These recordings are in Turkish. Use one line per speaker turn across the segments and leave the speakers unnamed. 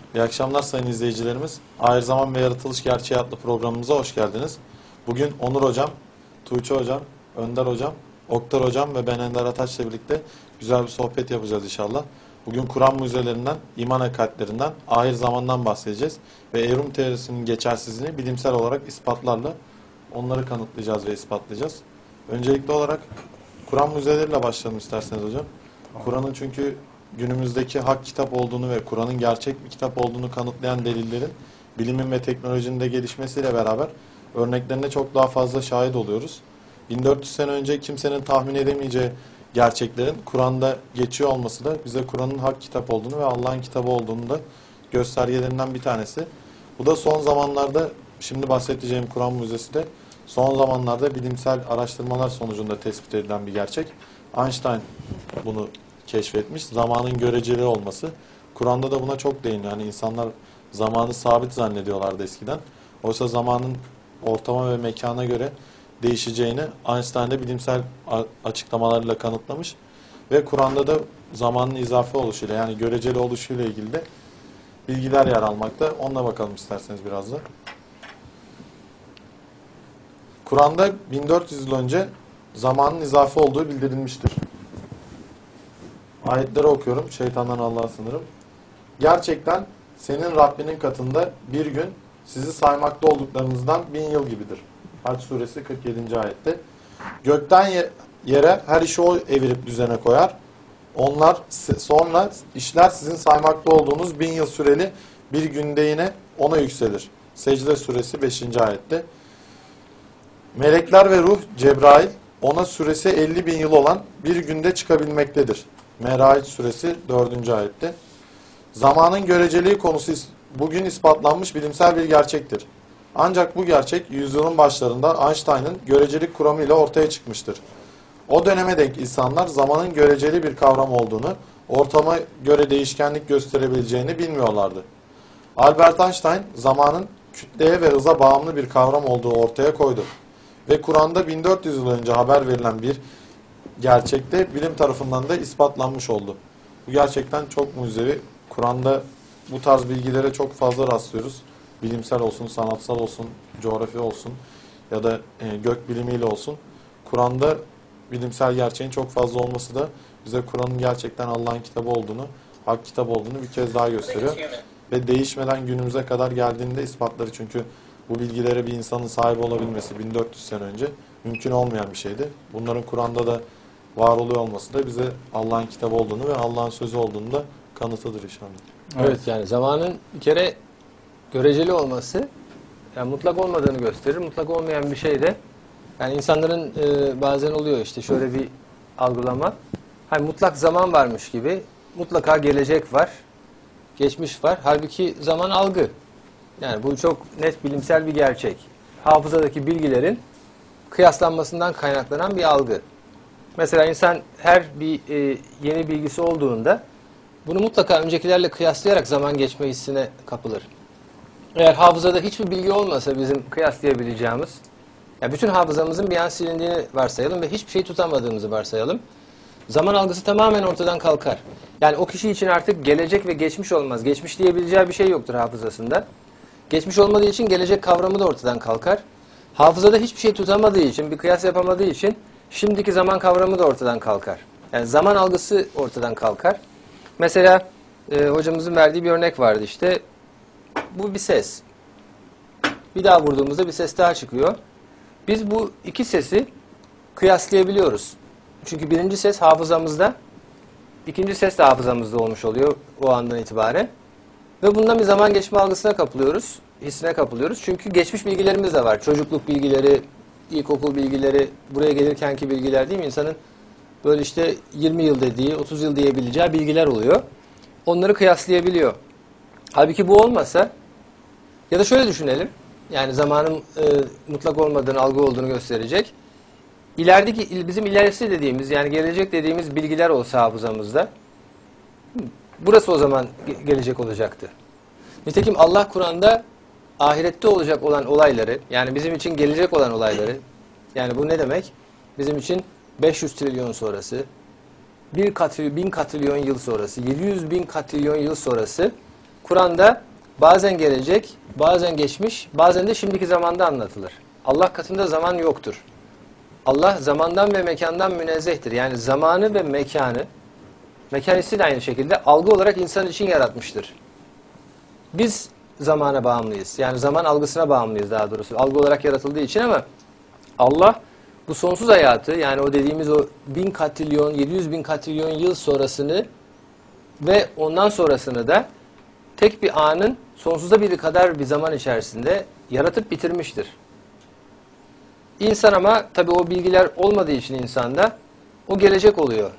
İyi akşamlar sayın izleyicilerimiz. Ahir Zaman ve Yaratılış Gerçeği adlı programımıza hoş geldiniz. Bugün Onur Hocam, Tuğçe Hocam, Önder Hocam, Oktar Hocam ve ben Ender Ataç'la birlikte güzel bir sohbet yapacağız inşallah. Bugün Kur'an mucizelerinden, iman hakikatlerinden, ahir zamandan bahsedeceğiz. Ve evrim teorisinin geçersizliğini bilimsel olarak ispatlarla onları kanıtlayacağız ve ispatlayacağız. Öncelikli olarak Kur'an mucizeleriyle başlayalım isterseniz hocam. Kur'an'ın çünkü günümüzdeki hak kitap olduğunu ve Kur'an'ın gerçek bir kitap olduğunu kanıtlayan delillerin bilimin ve teknolojinin de gelişmesiyle beraber örneklerine çok daha fazla şahit oluyoruz. 1400 sene önce kimsenin tahmin edemeyeceği gerçeklerin Kur'an'da geçiyor olması da bize Kur'an'ın hak kitap olduğunu ve Allah'ın kitabı olduğunu da göstergelerinden bir tanesi. Bu da son zamanlarda, şimdi bahsedeceğim Kur'an Müzesi de son zamanlarda bilimsel araştırmalar sonucunda tespit edilen bir gerçek. Einstein bunu keşfetmiş. Zamanın göreceli olması. Kur'an'da da buna çok değiniyor. Yani insanlar zamanı sabit zannediyorlardı eskiden. Oysa zamanın ortama ve mekana göre değişeceğini Einstein'da bilimsel açıklamalarıyla kanıtlamış. Ve Kur'an'da da zamanın izafi oluşuyla, yani göreceli oluşuyla ilgili de bilgiler yer almakta. Onunla bakalım isterseniz biraz da. Kur'an'da 1400 yıl önce zamanın izafi olduğu bildirilmiştir. Ayetleri okuyorum. Şeytandan Allah'a sınırım. Gerçekten senin Rabbinin katında bir gün sizi saymakta olduklarınızdan 1000 yıl gibidir. Hac suresi 47. ayette. Gökten yere her işi o evirip düzene koyar. Onlar sonra işler sizin saymakta olduğunuz 1000 yıl süreli bir günde yine ona yükselir. Secde suresi 5. ayette. Melekler ve ruh Cebrail ona süresi 50.000 yıl olan bir günde çıkabilmektedir. Meraç suresi 4. ayette. Zamanın göreceliği konusu bugün ispatlanmış bilimsel bir gerçektir. Ancak bu gerçek yüzyılın başlarında Einstein'ın görecelik kuramı ile ortaya çıkmıştır. O döneme denk insanlar zamanın göreceli bir kavram olduğunu, ortama göre değişkenlik gösterebileceğini bilmiyorlardı. Albert Einstein zamanın kütleye ve hıza bağımlı bir kavram olduğu ortaya koydu. Ve Kur'an'da 1400 yıl önce haber verilen bir gerçekte bilim tarafından da ispatlanmış oldu. Bu gerçekten çok mucizevi. Kur'an'da bu tarz bilgilere çok fazla rastlıyoruz. Bilimsel olsun, sanatsal olsun, coğrafya olsun ya da gök bilimiyle olsun. Kur'an'da bilimsel gerçeğin çok fazla olması da bize Kur'an'ın gerçekten Allah'ın kitabı olduğunu, hak kitabı olduğunu bir kez daha gösteriyor. Ve değişmeden günümüze kadar geldiğinde ispatları, çünkü bu bilgilere bir insanın sahip olabilmesi 1400 sene önce mümkün olmayan bir şeydi. Bunların Kur'an'da da var oluyor olması da bize Allah'ın kitabı olduğunu ve Allah'ın sözü olduğunu da kanıtıdır inşallah.
Evet, yani zamanın bir kere göreceli olması yani mutlak olmadığını gösterir. Mutlak olmayan bir şey de yani insanların bazen oluyor işte şöyle bir algılama. Hani mutlak zaman varmış gibi mutlaka gelecek var, geçmiş var. Halbuki zaman algı. Yani bu çok net bilimsel bir gerçek. Hafızadaki bilgilerin kıyaslanmasından kaynaklanan bir algı. Mesela insan her bir yeni bilgisi olduğunda bunu mutlaka öncekilerle kıyaslayarak zaman geçme hissine kapılır. Eğer hafızada hiçbir bilgi olmasa bizim kıyaslayabileceğimiz, yani bütün hafızamızın bir an silindiğini varsayalım ve hiçbir şey tutamadığımızı varsayalım. Zaman algısı tamamen ortadan kalkar. Yani o kişi için artık gelecek ve geçmiş olmaz. Geçmiş diyebileceği bir şey yoktur hafızasında. Geçmiş olmadığı için gelecek kavramı da ortadan kalkar. Hafızada hiçbir şey tutamadığı için, bir kıyas yapamadığı için şimdiki zaman kavramı da ortadan kalkar. Yani zaman algısı ortadan kalkar. Mesela hocamızın verdiği bir örnek vardı işte. Bu bir ses. Bir daha vurduğumuzda bir ses daha çıkıyor. Biz bu iki sesi kıyaslayabiliyoruz. Çünkü birinci ses hafızamızda, ikinci ses de hafızamızda olmuş oluyor o andan itibaren. Ve bundan bir zaman geçme algısına kapılıyoruz, hissine kapılıyoruz. Çünkü geçmiş bilgilerimiz de var. Çocukluk bilgileri, ilkokul bilgileri, buraya gelirkenki bilgiler değil mi? İnsanın böyle işte 20 yıl dediği, 30 yıl diyebileceği bilgiler oluyor. Onları kıyaslayabiliyor. Halbuki bu olmasa, ya da şöyle düşünelim. Yani zamanın mutlak olmadığını, algı olduğunu gösterecek. İlerideki, bizim ilerisi dediğimiz, yani gelecek dediğimiz bilgiler olsa hafızamızda, burası o zaman gelecek olacaktı. Nitekim Allah Kur'an'da ahirette olacak olan olayları, yani bizim için gelecek olan olayları, yani bu ne demek? Bizim için 500 trilyon sonrası, 1000 katrilyon yıl sonrası, 700 bin katrilyon yıl sonrası Kur'an'da bazen gelecek, bazen geçmiş, bazen de şimdiki zamanda anlatılır. Allah katında zaman yoktur. Allah zamandan ve mekandan münezzehtir. Yani zamanı ve mekanı, mekan hissi de aynı şekilde algı olarak insan için yaratmıştır. Biz zamana bağımlıyız. Yani zaman algısına bağımlıyız daha doğrusu. Algı olarak yaratıldığı için ama Allah bu sonsuz hayatı, yani o dediğimiz o 1000 katrilyon, 700 bin katrilyon yıl sonrasını ve ondan sonrasını da tek bir anın sonsuza biri kadar bir zaman içerisinde yaratıp bitirmiştir. İnsan ama tabii o bilgiler olmadığı için insanda o gelecek oluyor.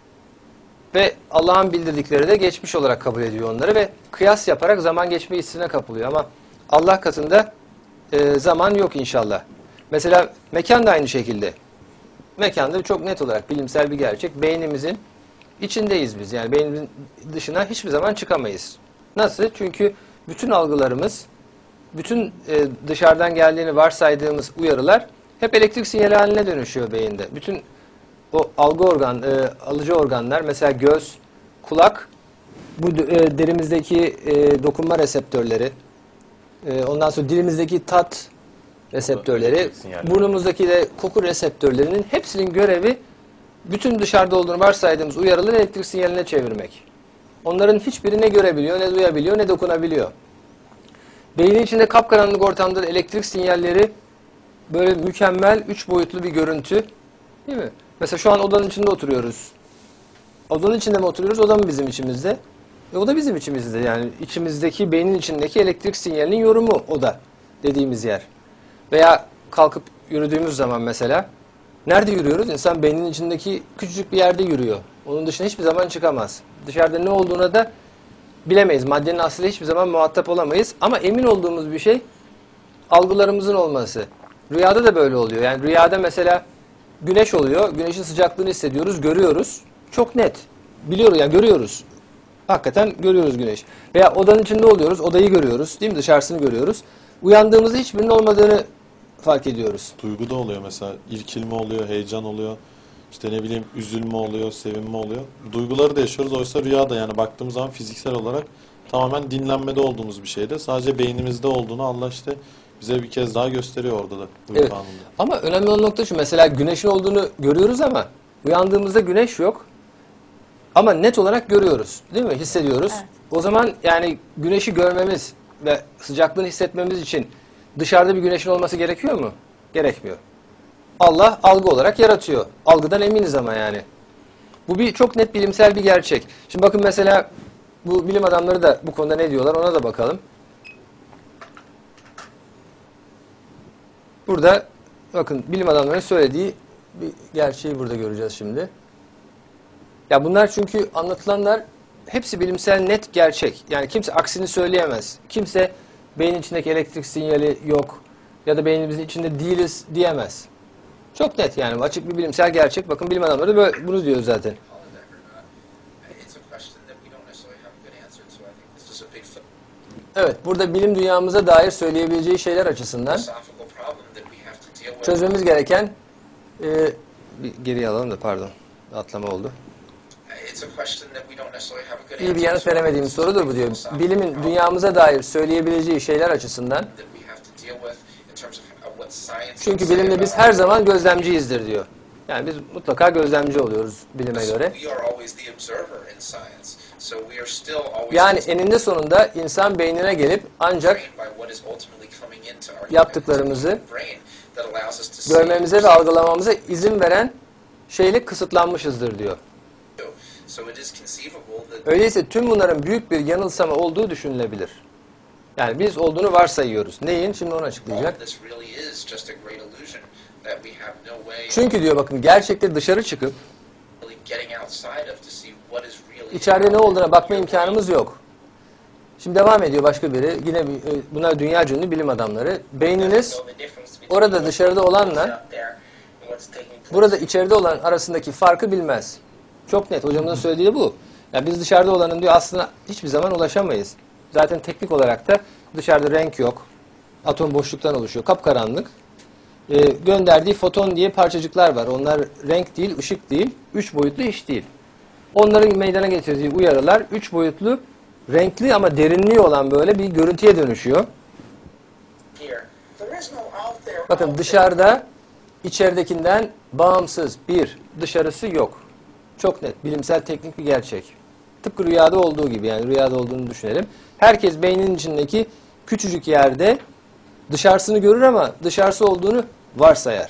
Ve Allah'ın bildirdikleri de geçmiş olarak kabul ediyor onları ve kıyas yaparak zaman geçme hissine kapılıyor. Ama Allah katında zaman yok inşallah. Mesela mekan da aynı şekilde. Mekanda çok net olarak bilimsel bir gerçek. Beynimizin içindeyiz biz. Yani beynimizin dışına hiçbir zaman çıkamayız. Nasıl? Çünkü bütün algılarımız, bütün dışarıdan geldiğini varsaydığımız uyarılar hep elektrik sinyali haline dönüşüyor beyinde. Bütün o algı alıcı organlar, mesela göz, kulak, bu derimizdeki dokunma reseptörleri, ondan sonra dilimizdeki tat reseptörleri, burnumuzdaki de koku reseptörlerinin hepsinin görevi bütün dışarıda olduğunu varsaydığımız uyarıları elektrik sinyaline çevirmek. Onların hiçbiri ne görebiliyor, ne duyabiliyor, ne dokunabiliyor. Beynin içinde kapkaranlık ortamda elektrik sinyalleri böyle mükemmel 3 boyutlu bir görüntü, değil mi? Mesela şu an odanın içinde oturuyoruz. Odanın içinde mi oturuyoruz? Oda mı bizim içimizde? O da bizim içimizde. Yani içimizdeki, beynin içindeki elektrik sinyalinin yorumu oda dediğimiz yer. Veya kalkıp yürüdüğümüz zaman mesela nerede yürüyoruz? İnsan beyninin içindeki küçücük bir yerde yürüyor. Onun dışına hiçbir zaman çıkamaz. Dışarıda ne olduğuna da bilemeyiz. Maddenin aslıyla hiçbir zaman muhatap olamayız. Ama emin olduğumuz bir şey algılarımızın olması. Rüyada da böyle oluyor. Yani rüyada mesela güneş oluyor. Güneşin sıcaklığını hissediyoruz, görüyoruz. Çok net. Biliyoruz yani, görüyoruz. Hakikaten görüyoruz güneş. Veya odanın içinde oluyoruz, odayı görüyoruz. Değil mi? Dışarısını görüyoruz. Uyandığımızda hiçbirinin olmadığını fark ediyoruz.
Duygu da oluyor mesela. İrkilme oluyor, heyecan oluyor. İşte ne bileyim üzülme oluyor, sevinme oluyor. Duyguları da yaşıyoruz. Oysa rüyada, yani baktığımız zaman fiziksel olarak tamamen dinlenmede olduğumuz bir şeydi. Sadece beynimizde olduğunu Allah işte bize bir kez daha gösteriyor orada da.
Evet. Ama önemli olan nokta şu. Mesela güneşin olduğunu görüyoruz ama uyandığımızda güneş yok. Ama net olarak görüyoruz. Değil mi? Hissediyoruz.
Evet.
O zaman yani güneşi görmemiz ve sıcaklığını hissetmemiz için dışarıda bir güneşin olması gerekiyor mu? Gerekmiyor. Allah algı olarak yaratıyor. Algıdan eminiz ama yani. Bu bir çok net bilimsel bir gerçek. Şimdi bakın mesela bu bilim adamları da bu konuda ne diyorlar, ona da bakalım. Burada bakın bilim adamlarının söylediği bir gerçeği burada göreceğiz şimdi. Ya bunlar çünkü anlatılanlar hepsi bilimsel net gerçek. Yani kimse aksini söyleyemez. Kimse beynin içindeki elektrik sinyali yok ya da beynimizin içinde değiliz diyemez. Çok net yani, açık bir bilimsel gerçek. Bakın bilim adamları böyle bunu diyor zaten. Evet, burada bilim dünyamıza dair söyleyebileceği şeyler açısından çözmemiz gereken bir geriye alalım da, pardon, atlama oldu. İyi bir yanıt veremediğimiz sorudur bu diyor. Bilimin dünyamıza dair söyleyebileceği şeyler açısından. Çünkü bilimde biz her zaman gözlemciyizdir diyor. Yani biz mutlaka gözlemci oluyoruz bilime göre. Yani eninde sonunda insan beynine gelip ancak yaptıklarımızı görmemize ve algılamamıza izin veren şeyle kısıtlanmışızdır diyor. Öyleyse tüm bunların büyük bir yanılsama olduğu düşünülebilir. Yani biz olduğunu varsayıyoruz. Neyin? Şimdi onu açıklayacak. Çünkü diyor bakın, gerçekte dışarı çıkıp içeride ne olduğuna bakma imkanımız yok. Şimdi devam ediyor başka biri. Yine bunlar dünya ünlü bilim adamları. Beyniniz orada dışarıda olanla burada içeride olan arasındaki farkı bilmez. Çok net. Hocamızın söylediği de bu. Yani biz dışarıda olanın diyor aslında hiçbir zaman ulaşamayız. Zaten teknik olarak da dışarıda renk yok. Atom boşluktan oluşuyor. Kapkaranlık. Gönderdiği foton diye parçacıklar var. Onlar renk değil, ışık değil, 3 boyutlu iş değil. Onların meydana getirdiği uyarılar 3 boyutlu renkli ama derinliği olan böyle bir görüntüye dönüşüyor. Bakın dışarıda içeridekinden bağımsız bir dışarısı yok. Çok net, bilimsel teknik bir gerçek. Tıpkı rüyada olduğu gibi, yani rüyada olduğunu düşünelim. Herkes beyninin içindeki küçücük yerde dışarısını görür ama dışarısı olduğunu varsayar.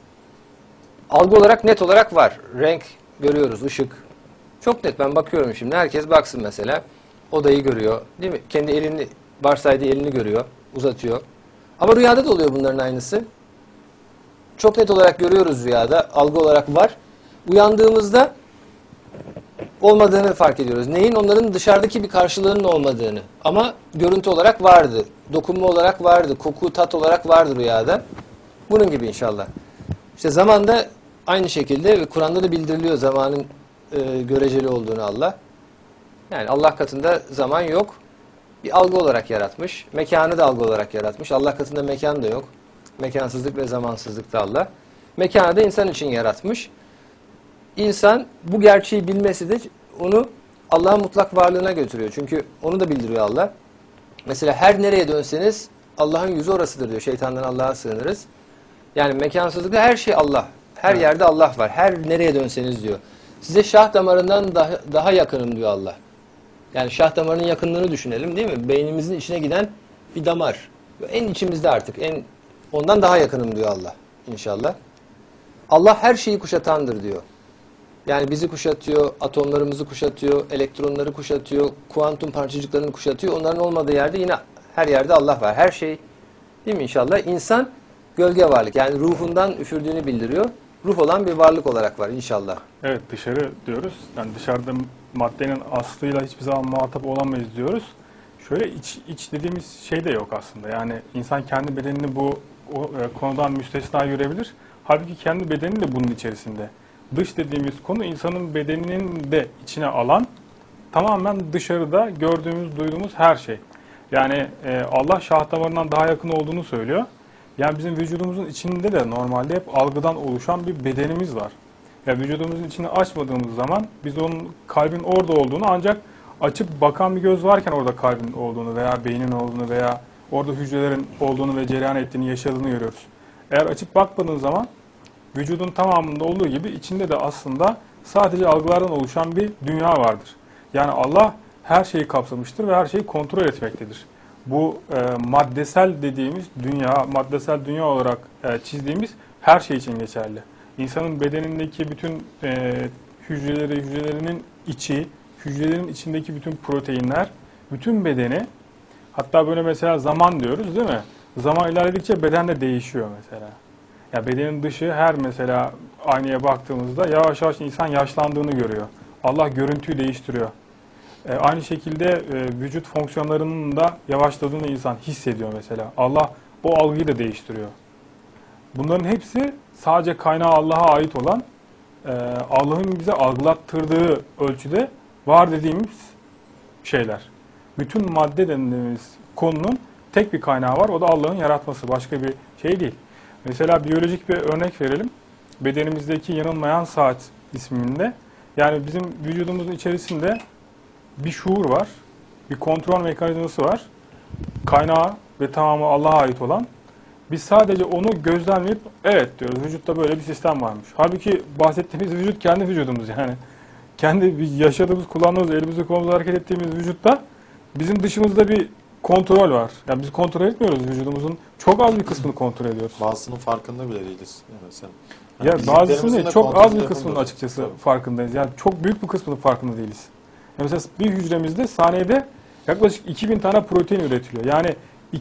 Algı olarak net olarak var. Renk görüyoruz, ışık. Çok net, ben bakıyorum şimdi. Herkes baksın mesela. Odayı görüyor, değil mi? Kendi elini, varsaydığı elini görüyor, uzatıyor. Ama rüyada da oluyor bunların aynısı. Çok net olarak görüyoruz rüyada, algı olarak var. Uyandığımızda olmadığını fark ediyoruz. Neyin? Onların dışarıdaki bir karşılığının olmadığını. Ama görüntü olarak vardı, dokunma olarak vardı, koku, tat olarak vardı rüyada. Bunun gibi inşallah. İşte zamanda aynı şekilde ve Kur'an'da da bildiriliyor zamanın göreceli olduğunu Allah. Yani Allah katında zaman yok. Bir algı olarak yaratmış. Mekanı da algı olarak yaratmış. Allah katında mekan da yok. Mekansızlık ve zamansızlık da Allah. Mekanı da insan için yaratmış. İnsan bu gerçeği bilmesi de onu Allah'ın mutlak varlığına götürüyor. Çünkü onu da bildiriyor Allah. Mesela her nereye dönseniz Allah'ın yüzü orasıdır diyor. Şeytandan Allah'a sığınırız. Yani mekansızlıkta her şey Allah. Her yerde Allah var. Her nereye dönseniz diyor. Size şah damarından daha yakınım diyor Allah. Yani şah damarının yakınlığını düşünelim, değil mi? Beynimizin içine giden bir damar. En içimizde artık. Ondan daha yakınım diyor Allah inşallah. Allah her şeyi kuşatandır diyor. Yani bizi kuşatıyor, atomlarımızı kuşatıyor, elektronları kuşatıyor, kuantum parçacıklarını kuşatıyor. Onların olmadığı yerde yine her yerde Allah var. Her şey, değil mi inşallah? İnsan gölge varlık. Yani ruhundan üfürdüğünü bildiriyor. Ruh olan bir varlık olarak var inşallah.
Evet, dışarı diyoruz. Yani dışarıda maddenin aslıyla hiçbir zaman muhatap olamayız diyoruz. Şöyle iç dediğimiz şey de yok aslında. Yani insan kendi bedenini bu konudan müstesna görebilir. Halbuki kendi bedeni de bunun içerisinde. Dış dediğimiz konu insanın bedeninin de içine alan, tamamen dışarıda gördüğümüz, duyduğumuz her şey. Yani Allah şah damarından daha yakın olduğunu söylüyor. Yani bizim vücudumuzun içinde de normalde hep algıdan oluşan bir bedenimiz var. Yani vücudumuzun içini açmadığımız zaman biz onun kalbin orada olduğunu, ancak açıp bakan bir göz varken orada kalbin olduğunu veya beynin olduğunu veya orada hücrelerin olduğunu ve cereyan ettiğini, yaşadığını görüyoruz. Eğer açıp bakmadığın zaman vücudun tamamında olduğu gibi içinde de aslında sadece algılardan oluşan bir dünya vardır. Yani Allah her şeyi kapsamıştır ve her şeyi kontrol etmektedir. Bu maddesel dediğimiz dünya, maddesel dünya olarak çizdiğimiz her şey için geçerli. İnsanın bedenindeki bütün hücrelerinin içi, hücrelerin içindeki bütün proteinler, bütün bedeni, hatta böyle mesela zaman diyoruz değil mi? Zaman ilerledikçe beden de değişiyor mesela. Ya bedenin dışı, her mesela aynaya baktığımızda yavaş yavaş insan yaşlandığını görüyor. Allah görüntüyü değiştiriyor. Aynı şekilde vücut fonksiyonlarının da yavaşladığını insan hissediyor mesela. Allah o algıyı da değiştiriyor. Bunların hepsi sadece kaynağı Allah'a ait olan, Allah'ın bize algılattırdığı ölçüde var dediğimiz şeyler. Bütün madde dediğimiz konunun tek bir kaynağı var. O da Allah'ın yaratması. Başka bir şey değil. Mesela biyolojik bir örnek verelim. Bedenimizdeki yanılmayan saat isminde. Yani bizim vücudumuzun içerisinde bir şuur var. Bir kontrol mekanizması var. Kaynağı ve tamamı Allah'a ait olan. Biz sadece onu gözlemleyip evet diyoruz. Vücutta böyle bir sistem varmış. Halbuki bahsettiğimiz vücut kendi vücudumuz yani. Kendi yaşadığımız, kullandığımız, elimizde kolumuzda hareket ettiğimiz vücutta bizim dışımızda bir kontrol var. Yani biz kontrol etmiyoruz vücudumuzun. Çok az bir kısmını kontrol ediyoruz.
Bazısının farkında bile değiliz. Yani sen,
Ya bazısının çok az bir kısmının
açıkçası
açıkçası farkındayız. Yani çok büyük bir kısmının farkında değiliz. Yani mesela bir hücremizde saniyede yaklaşık 2000 tane protein üretiliyor. Yani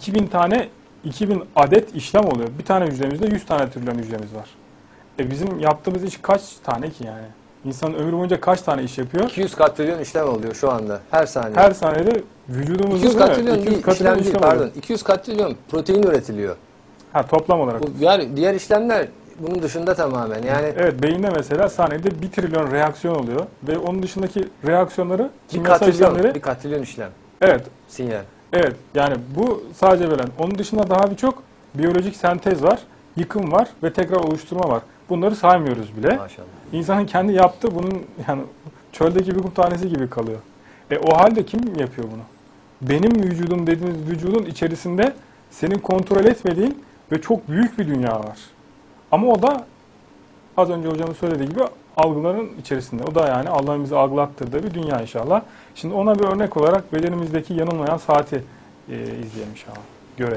2000 adet işlem oluyor. Bir tane hücremizde 100 tane türden hücremiz var. Bizim yaptığımız iş kaç tane ki yani? İnsanın ömrü boyunca kaç tane iş yapıyor?
200 katrilyon işlem oluyor şu anda. Her saniye.
Her saniyede vücudumuzun
200 katrilyon
200
değil,
katrilyon
işlem değil,
oluyor.
pardon. 200 katrilyon protein üretiliyor.
Ha, toplam olarak.
Yani diğer işlemler bunun dışında tamamen. Yani
Evet, beyinde mesela saniyede 1 trilyon reaksiyon oluyor ve onun dışındaki reaksiyonları,
bir
kimyasal işlemleri,
katrilyon işlem.
evet,
Sinyal.
evet, yani bu sadece veren. Onun dışında daha birçok biyolojik sentez var, yıkım var ve tekrar oluşturma var. Bunları saymıyoruz bile.
Maşallah.
İnsanın kendi yaptığı bunun yani çöldeki bir kum tanesi gibi kalıyor. O halde kim yapıyor bunu? Benim vücudum dediğiniz vücudun içerisinde senin kontrol etmediğin ve çok büyük bir dünya var. Ama o da az önce hocamın söylediği gibi algıların içerisinde. O da yani Allah'ın bize algılattırdığı bir dünya inşallah. Şimdi ona bir örnek olarak bedenimizdeki yanılmayan saati izleyelim inşallah. Görelim.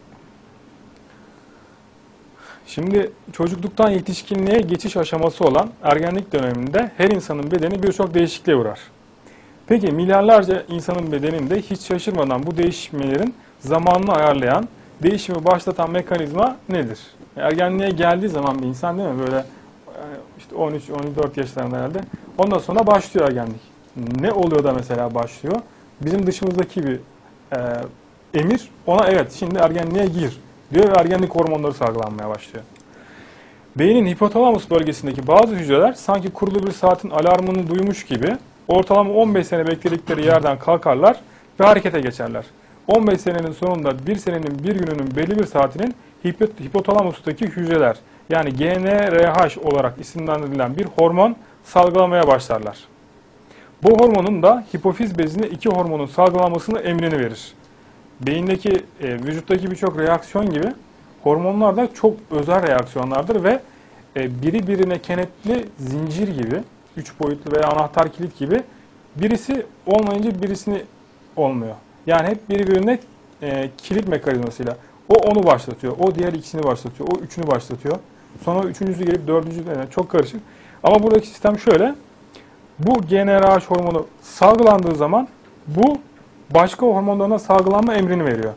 Şimdi çocukluktan yetişkinliğe geçiş aşaması olan ergenlik döneminde her insanın bedeni birçok değişikliğe uğrar. Peki milyarlarca insanın bedeninde hiç şaşırmadan bu değişimlerin zamanını ayarlayan, değişimi başlatan mekanizma nedir? Ergenliğe geldiği zaman bir insan değil mi böyle işte 13-14 yaşlarında herhalde ondan sonra başlıyor ergenlik. Ne oluyor da mesela başlıyor? Bizim dışımızdaki bir emir ona evet şimdi ergenliğe gir diyor ve ergenlik hormonları salgılanmaya başlıyor. Beynin hipotalamus bölgesindeki bazı hücreler sanki kurulu bir saatin alarmını duymuş gibi ortalama 15 sene bekledikleri yerden kalkarlar ve harekete geçerler. 15 senenin sonunda bir senenin bir gününün belli bir saatinin hipotalamustaki hücreler yani GnRH olarak isimlendirilen bir hormon salgılamaya başlarlar. Bu hormonun da hipofiz bezine iki hormonun salgılanmasını emrini verir. Beyindeki, vücuttaki birçok reaksiyon gibi hormonlar da çok özel reaksiyonlardır ve biri birine kenetli zincir gibi, 3 boyutlu veya anahtar kilit gibi birisi olmayınca birisini olmuyor. Yani hep birbirine kilit mekanizmasıyla. O onu başlatıyor, o diğer ikisini başlatıyor, o üçünü başlatıyor. Sonra üçüncüsü gelip dördüncüsü yani çok karışık. Ama buradaki sistem şöyle. Bu GnRH hormonu salgılandığı zaman bu başka hormonlarına salgılanma emrini veriyor.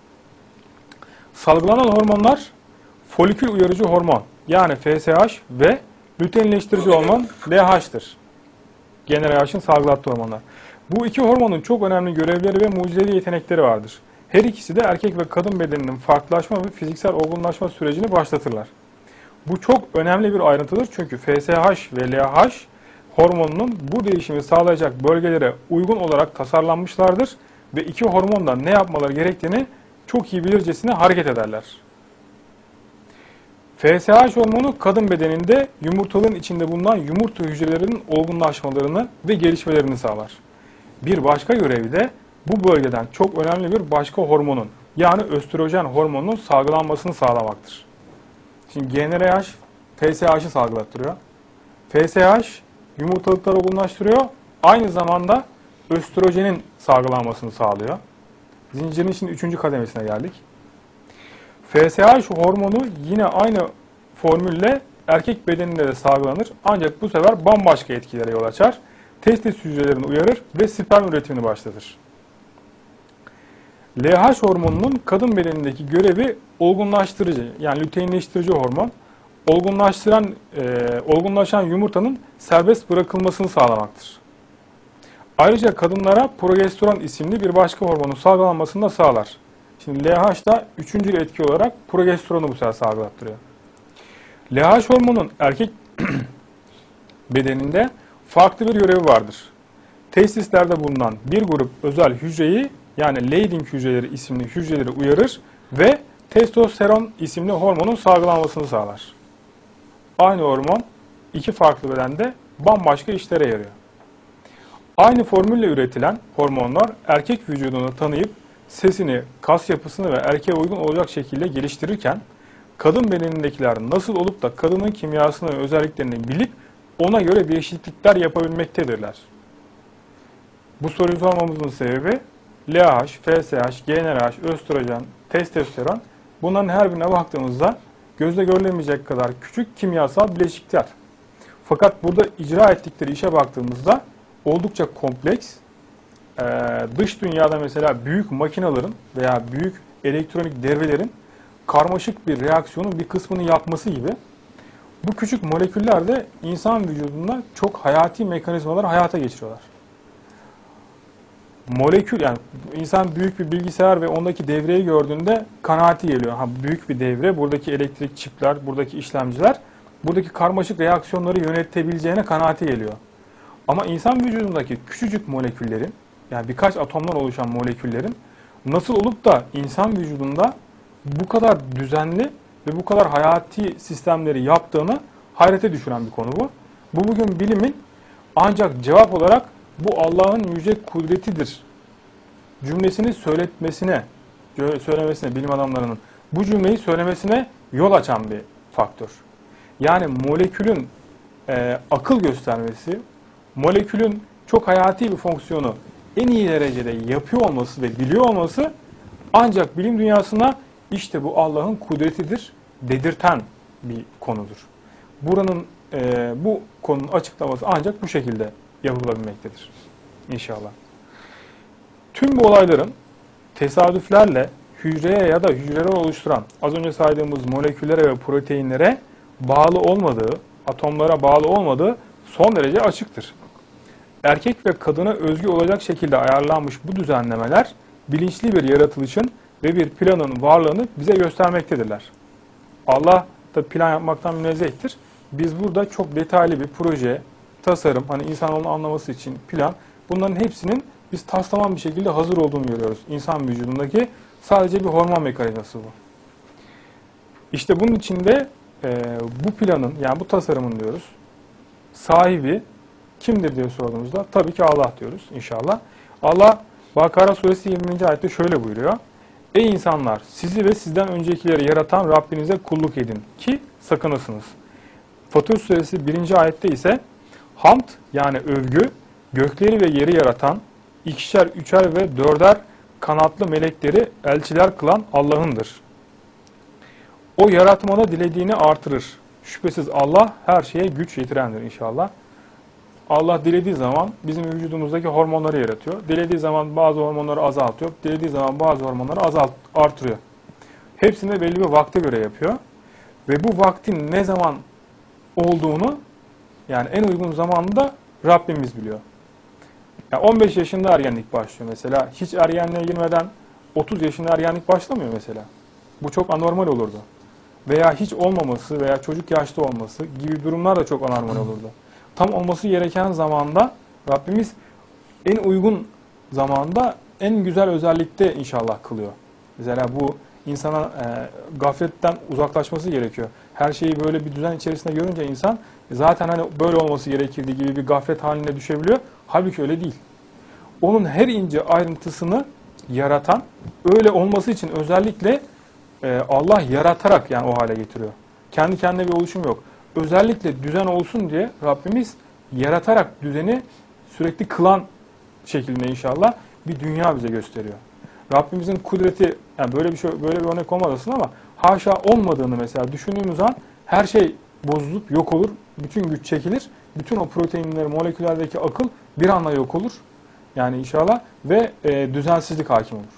Salgılanan hormonlar folikül uyarıcı hormon yani FSH ve luteinleştirici hormon LH'tır. GnRH'ın salgılattığı hormonlar. Bu iki hormonun çok önemli görevleri ve mucizevi yetenekleri vardır. Her ikisi de erkek ve kadın bedeninin farklılaşma ve fiziksel olgunlaşma sürecini başlatırlar. Bu çok önemli bir ayrıntıdır çünkü FSH ve LH hormonunun bu değişimi sağlayacak bölgelere uygun olarak tasarlanmışlardır ve iki hormondan ne yapmaları gerektiğini çok iyi bilircesine hareket ederler. FSH hormonu kadın bedeninde yumurtalığın içinde bulunan yumurta hücrelerinin olgunlaşmalarını ve gelişmelerini sağlar. Bir başka görevi de bu bölgeden çok önemli bir başka hormonun yani östrojen hormonunun salgılanmasını sağlamaktır. Şimdi GnRH FSH'ı salgılattırıyor. FSH yumurtalıkları olgunlaştırıyor. Aynı zamanda östrojenin salgılanmasını sağlıyor. Zincirin şimdi 3. kademesine geldik. FSH hormonu yine aynı formülle erkek bedeninde de salgılanır. Ancak bu sefer bambaşka etkilere yol açar. Testis hücrelerini uyarır ve sperm üretimini başlatır. LH hormonunun kadın bedenindeki görevi olgunlaştırıcı yani luteinleştirici hormon. Olgunlaşan yumurtanın serbest bırakılmasını sağlamaktır. Ayrıca kadınlara progesteron isimli bir başka hormonun salgılanmasını da sağlar. Şimdi LH da üçüncü etki olarak progesteronu bu sefer salgılattırıyor. LH hormonun erkek bedeninde farklı bir görevi vardır. Testislerde bulunan bir grup özel hücreyi yani Leydig hücreleri isimli hücreleri uyarır ve testosteron isimli hormonun salgılanmasını sağlar. Aynı hormon iki farklı bedende bambaşka işlere yarıyor. Aynı formülle üretilen hormonlar erkek vücudunu tanıyıp sesini, kas yapısını ve erkeğe uygun olacak şekilde geliştirirken kadın bedenindekiler nasıl olup da kadının kimyasını ve özelliklerini bilip ona göre değişiklikler yapabilmektedirler. Bu soruyu sormamızın sebebi LH, FSH, GnRH, östrojen, testosteron bunların her birine baktığımızda gözle görülemeyecek kadar küçük kimyasal bileşikler. Fakat burada icra ettikleri işe baktığımızda oldukça kompleks, dış dünyada mesela büyük makinelerin veya büyük elektronik devrelerin karmaşık bir reaksiyonun bir kısmını yapması gibi bu küçük moleküller de insan vücudunda çok hayati mekanizmaları hayata geçiriyorlar. Molekül yani insan büyük bir bilgisayar ve ondaki devreyi gördüğünde kanaati geliyor. Büyük bir devre, buradaki elektrik çipler, buradaki işlemciler buradaki karmaşık reaksiyonları yönetebileceğine kanaati geliyor. Ama insan vücudundaki küçücük moleküllerin yani birkaç atomdan oluşan moleküllerin nasıl olup da insan vücudunda bu kadar düzenli ve bu kadar hayati sistemleri yaptığını hayrete düşüren bir konu bu. Bu bugün bilimin ancak cevap olarak bu Allah'ın yüce kudretidir cümlesini söylemesine, bilim adamlarının bu cümleyi söylemesine yol açan bir faktör. Yani molekülün akıl göstermesi, molekülün çok hayati bir fonksiyonu en iyi derecede yapıyor olması ve biliyor olması ancak bilim dünyasına işte bu Allah'ın kudretidir dedirten bir konudur. Bu konunun açıklaması ancak bu şekilde yapılabilmektedir. İnşallah. Tüm bu olayların tesadüflerle hücreye ya da hücreleri oluşturan az önce saydığımız moleküllere ve proteinlere bağlı olmadığı, atomlara bağlı olmadığı son derece açıktır. Erkek ve kadına özgü olacak şekilde ayarlanmış bu düzenlemeler bilinçli bir yaratılışın ve bir planın varlığını bize göstermektedirler. Allah da plan yapmaktan münezzehtir. Biz burada çok detaylı bir proje, tasarım, hani insanoğlunun anlaması için plan, bunların hepsinin biz taslaman bir şekilde hazır olduğunu görüyoruz. İnsan vücudundaki sadece bir hormon mekanizması bu. İşte bunun içinde bu planın, yani bu tasarımın diyoruz, sahibi kimdir diye sorduğumuzda tabii ki Allah diyoruz inşallah. Allah Bakara suresi 20. ayette şöyle buyuruyor. Ey insanlar, sizi ve sizden öncekileri yaratan Rabbinize kulluk edin ki sakınasınız. Fatır suresi 1. ayette ise hamd yani övgü, gökleri ve yeri yaratan, ikişer, üçer ve dörder kanatlı melekleri elçiler kılan Allah'ındır. O yaratmada dilediğini artırır. Şüphesiz Allah her şeye güç yetirendir inşallah. Allah dilediği zaman bizim vücudumuzdaki hormonları yaratıyor. Dilediği zaman bazı hormonları azaltıyor. Dilediği zaman bazı hormonları artırıyor. Hepsini belli bir vakte göre yapıyor. Ve bu vaktin ne zaman olduğunu, yani en uygun zamanda Rabbimiz biliyor. Yani 15 yaşında ergenlik başlıyor mesela. Hiç ergenliğe girmeden 30 yaşında ergenlik başlamıyor mesela. Bu çok anormal olurdu. Veya hiç olmaması veya çocuk yaşta olması gibi durumlar da çok anormal olurdu. Tam olması gereken zamanda Rabbimiz en uygun zamanda en güzel özellikte inşallah kılıyor. Mesela bu insana gafletten uzaklaşması gerekiyor. Her şeyi böyle bir düzen içerisinde görünce insan zaten hani böyle olması gerekirdi gibi bir gaflet haline düşebiliyor. Halbuki öyle değil. Onun her ince ayrıntısını yaratan, öyle olması için özellikle Allah yaratarak yani o hale getiriyor. Kendi kendine bir oluşum yok. Özellikle düzen olsun diye Rabbimiz yaratarak düzeni sürekli kılan şeklinde inşallah bir dünya bize gösteriyor. Rabbimizin kudreti, yani böyle bir örnek olmadasın ama haşa olmadığını mesela düşündüğümüz an her şey bozulup yok olur. Bütün güç çekilir. Bütün o proteinler, moleküllerdeki akıl bir anda yok olur. Yani inşallah ve düzensizlik hakim olur.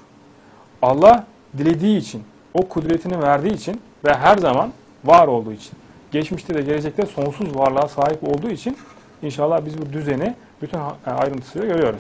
Allah dilediği için, o kudretini verdiği için ve her zaman var olduğu için, geçmişte de gelecekte sonsuz varlığa sahip olduğu için inşallah biz bu düzeni bütün ayrıntısıyla görüyoruz.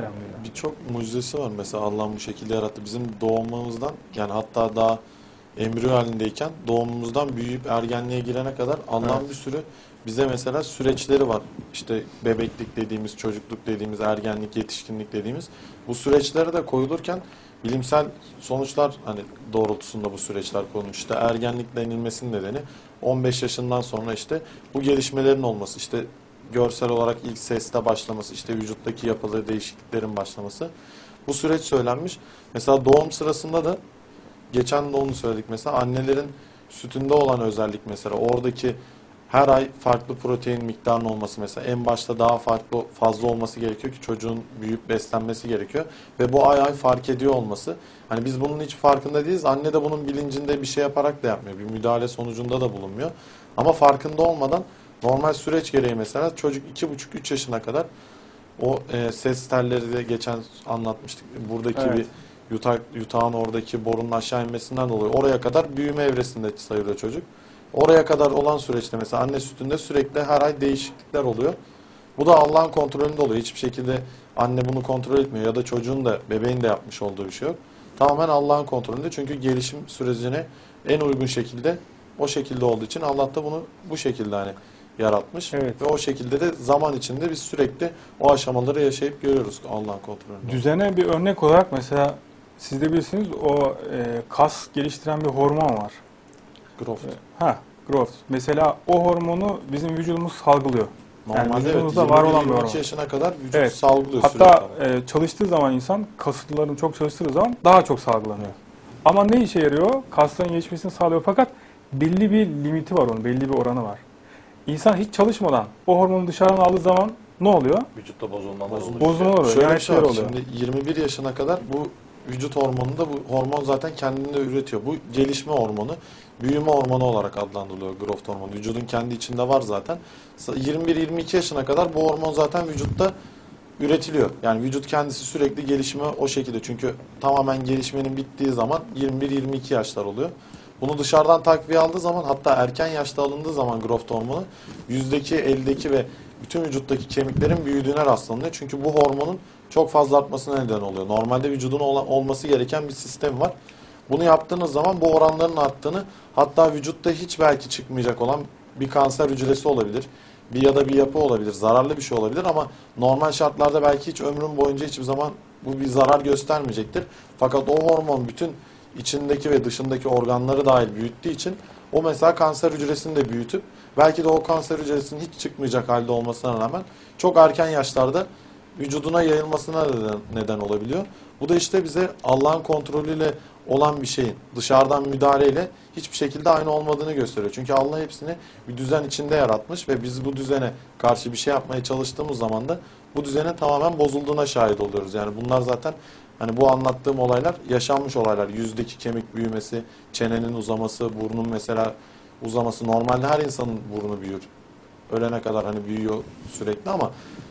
Birçok mucizesi var mesela Allah'ın bu şekilde yarattı. Bizim doğumumuzdan, yani hatta daha embriyo halindeyken doğumumuzdan büyüyüp ergenliğe girene kadar Allah'ın bir sürü bize mesela süreçleri var. İşte bebeklik dediğimiz, çocukluk dediğimiz, ergenlik, yetişkinlik dediğimiz bu süreçlere de koyulurken bilimsel sonuçlar hani doğrultusunda bu süreçler konulmuş. İşte ergenlik denilmesinin nedeni 15 yaşından sonra işte bu gelişmelerin olması, işte görsel olarak ilk seste başlaması, işte vücuttaki yapılı değişikliklerin başlaması. Bu süreç söylenmiş. Mesela doğum sırasında da geçen de onu söyledik mesela annelerin sütünde olan özellik mesela oradaki her ay farklı protein miktarının olması mesela en başta daha fazla olması gerekiyor ki çocuğun büyüyüp beslenmesi gerekiyor ve bu ay fark ediyor olması. Hani biz bunun hiç farkında değiliz. Anne de bunun bilincinde bir şey yaparak da yapmıyor. Bir müdahale sonucunda da bulunmuyor. Ama farkında olmadan normal süreç gereği mesela çocuk 2,5-3 yaşına kadar o ses telleri de geçen anlatmıştık. Buradaki bir yutağın oradaki borunun aşağı inmesinden dolayı oraya kadar büyüme evresinde sayılıyor çocuk. Oraya kadar olan süreçte mesela anne sütünde sürekli her ay değişiklikler oluyor. Bu da Allah'ın kontrolünde oluyor. Hiçbir şekilde anne bunu kontrol etmiyor ya da çocuğun da bebeğin de yapmış olduğu bir şey yok. Tamamen Allah'ın kontrolünde çünkü gelişim sürecine en uygun şekilde o şekilde olduğu için Allah da bunu bu şekilde hani yaratmış.
Evet.
Ve o şekilde de zaman içinde biz sürekli o aşamaları yaşayıp görüyoruz Allah'ın kontrolünde.
Düzene bir örnek olarak mesela siz de bilirsiniz o kas geliştiren bir hormon var.
Growth.
Growth. Mesela o hormonu bizim vücudumuz salgılıyor.
Normalde evet,
vücudumuzda var olan bir
21-22
hormon.
yaşına kadar vücut
Evet.
salgılıyor
Hatta
sürekli.
çalıştığı zaman insan kaslarını çok çalıştığı zaman daha çok salgılanıyor. Ama ne işe yarıyor? Kasların gelişmesini sağlıyor fakat belli bir limiti var onun, belli bir oranı var. İnsan hiç çalışmadan o hormonu dışarıdan aldığı zaman ne oluyor?
Vücutta bozulmalar oluyor.
Bozulma oluyor.
Şöyle
Yani
bir şey var.
oluyor.
Şimdi 21 yaşına kadar bu vücut hormonunda bu hormon zaten kendini üretiyor. Bu gelişme hormonu, büyüme hormonu olarak adlandırılıyor, growth hormonu. Vücudun kendi içinde var zaten. 21-22 yaşına kadar bu hormon zaten vücutta üretiliyor. Yani vücut kendisi sürekli gelişime o şekilde. Çünkü tamamen gelişmenin bittiği zaman 21-22 yaşlar oluyor. Bunu dışarıdan takviye aldığı zaman, hatta erken yaşta alındığı zaman growth hormonu yüzdeki, eldeki ve bütün vücuttaki kemiklerin büyüdüğüne rastlanıyor. Çünkü bu hormonun çok fazla artmasına neden oluyor. Normalde vücudun olması gereken bir sistem var. Bunu yaptığınız zaman bu oranların arttığını, hatta vücutta hiç belki çıkmayacak olan bir kanser hücresi olabilir. Ya da bir yapı olabilir, zararlı bir şey olabilir ama normal şartlarda belki hiç ömrün boyunca hiçbir zaman bu bir zarar göstermeyecektir. Fakat o hormon bütün içindeki ve dışındaki organları dahil büyüttüğü için o mesela kanser hücresini de büyütüp belki de o kanser hücresinin hiç çıkmayacak halde olmasına rağmen çok erken yaşlarda vücuduna yayılmasına neden olabiliyor. Bu da işte bize Allah'ın kontrolüyle olan bir şeyin dışarıdan müdahaleyle hiçbir şekilde aynı olmadığını gösteriyor. Çünkü Allah hepsini bir düzen içinde yaratmış ve biz bu düzene karşı bir şey yapmaya çalıştığımız zaman da bu düzenin tamamen bozulduğuna şahit oluyoruz. Yani bunlar zaten hani bu anlattığım olaylar yaşanmış olaylar. Yüzdeki kemik büyümesi, çenenin uzaması, burnun mesela uzaması. Normalde her insanın burnu büyür. Ölene kadar hani büyüyor sürekli ama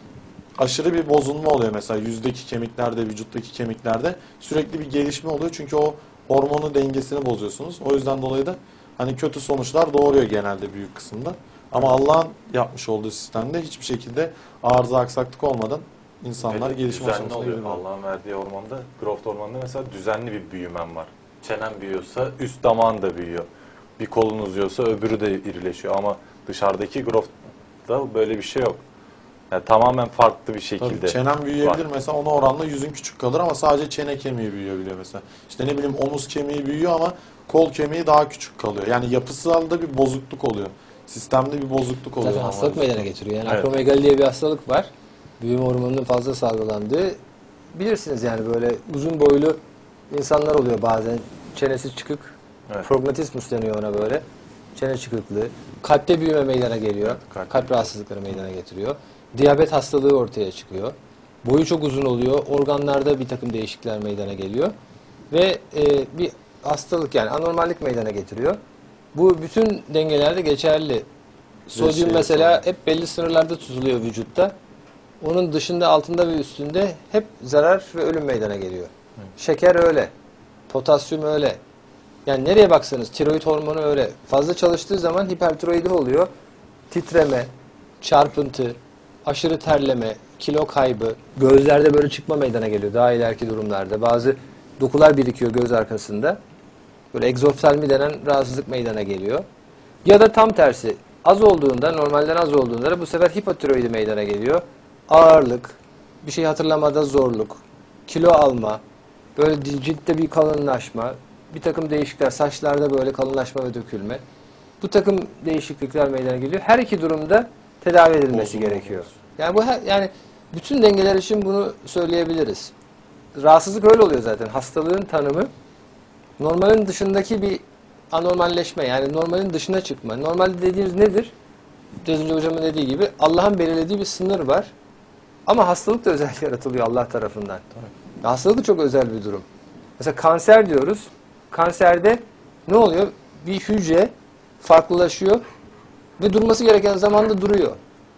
aşırı bir bozulma oluyor mesela yüzdeki kemiklerde, vücuttaki kemiklerde sürekli bir gelişme oluyor çünkü o hormonun dengesini bozuyorsunuz. O yüzden dolayı da hani kötü sonuçlar doğuruyor genelde büyük kısımda. Ama Allah'ın yapmış olduğu sistemde hiçbir şekilde arıza, aksaklık olmadan insanlar gelişme
düzenli
aşamasına
oluyor.
giriyor.
Allah'ın verdiği hormonda, growth hormonda mesela düzenli bir büyümen var. Çenen büyüyorsa üst damağın da büyüyor. Bir kolun uzuyorsa öbürü de irileşiyor ama dışarıdaki growth'ta böyle bir şey yok. Yani tamamen farklı bir şekilde.
Tabii, çenen büyüyebilir
var.
mesela ona oranla yüzün küçük kalır ama sadece çene kemiği büyüyebiliyor mesela. İşte ne bileyim omuz kemiği büyüyor ama kol kemiği daha küçük kalıyor. Yani yapısal da bir bozukluk oluyor. Sistemde bir bozukluk oluyor.
Zaten hastalık meydana getiriyor. Yani
Evet.
akromegali diye bir hastalık var. Büyüme hormonunun fazla salgılandığı. Bilirsiniz yani böyle uzun boylu insanlar oluyor bazen. Çenesi çıkık.
Evet.
Prognatismus deniyor ona böyle. Çene çıkıklığı. Kalpte büyüme meydana geliyor.
Evet,
Kalp rahatsızlıkları meydana getiriyor. Diyabet hastalığı ortaya çıkıyor. Boyu çok uzun oluyor. Organlarda bir takım değişiklikler meydana geliyor. Ve bir hastalık yani anormallik meydana getiriyor. Bu bütün dengelerde geçerli. Sodyum mesela hep belli sınırlarda tutuluyor vücutta. Onun dışında, altında ve üstünde hep zarar ve ölüm meydana geliyor. Şeker öyle. Potasyum öyle. Yani nereye baksanız tiroid hormonu öyle. Fazla çalıştığı zaman hipertiroidi oluyor. Titreme, çarpıntı, aşırı terleme, kilo kaybı, gözlerde böyle çıkma meydana geliyor daha ileriki durumlarda. Bazı dokular birikiyor göz arkasında. Böyle egzoftalmi denen rahatsızlık meydana geliyor. Ya da tam tersi. Az olduğunda, normalden az olduğunda da bu sefer hipotiroidi meydana geliyor. Ağırlık, bir şey hatırlamada zorluk, kilo alma, böyle ciltte bir kalınlaşma, bir takım değişiklikler, saçlarda böyle kalınlaşma ve dökülme. Bu takım değişiklikler meydana geliyor. Her iki durumda tedavi edilmesi gerekiyor. Yani bu yani bütün dengeler için bunu söyleyebiliriz. Rahatsızlık öyle oluyor zaten. Hastalığın tanımı normalin dışındaki bir anormalleşme, yani normalin dışına çıkma. Normalde dediğimiz nedir? Biraz önce hocamın dediği gibi Allah'ın belirlediği bir sınır var. Ama hastalık da özel yaratılıyor Allah tarafından. Hastalık da çok özel bir durum. Mesela kanser diyoruz. Kanserde ne oluyor? Bir hücre farklılaşıyor ve durması gereken zamanda duruyor.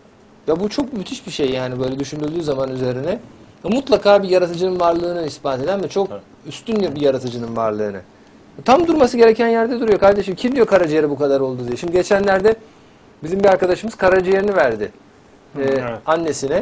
Ya bu çok müthiş bir şey yani böyle düşünüldüğü zaman üzerine. Mutlaka bir yaratıcının varlığını ispat eden ve çok üstün bir yaratıcının varlığını. Tam durması gereken yerde duruyor kardeşim. Kim diyor karaciğeri bu kadar oldu diye. Şimdi geçenlerde bizim bir arkadaşımız karaciğerini verdi.
Evet.
Annesine.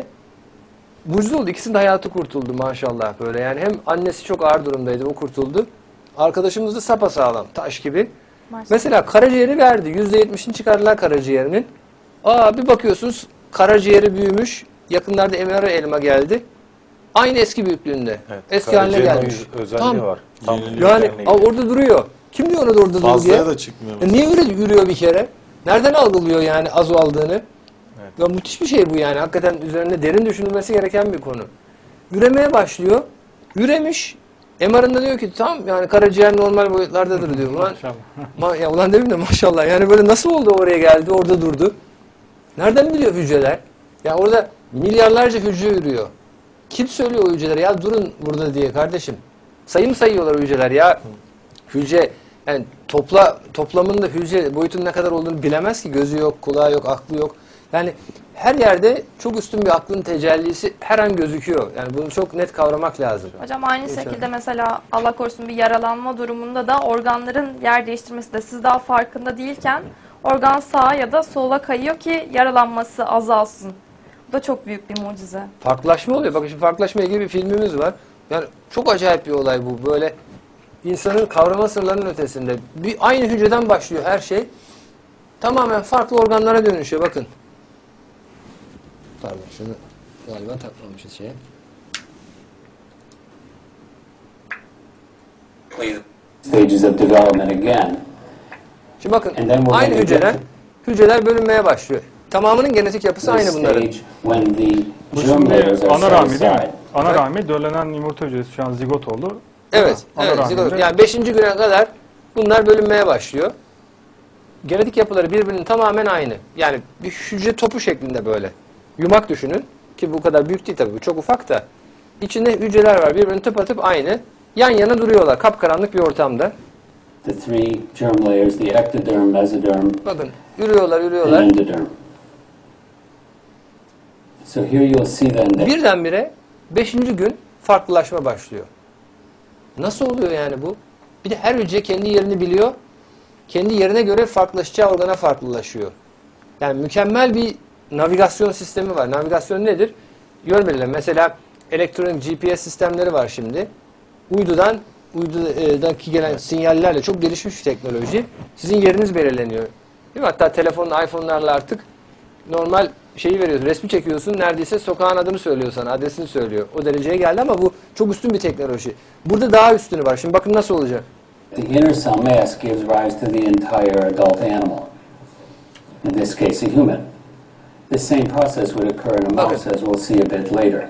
Mucize oldu. İkisinin de hayatı kurtuldu maşallah böyle. Yani hem annesi çok ağır durumdaydı, o kurtuldu. Arkadaşımız da sapasağlam, taş gibi.
Maşallah.
Mesela karaciğeri verdi. %70'ini çıkardılar karaciğerinin. Bir bakıyorsunuz karaciğeri büyümüş. Yakınlarda MR elma geldi. Aynı eski büyüklüğünde.
Evet,
Eski haline
karaciğerin
gelmiş.
özelliği
Tam.
var. Tam
Yeniliyor.
Yani
kendine
orada duruyor. Kim diyor ona da orada dur diye?
Fazlaya da çıkmıyor mesela.
Niye öyle yürüyor bir kere? Nereden algılıyor yani az aldığını?
Evet.
Ya müthiş bir şey bu yani. Hakikaten üzerinde derin düşünülmesi gereken bir konu. Üremeye başlıyor. Üremiş. MR'ında diyor ki tam yani karaciğer normal boyutlardadır diyor. Ulan, ya ulan dedim de maşallah. Yani böyle nasıl oldu oraya geldi, orada durdu. Nereden biliyor hücreler? Ya orada milyarlarca hücre yürüyor. Kim söylüyor o hücreleri? Ya durun burada diye kardeşim. Sayı mı sayıyorlar o hücreler ya? Hücre yani toplamında hücre boyutunun ne kadar olduğunu bilemez ki. Gözü yok, kulağı yok, aklı yok. Yani her yerde çok üstün bir aklın tecellisi her an gözüküyor. Yani bunu çok net kavramak lazım.
Hocam aynı şekilde mesela Allah korusun bir yaralanma durumunda da organların yer değiştirmesi de siz daha farkında değilken organ sağa ya da sola kayıyor ki yaralanması azalsın. Bu da çok büyük bir mucize.
Farklılaşma oluyor. Bakın şimdi farklılaşma ilgili bir filmimiz var. Yani çok acayip bir olay bu. Böyle insanın kavrama sırlarının ötesinde. Aynı hücreden başlıyor her şey. Tamamen farklı organlara dönüşüyor. Bakın. Pardon şunu galiba takmamışız şeye.
Stages of development again.
Şimdi bakın
And then we're
aynı
gonna
hücreler bölünmeye başlıyor. Tamamının genetik yapısı
The
aynı bunların.
stage when the
Bu
germ
şimdi
layers are
ana
set
rahmi değil mi?
aside.
Ana rahmi döllenen yumurta hücresi şu an zigot oldu.
Evet,
Ana
evet.
rahminde-
Zigot. Yani 5. güne kadar bunlar bölünmeye başlıyor. Genetik yapıları birbirinin tamamen aynı. Yani bir hücre topu şeklinde böyle. Yumak düşünün ki bu kadar büyük değil tabii, bu çok ufak da. İçinde hücreler var, birbirinin tıpatıp aynı. Yan yana duruyorlar kapkaranlık bir ortamda.
The three germ layers, the ectoderm, mesoderm,
Bakın yürüyorlar,
and
yürüyorlar.
endoderm. So here you'll see then that
Birdenbire 5. gün farklılaşma başlıyor. Nasıl oluyor yani bu? Bir de her hücre kendi yerini biliyor. Kendi yerine göre farklılaşacağı organa farklılaşıyor. Yani mükemmel bir navigasyon sistemi var. Navigasyon nedir? Yön belirleme. Mesela elektronik GPS sistemleri var şimdi. Uydudaki gelen sinyallerle çok gelişmiş bir teknoloji. Sizin yeriniz belirleniyor. Değil mi? Hatta telefonla, iPhone'larla artık normal şeyi veriyorsun. Resmi çekiyorsun. Neredeyse sokağın adını söylüyor sana. Adresini söylüyor. O dereceye geldi ama bu çok üstün bir teknoloji. Burada daha üstünü var. Şimdi bakın nasıl olacak.
the inner cell mass gives rise to the entire adult animal. In this case, a human. The same process would occur in a
Okay.
mouse, as we'll see a bit later.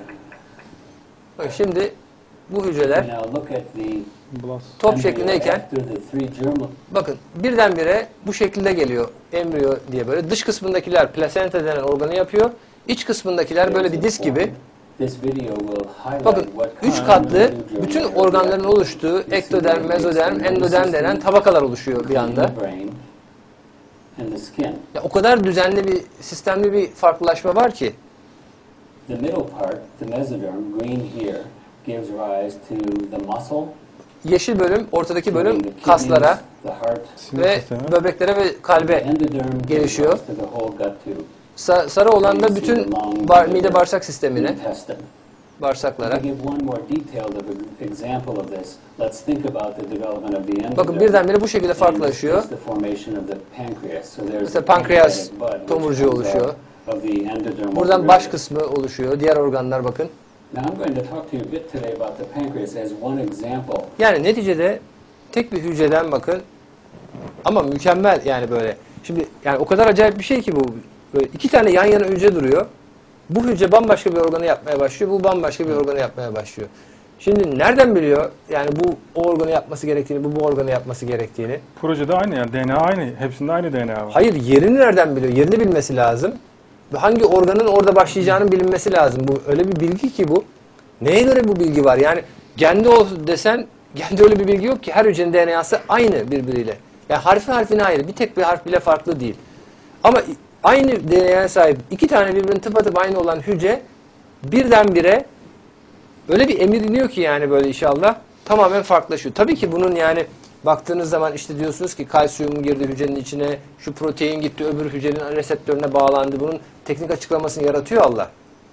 Bak şimdi bu hücreler
Now look at the
top
embryo
şeklindeyken
after the three germ.
bakın birdenbire bu şekilde geliyor embriyo diye böyle. Dış kısmındakiler plasenta denen organı yapıyor. İç kısmındakiler böyle bir disk gibi.
This video will highlight
Bakın
what
3
kind
katlı
of germ
bütün
layer
organların
the
oluştuğu ektoderm, mezoderm, endoderm denen tabakalar oluşuyor bir anda.
the brain and the skin.
Ya o kadar düzenli bir sistemli bir farklılaşma var ki.
The middle part, the mesoderm, green here, gives rise to the muscle,
Yeşil bölüm, ortadaki
to
bölüm
the kidneys,
kaslara
the heart,
Sinir
ve
sistemi.
böbreklere ve
the
kalbe.
endoderm gives
gelişiyor.
rise to the whole gut tube,
Sarı olan da bütün mide bağırsak
the
sistemine,
intestine.
bağırsaklara.
To give one more detailed example of this, let's think about the development of the endoderm.
Bakın birdenbire bu şekilde farklılaşıyor.
The formation of the pancreas. So there's
İşte
the
pankreas
pancreatic bud, which
tomurcuğu
comes
oluşuyor.
out of the endodermal
Buradan baş
ridge.
kısmı oluşuyor. Diğer organlar bakın.
Now I'm going to talk to you a bit today about the pancreas as one example.
Yani neticede tek bir hücreden bakın ama mükemmel yani böyle. Şimdi yani o kadar acayip bir şey ki bu. Böyle iki tane yan yana hücre duruyor. Bu hücre bambaşka bir organı yapmaya başlıyor. Bu bambaşka bir organı yapmaya başlıyor. Şimdi nereden biliyor yani bu o organı yapması gerektiğini, bu organı yapması gerektiğini?
Projede aynı yani DNA aynı. Hepsinde aynı DNA var.
Hayır, yerini nereden biliyor? Yerini bilmesi lazım. Ve hangi organın orada başlayacağının bilinmesi lazım. Bu öyle bir bilgi ki bu. Neye göre bu bilgi var? Yani gende ol desen, gende öyle bir bilgi yok ki. Her hücrenin DNA'sı aynı birbiriyle. Yani harfi harfine ayrı. Bir tek bir harf bile farklı değil. Ama aynı DNA'ya sahip iki tane birbirinin tıpatıp aynı olan hücre birdenbire öyle bir emir iniyor ki yani böyle inşallah tamamen farklılaşıyor. Tabii ki bunun yani baktığınız zaman işte diyorsunuz ki kalsiyum girdi hücrenin içine, şu protein gitti öbür hücrenin reseptörüne bağlandı. Bunun teknik açıklamasını yaratıyor Allah.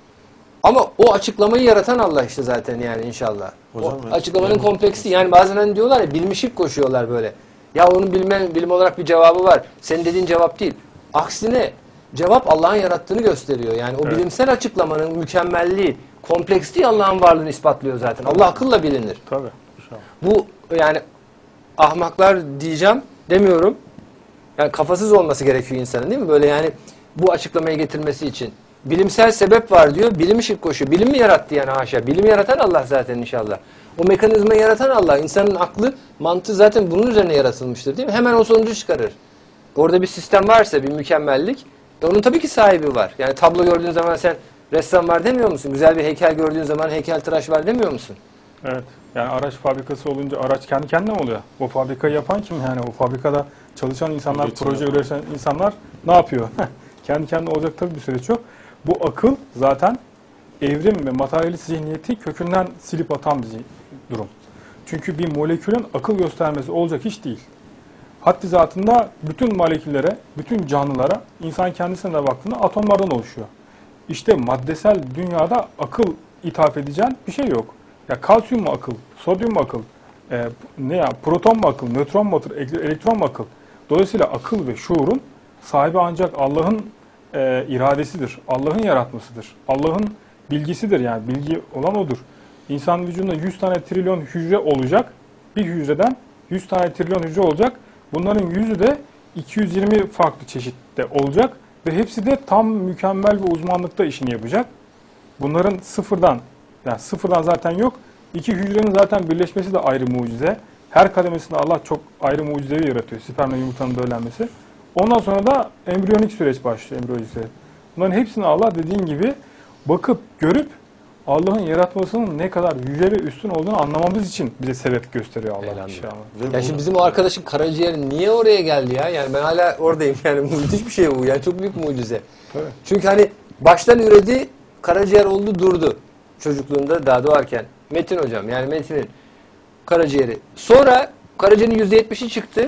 Ama o açıklamayı yaratan Allah işte zaten yani inşallah.
Hocam
O
ya,
açıklamanın
yani-
kompleksi yani bazen hani diyorlar ya bilmişlik koşuyorlar böyle. Ya onun bilim olarak bir cevabı var. Senin dediğin cevap değil. Aksine cevap Allah'ın yarattığını gösteriyor. Yani o
Evet.
bilimsel açıklamanın mükemmelliği, kompleksliği Allah'ın varlığını ispatlıyor zaten. Allah akılla bilinir.
Tabii. İnşallah.
Bu yani ahmaklar diyeceğim demiyorum. Yani kafasız olması gerekiyor insanın değil mi? Böyle yani bu açıklamayı getirmesi için? Bilimsel sebep var diyor. Bilimi şirk koşuyor. Bilim mi yarattı yani haşa? Bilimi yaratan Allah zaten inşallah. O mekanizmayı yaratan Allah. İnsanın aklı, mantığı zaten bunun üzerine yaratılmıştır değil mi? Hemen o sonucu çıkarır. Orada bir sistem varsa, bir mükemmellik, onun tabii ki sahibi var. Yani tablo gördüğün zaman sen ressam var demiyor musun? Güzel bir heykel gördüğün zaman heykeltıraş var demiyor musun?
Evet. Yani araç fabrikası olunca araç kendi kendine mi oluyor? O fabrikayı yapan kim? Yani o fabrikada çalışan insanlar,
Üretim
proje
yapan.
üreten insanlar ne yapıyor? Kendi kendine olacak tabii bir süreç yok. Bu akıl zaten evrim ve materyalist zihniyeti kökünden silip atan bir durum. Çünkü bir molekülün akıl göstermesi olacak iş değil. Haddi zatında bütün moleküllere, bütün canlılara, insan kendisine de baktığında atomlardan oluşuyor. İşte maddesel dünyada akıl ithaf edeceğin bir şey yok. Ya kalsiyum mu akıl, sodyum mu akıl, proton mu akıl, nötron mu akıl, elektron mu akıl? Dolayısıyla akıl ve şuurun sahibi ancak Allah'ın iradesidir, Allah'ın yaratmasıdır, Allah'ın bilgisidir, yani bilgi olan odur. İnsan vücudunda 100 tane trilyon hücre olacak, bir hücreden 100 tane trilyon hücre olacak. Bunların 100'ü de 220 farklı çeşitte olacak ve hepsi de tam mükemmel ve uzmanlıkta işini yapacak. Bunların sıfırdan zaten yok. İki hücrenin zaten birleşmesi de ayrı mucize. Her kademesinde Allah çok ayrı mucizevi yaratıyor. Spermle yumurtanın döllenmesi. Ondan sonra da embriyonik süreç başlıyor. Embriyolojik süreç. Bunların hepsini Allah dediğin gibi bakıp görüp Allah'ın yaratmasının ne kadar yüce ve üstün olduğunu anlamamız için bize sebep gösteriyor Allah
Elhamdülillah.
inşallah.
Ve
Ya
bunu-
şimdi bizim o arkadaşın karaciğeri niye oraya geldi ya? Yani ben hala oradayım yani müthiş bir şey bu. Yani çok büyük mucize.
Tabii.
Çünkü hani baştan üredi, karaciğer oldu durdu. Çocukluğunda daha doğarken. Metin hocam yani Metin'in karaciğeri. Sonra karaciğerin %70'i çıktı.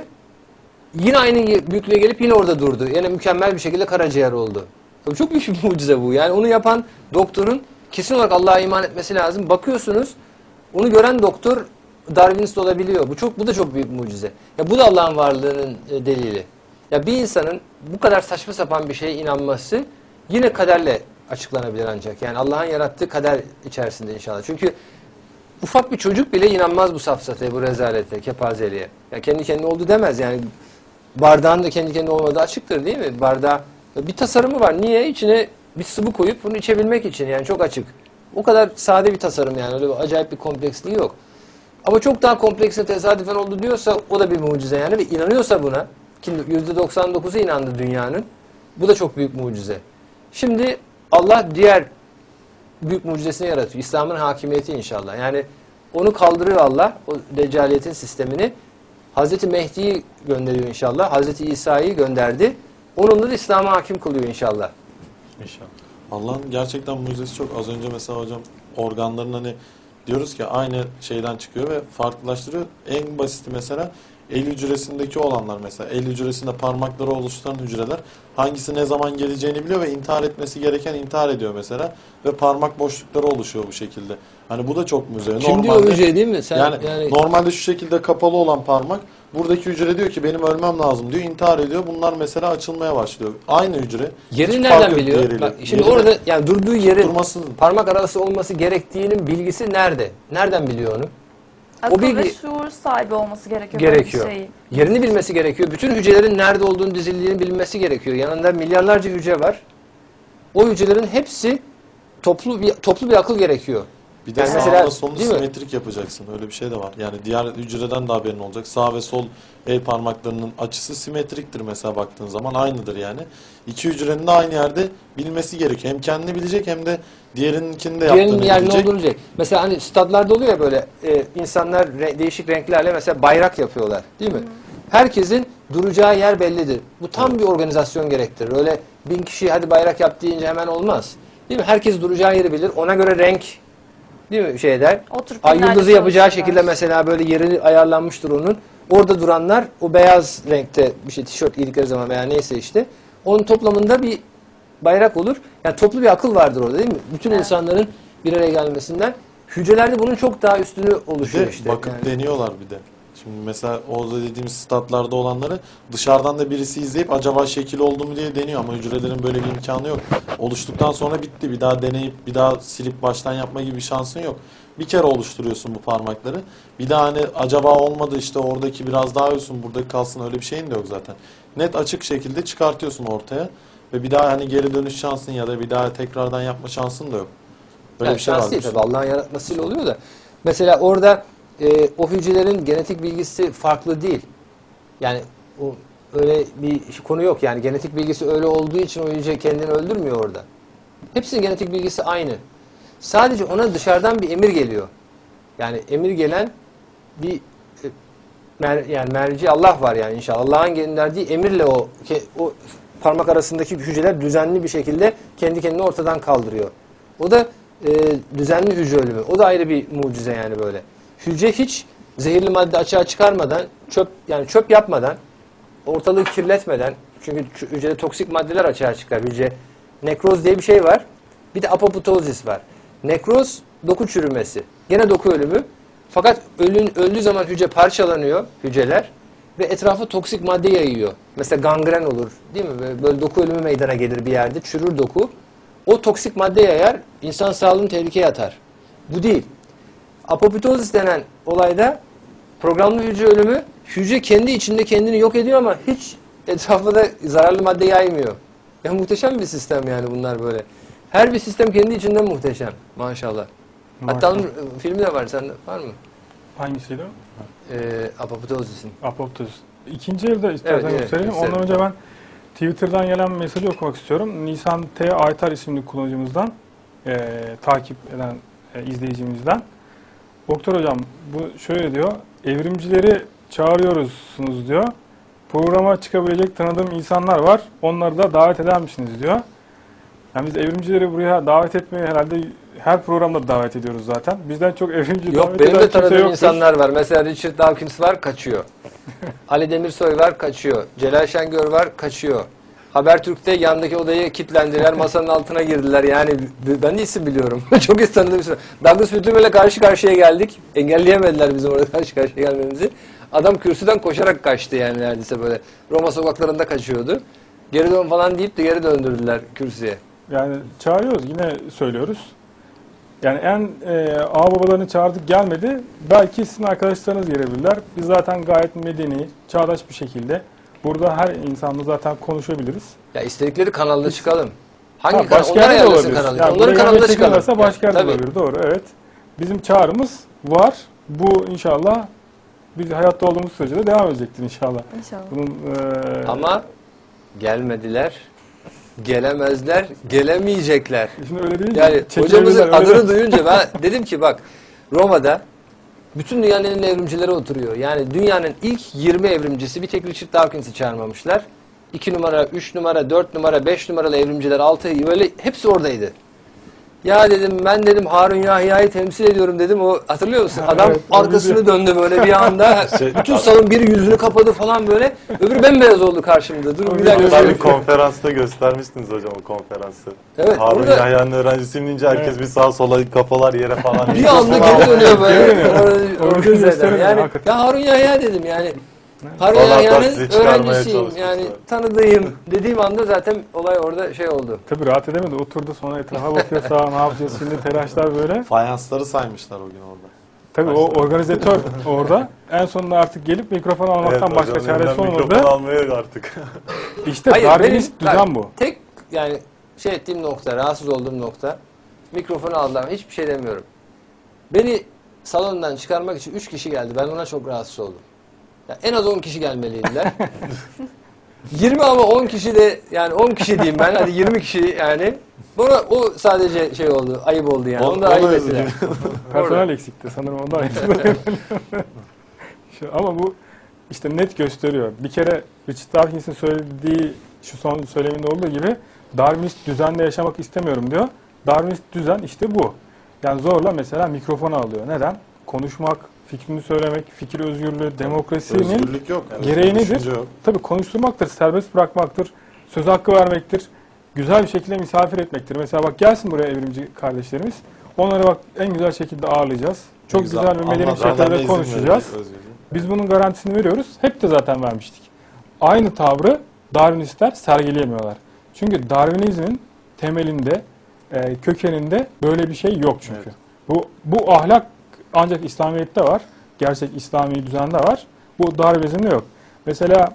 Yine aynı büyüklüğe gelip yine orada durdu. Yani mükemmel bir şekilde karaciğer oldu. Tabii çok büyük bir mucize bu. Yani onu yapan doktorun kesin olarak Allah'a iman etmesi lazım. Bakıyorsunuz onu gören doktor Darwinist olabiliyor. Bu da çok büyük mucize. Ya bu da Allah'ın varlığının delili. Ya bir insanın bu kadar saçma sapan bir şeye inanması yine kaderle açıklanabilir ancak. Yani Allah'ın yarattığı kader içerisinde inşallah. Çünkü ufak bir çocuk bile inanmaz bu safsataya, bu rezalete, kepazeliğe. Ya kendi kendine oldu demez yani. Bardağın da kendi kendine olmadığı açıktır değil mi? Bardağı bir tasarımı var. Niye? İçine bir sıvı koyup bunu içebilmek için yani çok açık. O kadar sade bir tasarım yani. Öyle bir acayip bir kompleksliği yok. Ama çok daha kompleksine tesadüfen oldu diyorsa o da bir mucize yani. Ve inanıyorsa buna, ki %99'u inandı dünyanın. Bu da çok büyük mucize. Şimdi Allah diğer büyük mucizesini yaratıyor. İslam'ın hakimiyeti inşallah. Yani onu kaldırıyor Allah, o deccaliyetin sistemini. Hazreti Mehdi'yi gönderiyor inşallah. Hazreti İsa'yı gönderdi. Onunla da İslam'a hakim kılıyor inşallah.
İnşallah.
Allah'ın gerçekten mucizesi çok. Az önce mesela hocam organların hani diyoruz ki aynı şeyden çıkıyor ve farklılaştırıyor. En basiti mesela el hücresindeki olanlar mesela. El hücresinde parmakları oluşturan hücreler hangisi ne zaman geleceğini biliyor ve intihar etmesi gereken intihar ediyor mesela. Ve parmak boşlukları oluşuyor bu şekilde. Hani bu da çok mucize.
Kim diyor o hücre değil mi? Sen,
Yani normalde şu şekilde kapalı olan parmak, buradaki hücre diyor ki benim ölmem lazım diyor, intihar ediyor. Bunlar mesela açılmaya başlıyor. Aynı hücre.
yerini
hiç fark
nereden
yok
biliyor?
diğeriyle.
Bak, şimdi
Yerini
orada yani durduğu yerin
tutturması
parmak arası olması gerektiğinin bilgisi nerede? Nereden biliyor onu?
Akıl ve
bilgi-
şuur sahibi olması gerekiyor. böyle bir
Gerekiyor.
şeyin.
Yerini bilmesi gerekiyor. Bütün hücrelerin nerede olduğunu, dizildiğini bilmesi gerekiyor. Yanında milyarlarca hücre var. O hücrelerin hepsi toplu bir akıl gerekiyor.
bir de
Yani
sağla
mesela,
solunu
değil mi?
simetrik yapacaksın. Öyle bir şey de var. Yani diğer hücreden de haberin olacak. Sağ ve sol el parmaklarının açısı simetriktir mesela baktığın zaman. Aynıdır yani. İki hücrenin de aynı yerde bilmesi gerekiyor. Hem kendini bilecek hem de diğerininkini de
Diğerinin
yaptığını
yerini
bilecek.
olduğunu bilecek. Mesela hani stadlarda oluyor ya böyle insanlar değişik renklerle mesela bayrak yapıyorlar. Değil mi? Herkesin duracağı yer bellidir. Bu tam bir organizasyon gerektirir. Öyle 1000 kişi hadi bayrak yap deyince hemen olmaz. Değil mi? Herkes duracağı yeri bilir. Ona göre renk değil mi şey der.
Oturup
Ay
binlerce
yıldızı yapacağı
çalışırlar.
şekilde mesela böyle yeri ayarlanmıştır onun. Orada duranlar o beyaz renkte bir şey tişört giydikleri zaman veya neyse işte onun toplamında bir bayrak olur. Yani toplu bir akıl vardır orada değil mi? Bütün
Evet.
insanların bir araya gelmesinden. Hücrelerde bunun çok daha üstünü
Bir
oluşuyor
de
işte.
bakıp
Yani.
deniyorlar bir de. Şimdi mesela orada dediğimiz statlarda olanları dışarıdan da birisi izleyip acaba şekil oldu mu diye deniyor ama hücrelerin böyle bir imkanı yok. Oluştuktan sonra bitti. Bir daha deneyip bir daha silip baştan yapma gibi bir şansın yok. Bir kere oluşturuyorsun bu parmakları. Bir daha hani acaba olmadı işte oradaki biraz daha olsun buradaki kalsın öyle bir şeyin de yok zaten. Net açık şekilde çıkartıyorsun ortaya ve bir daha hani geri dönüş şansın ya da bir daha tekrardan yapma şansın da yok. Böyle
Yani
bir şey var.
şans değil tabii, Allah'ın yaratmasıyla oluyor da. Mesela orada o hücrelerin genetik bilgisi farklı değil. Yani o öyle bir konu yok yani, genetik bilgisi öyle olduğu için o hücre kendini öldürmüyor orada. Hepsinin genetik bilgisi aynı. Sadece ona dışarıdan bir emir geliyor. Yani emir gelen bir yani merci Allah var yani inşallah. Allah'ın gönderdiği emirle o parmak arasındaki hücreler düzenli bir şekilde kendi kendini ortadan kaldırıyor. O da düzenli hücre ölümü. O da ayrı bir mucize yani böyle. Hücre hiç zehirli madde açığa çıkarmadan, çöp yapmadan, ortalığı kirletmeden, çünkü hücrede toksik maddeler açığa çıkar. Hücre nekroz diye bir şey var. Bir de apoptozis var. Nekroz doku çürümesi. Gene doku ölümü. Fakat öldüğü zaman hücre parçalanıyor, hücreler ve etrafa toksik madde yayıyor. Mesela gangren olur, değil mi? Böyle doku ölümü meydana gelir bir yerde, çürür doku. O toksik madde yayar, insan sağlığını tehlikeye atar. Bu değil. Apoptozis denen olayda programlı hücre ölümü, hücre kendi içinde kendini yok ediyor ama hiç etrafında zararlı madde yaymıyor. Ya muhteşem bir sistem yani bunlar böyle. Her bir sistem kendi içinden muhteşem maşallah. Hatta onun filmi de var, sende var mı?
Hangisiydi o?
Apoptozis'in.
Apoptozis. İkinci evde istersen
Evet,
gösterelim.
gösterelim.
Ondan önce ben Twitter'dan gelen mesajı okumak istiyorum. Nisan T. Aytar isimli kullanıcımızdan, takip eden izleyicimizden. Doktor hocam bu şöyle diyor. Evrimcileri çağırıyorsunuz diyor. Programa çıkabilecek tanıdığım insanlar var. Onları da davet eder misiniz diyor. Yani biz evrimcileri buraya davet etmeye herhalde her programda davet ediyoruz zaten. Bizden çok evrimci
Yok,
davet
benim
eden
de
kimse
tanıdığım
yoktur.
insanlar var. Mesela Richard Dawkins var, kaçıyor. Ali Demirsoy var, kaçıyor. Celal Şengör var, kaçıyor. Habertürk'te yandaki odayı kilitlendiler, masanın altına girdiler. Yani ben de isim biliyorum. Çok iyi tanıdığım isim. Douglas Mütürmel'le karşı karşıya geldik. Engelleyemediler bizim orada karşı karşıya gelmemizi. Adam kürsüden koşarak kaçtı yani neredeyse böyle. Roma sokaklarında kaçıyordu. Geri dön falan deyip de geri döndürdüler kürsüye.
Yani çağırıyoruz, yine söylüyoruz. Yani en ağababalarını çağırdık, gelmedi. Belki sizin arkadaşlarınız gelebilirler. Biz zaten gayet medeni, çağdaş bir şekilde burada her insanla zaten konuşabiliriz.
Ya istedikleri kanalda çıkalım. Hangi
Ha,
kanal?
başka
Onlar
yerde de
ayarlasın
olabilir.
kanalı.
Yani
Onların
buraya
kanalında
gelmek
çıkalım.
istiyorlarsa başka yerde
Tabii.
olabilir. Doğru, evet. Bizim çağrımız var. Bu inşallah biz hayatta olduğumuz sürece de devam edecektir inşallah.
İnşallah.
Bunun,
Ama gelmediler, gelemezler, gelemeyecekler.
şimdi öyle değil.
Yani
Çekilebilirler,
hocamızın
öyle
adını
de-
duyunca ben dedim ki bak, Roma'da bütün dünyanın en ünlü evrimcileri oturuyor. Yani dünyanın ilk 20 evrimcisi, bir tek Richard Dawkins'i çağırmamışlar. 2 numara, 3 numara, 4 numara, 5 numaralı evrimciler, 6 böyle hepsi oradaydı. Ya dedim, ben dedim Harun Yahya'yı temsil ediyorum dedim. O, hatırlıyor musun? Adam
Evet, o
arkasını
video.
döndü böyle bir anda. Bütün salon biri yüzünü kapadı falan böyle. Öbürü bembeyaz oldu karşımda. Dur bir daha
video.
Hatta
göstereyim.
bir konferansta göstermiştiniz hocam o konferansı.
Evet,
Harun
orada-
Yahya'nın öğrencisiyim deyince herkes bir sağa sola kafalar yere falan.
Bir anda geri dönüyor böyle.
Geri dönüyor.
Organize
Orada
eder.
gösterelim
Yani
hakikaten.
ya Harun Yahya dedim yani. Harun
Vallahi hatta
Yahya'nın
sizi çıkarmaya
öğrencisiyim
çalışmışlar.
yani, tanıdığım dediğim anda zaten olay orada şey oldu.
Tabii rahat edemedi. Oturdu, sonra etrafa bakıyor, sağa ne yapacağız şimdi, telaşlar böyle.
Fayansları saymışlar o gün orada.
Tabii o organizatör orada. En sonunda artık gelip mikrofon almaktan başka çaresi olmadı.
Mikrofon almaya artık.
İşte
Hayır,
Darwinist
benim
düzen bu.
tek yani şey ettiğim nokta, rahatsız olduğum nokta, mikrofonu aldılar, hiçbir şey demiyorum. Beni salondan çıkarmak için 3 kişi geldi. Ben ona çok rahatsız oldum. Ya en az 10 kişi gelmeliydiler. 20 ama 10 kişi de, yani 10 kişi diyeyim ben, hadi 20 kişi yani. Bana o sadece şey oldu, ayıp oldu yani. Onu da ayıp ettiler.
Personel eksikti sanırım ondan. Ama bu işte net gösteriyor. Bir kere Richard Dawkins'in söylediği, şu son söyleminde olduğu gibi, Darwinist düzende yaşamak istemiyorum diyor. Darwinist düzen işte bu. Yani zorla mesela mikrofonu alıyor. Neden? Konuşmak, fikrini söylemek, fikir özgürlüğü, demokrasinin
Özgürlük yok. Yani
gereği
düşünce
nedir?
yok.
Tabii konuşturmaktır, serbest bırakmaktır, söz hakkı vermektir, güzel bir şekilde misafir etmektir. Mesela bak, gelsin buraya evrimci kardeşlerimiz. Onları bak en güzel şekilde ağırlayacağız. Çok güzel ve medeni bir
Anlatmadan da
şekilde
izin
konuşacağız.
veriyor, özgürlüğü.
Biz bunun garantisini veriyoruz. Hep de zaten vermiştik. Aynı tavrı Darwinistler sergileyemiyorlar. Çünkü Darwinizmin temelinde, kökeninde böyle bir şey yok çünkü.
Evet.
Bu ahlak ancak İslamiyet'te var. Gerçek İslami düzende var. Bu Darwinizm'de yok. Mesela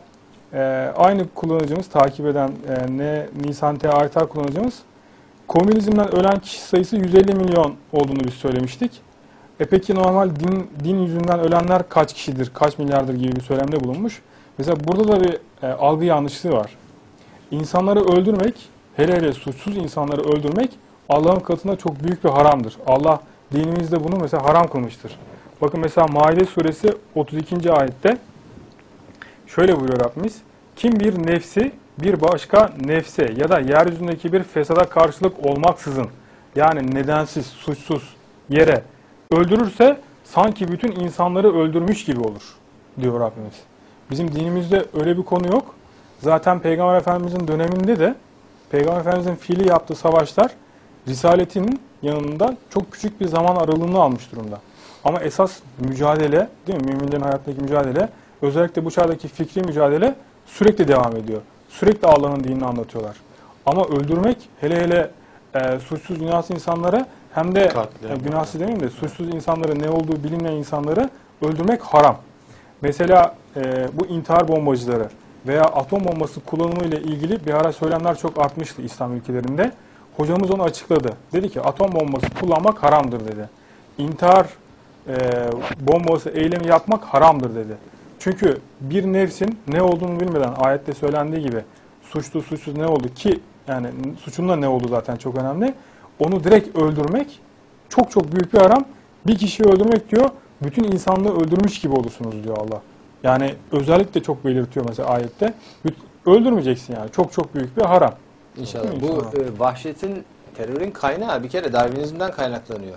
Aynı kullanıcımız, takip eden Nisan T. Aytar kullanıcımız, komünizmden ölen kişi sayısı 150 milyon olduğunu biz söylemiştik. Peki normal din yüzünden ölenler kaç kişidir, kaç milyardır gibi bir söylemde bulunmuş. Mesela burada da bir algı yanlışlığı var. İnsanları öldürmek, hele hele suçsuz insanları öldürmek Allah'ın katında çok büyük bir haramdır. Allah dinimizde bunu mesela haram kılmıştır. Bakın mesela Maide suresi 32. ayette şöyle buyuruyor Rabbimiz. Kim bir nefsi bir başka nefse ya da yeryüzündeki bir fesada karşılık olmaksızın, yani nedensiz, suçsuz yere öldürürse sanki bütün insanları öldürmüş gibi olur diyor Rabbimiz. Bizim dinimizde öyle bir konu yok. Zaten Peygamber Efendimizin döneminde de Peygamber Efendimizin fiili yaptığı savaşlar Risaletin yanında çok küçük bir zaman aralığını almış durumda. Ama esas mücadele, değil mi? Müminlerin hayattaki mücadele, özellikle bu çağdaki fikri mücadele sürekli devam ediyor. Sürekli Allah'ın dinini anlatıyorlar. Ama öldürmek, hele hele suçsuz günahsız insanlara, hem de günahsız demeyeyim de suçsuz insanları, ne olduğu bilinmeyen insanları öldürmek haram. Mesela bu intihar bombacıları veya atom bombası kullanımı ile ilgili bir ara söylemler çok artmıştı İslam ülkelerinde. Hocamız onu açıkladı. Dedi ki atom bombası kullanmak haramdır dedi. İntihar bombası eylemi yapmak haramdır dedi. Çünkü bir nefsin ne olduğunu bilmeden, ayette söylendiği gibi suçlu suçsuz ne oldu ki, yani suçun da ne oldu zaten çok önemli. Onu direkt öldürmek çok çok büyük bir haram. Bir kişiyi öldürmek diyor, bütün insanlığı öldürmüş gibi olursunuz diyor Allah. Yani özellikle çok belirtiyor mesela ayette. Öldürmeyeceksin yani. Çok çok büyük bir haram.
İnşallah. Bu vahşetin, terörün kaynağı bir kere Darwinizmden kaynaklanıyor.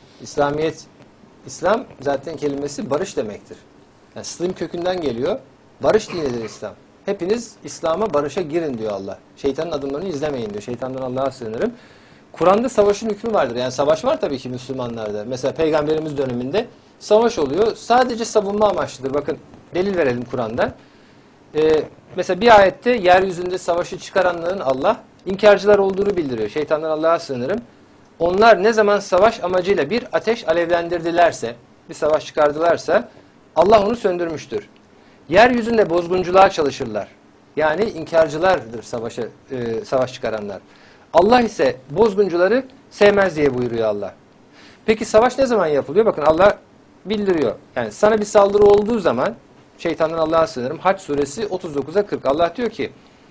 İslam zaten kelimesi barış demektir. Yani Slim kökünden geliyor. Barış dinidir İslam. Hepiniz İslam'a, barışa girin diyor Allah. Şeytanın adımlarını izlemeyin diyor. Şeytandan Allah'a sığınırım. Kur'an'da savaşın hükmü vardır. Yani savaş var tabii ki Müslümanlarda. Mesela Peygamberimiz döneminde savaş oluyor. Sadece savunma amaçlıdır. Bakın delil verelim Kur'an'dan. Mesela bir ayette yeryüzünde savaşı çıkaranların Allah inkarcılar olduğunu bildiriyor. Şeytandan Allah'a sığınırım. Onlar ne zaman savaş amacıyla bir ateş alevlendirdilerse, bir savaş çıkardılarsa Allah onu söndürmüştür. Yeryüzünde bozgunculuğa çalışırlar. Yani inkarcılardır savaş çıkaranlar. Allah ise bozguncuları sevmez diye buyuruyor Allah. Peki savaş ne zaman yapılıyor? Bakın Allah bildiriyor. Yani sana bir saldırı olduğu zaman, şeytandan Allah'a sığınırım. Hac suresi 39'a 40. Allah diyor ki,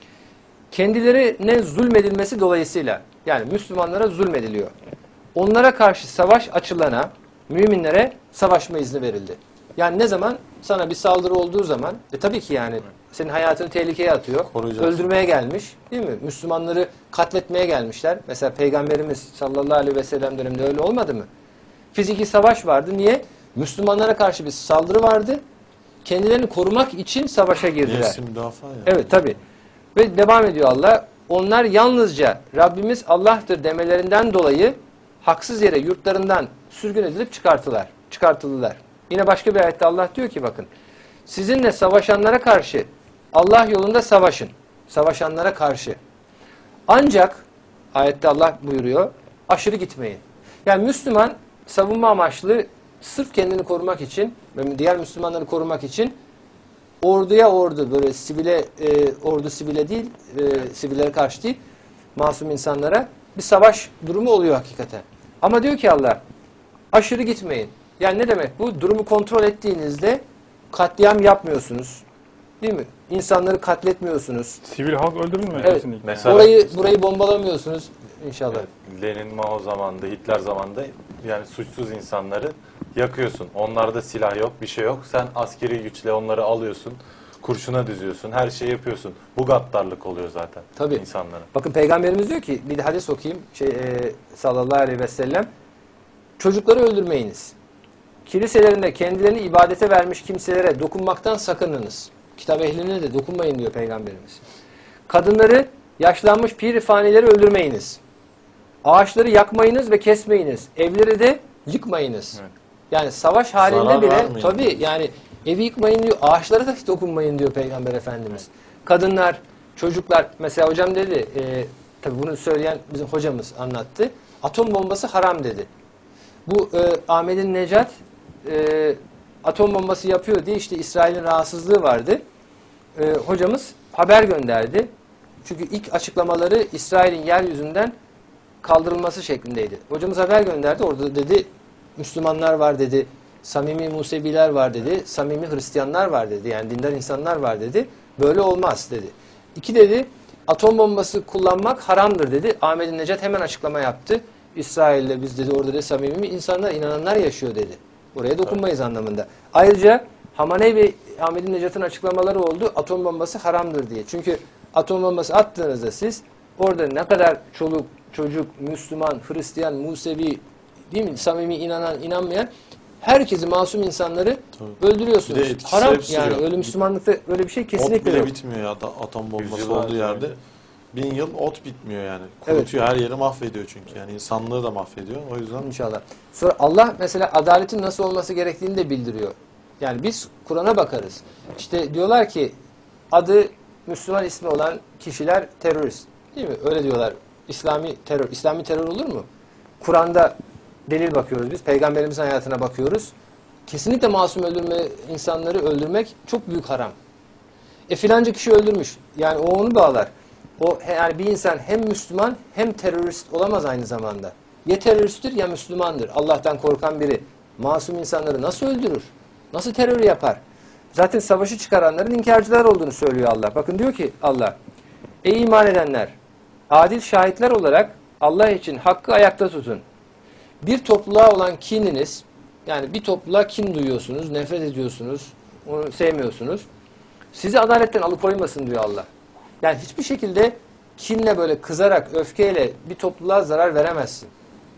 kendilerine zulmedilmesi dolayısıyla, yani Müslümanlara zulmediliyor. Onlara karşı savaş açılana, müminlere savaşma izni verildi. Yani ne zaman? Sana bir saldırı olduğu zaman, tabii ki yani senin hayatını tehlikeye atıyor. Öldürmeye gelmiş, değil mi? Müslümanları katletmeye gelmişler. Mesela Peygamberimiz sallallahu aleyhi ve sellem döneminde öyle olmadı mı? Fiziki savaş vardı. Niye? Müslümanlara karşı bir saldırı vardı. Kendilerini korumak için savaşa girdiler.
Nefsi müdafaa ya.
Evet tabii. Ve devam ediyor Allah. Onlar yalnızca Rabbimiz Allah'tır demelerinden dolayı haksız yere yurtlarından sürgün edilip çıkartıldılar. Yine başka bir ayette Allah diyor ki bakın. Sizinle savaşanlara karşı Allah yolunda savaşın. Savaşanlara karşı. Ancak ayette Allah buyuruyor, aşırı gitmeyin. Yani Müslüman savunma amaçlı sırf kendini korumak için ve diğer Müslümanları korumak için orduya ordu, böyle sivile ordu sivile değil, sivillere karşı değil, masum insanlara bir savaş durumu oluyor hakikaten. Ama diyor ki Allah, aşırı gitmeyin. Yani ne demek bu? Durumu kontrol ettiğinizde katliam yapmıyorsunuz. Değil mi? İnsanları katletmiyorsunuz.
Sivil halk öldürülmüyor
Evet.
kesinlikle.
Mesela-
Burayı bombalamıyorsunuz inşallah.
Evet, Lenin, Mao zamanında, Hitler zamanında yani suçsuz insanları yakıyorsun. Onlarda silah yok, bir şey yok. Sen askeri güçle onları alıyorsun, kurşuna düzüyorsun, her şeyi yapıyorsun. Bu gaddarlık oluyor zaten
Tabii.
insanlara.
Bakın Peygamberimiz diyor ki, bir de hadis okuyayım sallallahu aleyhi ve sellem. Çocukları öldürmeyiniz. Kiliselerinde kendilerini ibadete vermiş kimselere dokunmaktan sakınınız. Kitap ehline de dokunmayın diyor Peygamberimiz. Kadınları, yaşlanmış pir-i-fanileri öldürmeyiniz. Ağaçları yakmayınız ve kesmeyiniz. Evleri de yıkmayınız. Evet. Yani savaş halinde
Zarar
bile
vermeyin.
tabii yani evi yıkmayın diyor. Ağaçlara da dokunmayın diyor Peygamber Efendimiz. Kadınlar, çocuklar, mesela hocam dedi, tabii bunu söyleyen bizim hocamız anlattı. Atom bombası haram dedi. Bu Ahmet'in Necat atom bombası yapıyor diye işte İsrail'in rahatsızlığı vardı. hocamız haber gönderdi. Çünkü ilk açıklamaları İsrail'in yeryüzünden kaldırılması şeklindeydi. Hocamız haber gönderdi. Orada dedi Müslümanlar var dedi. Samimi Museviler var dedi. Samimi Hristiyanlar var dedi. Yani dindar insanlar var dedi. Böyle olmaz dedi. İki dedi atom bombası kullanmak haramdır dedi. Ahmet Necat hemen açıklama yaptı. İsrail'le biz dedi orada da samimi insanlar, inananlar yaşıyor dedi. Oraya dokunmayız anlamında. Ayrıca Hamaney ve Ahmet Necat'ın açıklamaları oldu. Atom bombası haramdır diye. Çünkü atom bombası attığınızda siz orada ne kadar çoluk, çocuk, Müslüman, Hristiyan, Musevi, değil mi? Samimi inanan, inanmayan herkesi, masum insanları öldürüyorsunuz.
Bir de etkisi
Haram
hep
yani.
sürüyor.
Öyle Müslümanlıkta öyle bir şey
Ot
kesinlikle
bile
yok.
bitmiyor ya da atom bombası
Yüzyıllarca
olduğu yerde.
önce.
1000 yıl ot bitmiyor yani.
Evet.
Kurutuyor, her yeri mahvediyor çünkü. Yani insanlığı da mahvediyor. O yüzden
İnşallah. Sonra Allah mesela adaletin nasıl olması gerektiğini de bildiriyor. Yani biz Kur'an'a bakarız. İşte diyorlar ki adı Müslüman ismi olan kişiler terörist. Değil mi? Öyle diyorlar. İslami terör. İslami terör olur mu? Kur'an'da delil bakıyoruz biz. Peygamberimizin hayatına bakıyoruz. Kesinlikle masum insanları öldürmek çok büyük haram. Filanca kişi öldürmüş. Yani o onu bağlar. O yani bir insan hem Müslüman hem terörist olamaz aynı zamanda. Ya teröristtir ya Müslümandır. Allah'tan korkan biri masum insanları nasıl öldürür? Nasıl terör yapar? Zaten savaşı çıkaranların inkarcılar olduğunu söylüyor Allah. Bakın diyor ki Allah, ey iman edenler, adil şahitler olarak Allah için hakkı ayakta tutun. Bir topluluğa olan kininiz, yani bir topluluğa kin duyuyorsunuz, nefret ediyorsunuz, onu sevmiyorsunuz. Sizi adaletten alıkoymasın diyor Allah. Yani hiçbir şekilde kinle böyle kızarak, öfkeyle bir topluluğa zarar veremezsin.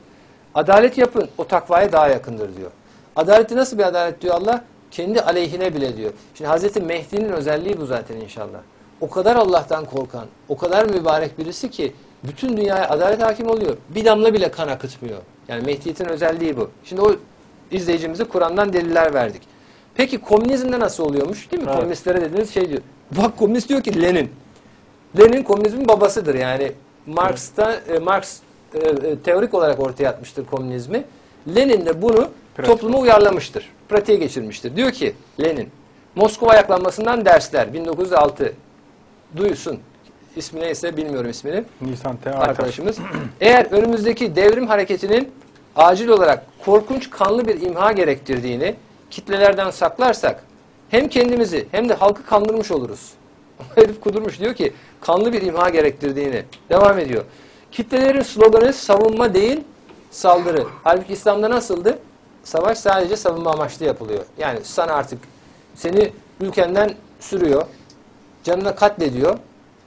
Adalet yapın, o takvaya daha yakındır diyor. Adaleti nasıl bir adalet diyor Allah? Kendi aleyhine bile diyor. Şimdi Hazreti Mehdi'nin özelliği bu zaten inşallah. O kadar Allah'tan korkan, o kadar mübarek birisi ki bütün dünyaya adalet hakim oluyor. Bir damla bile kan akıtmıyor. Yani Mehdiyet'in özelliği bu. Şimdi o izleyicimize Kur'an'dan deliller verdik. Peki komünizmde nasıl oluyormuş? Değil mi?
Evet.
Komünistlere dediğiniz şey diyor. Bak komünist diyor ki Lenin. Lenin komünizmin babasıdır. Yani Marx teorik olarak ortaya atmıştır komünizmi. Lenin de bunu topluma uyarlamıştır. Pratiğe geçirmiştir. Diyor ki Lenin, Moskova ayaklanmasından dersler 1906. Duysun. İsmi neyse bilmiyorum ismini.
Nisan T. Artar.
Arkadaşımız. Eğer önümüzdeki devrim hareketinin acil olarak korkunç kanlı bir imha gerektirdiğini kitlelerden saklarsak hem kendimizi hem de halkı kandırmış oluruz. Herif kudurmuş, diyor ki kanlı bir imha gerektirdiğini. Devam ediyor. Kitlelerin sloganı savunma değil saldırı. Halbuki İslam'da nasıldı? Savaş sadece savunma amaçlı yapılıyor. Yani sana artık seni ülkenden sürüyor. Canına katlediyor.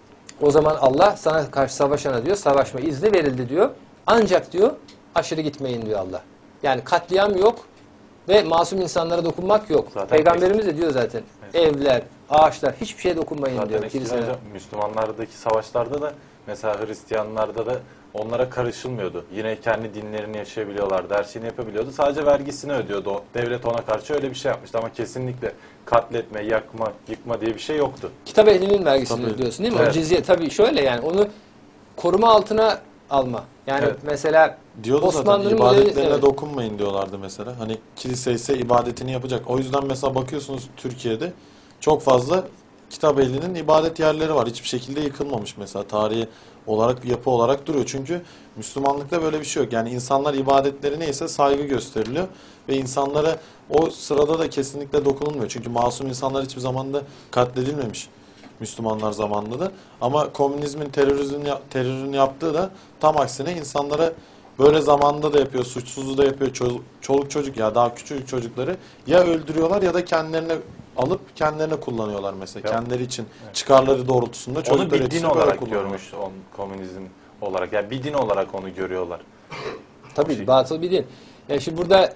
O zaman Allah sana karşı savaşana diyor savaşma izni verildi diyor. Ancak diyor aşırı gitmeyin diyor Allah. Yani katliam yok ve masum insanlara dokunmak yok.
Zaten
Peygamberimiz de diyor zaten.
Evet.
Evler, ağaçlar hiçbir şeye dokunmayın
Zaten
diyor.
eskiden
Kiliseler.
hocam Müslümanlardaki savaşlarda da mesela Hristiyanlarda da onlara karışılmıyordu. Yine kendi dinlerini yaşayabiliyorlardı, her şeyini yapabiliyordu. Sadece vergisini ödüyordu. Devlet ona karşı öyle bir şey yapmıştı ama kesinlikle katletme, yakma, yıkma diye bir şey yoktu.
Kitap ehlinin vergisini
Tabii.
ödüyorsun değil mi?
Evet.
O cizye tabii şöyle yani onu koruma altına alma. Yani
Evet.
mesela
diyordu zaten
Osmanlı'nın
ibadetlerine
evet.
dokunmayın diyorlardı mesela. Hani kilise ise ibadetini yapacak. O yüzden mesela bakıyorsunuz Türkiye'de çok fazla kitap ehlinin ibadet yerleri var. Hiçbir şekilde yıkılmamış mesela. Tarihi olarak, yapı olarak duruyor. Çünkü Müslümanlıkta böyle bir şey yok. Yani insanlar ibadetleri neyse saygı gösteriliyor. Ve insanlara o sırada da kesinlikle dokunulmuyor. Çünkü masum insanlar hiçbir zaman da katledilmemiş. Müslümanlar zamanında da. Ama komünizmin terörün yaptığı da tam aksine insanlara böyle zamanda da yapıyor, suçsuzu da yapıyor. Çoluk çocuk ya daha küçük çocukları ya öldürüyorlar ya da kendilerine alıp kendilerine kullanıyorlar mesela.
Ya,
Kendileri için çıkarları doğrultusunda
Onu
çocukları
bir din
yetiştirip böyle
olarak
kullanıyorlar.
görmüş komünizm olarak. Yani bir din olarak onu görüyorlar.
Tabii
Şey.
batıl bir din. Yani şimdi burada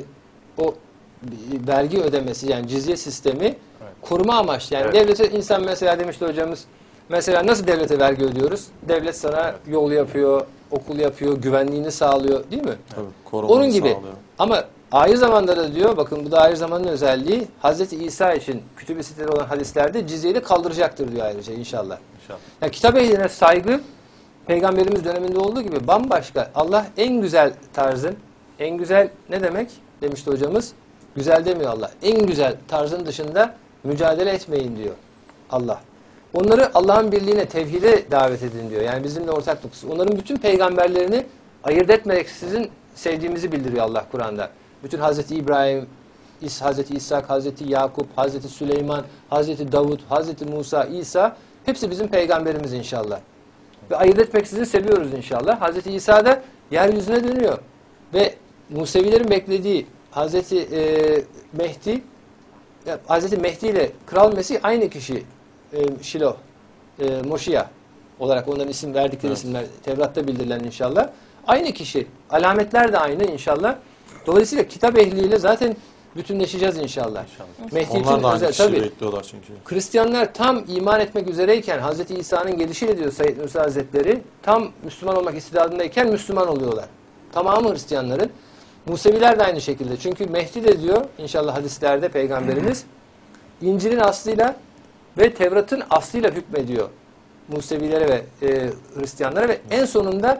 o vergi ödemesi yani cizye sistemi koruma amaçlı. Yani
Evet.
devlete insan mesela demişti hocamız mesela nasıl devlete vergi ödüyoruz? Devlet sana yol yapıyor, okul yapıyor, güvenliğini sağlıyor değil mi?
Tabii, korumayı
Onun gibi.
sağlıyor.
Ama ahir zamanda da diyor bakın bu da ahir zamanın özelliği Hazreti İsa için kütüb-i sitede olan hadislerde cizyeyi de kaldıracaktır diyor ayrıca inşallah.
İnşallah.
Yani kitap ehline saygı Peygamberimiz döneminde olduğu gibi bambaşka. Allah en güzel tarzın, en güzel ne demek demişti hocamız? Güzel demiyor Allah. En güzel tarzın dışında mücadele etmeyin diyor. Allah. Onları Allah'ın birliğine, tevhide davet edin diyor. Yani bizimle ortak noktası. Onların bütün peygamberlerini ayırt etmeksizin sevdiğimizi bildiriyor Allah Kur'an'da. Bütün Hazreti İbrahim, Hazreti İshak, Hazreti Yakup, Hazreti Süleyman, Hazreti Davud, Hazreti Musa, İsa hepsi bizim peygamberimiz inşallah. Ve ayırt etmeksizin seviyoruz inşallah. Hazreti İsa da yeryüzüne dönüyor. Ve Musevilerin beklediği Hazreti Mehdi, Hazreti Mehdi ile Kral Mesih aynı kişi. Şilo, Moşiya olarak onların isim verdikleri isimler Tevrat'ta bildirilen inşallah. Aynı kişi. Alametler de aynı inşallah. Dolayısıyla kitap ehliyle zaten bütünleşeceğiz inşallah. Mehdi
Onlar
için
da aynı
özel.
kişiyi
Tabii.
bekliyorlar çünkü.
Hristiyanlar tam iman etmek üzereyken Hz. İsa'nın gelişiyle diyor Said Nursi Hazretleri tam Müslüman olmak istidadındayken Müslüman oluyorlar. Tamamı Hristiyanların. Museviler de aynı şekilde. Çünkü Mehdi de diyor inşallah hadislerde Peygamberimiz İncil'in aslıyla ve Tevrat'ın aslıyla hükmediyor Musevilere ve Hristiyanlara ve en sonunda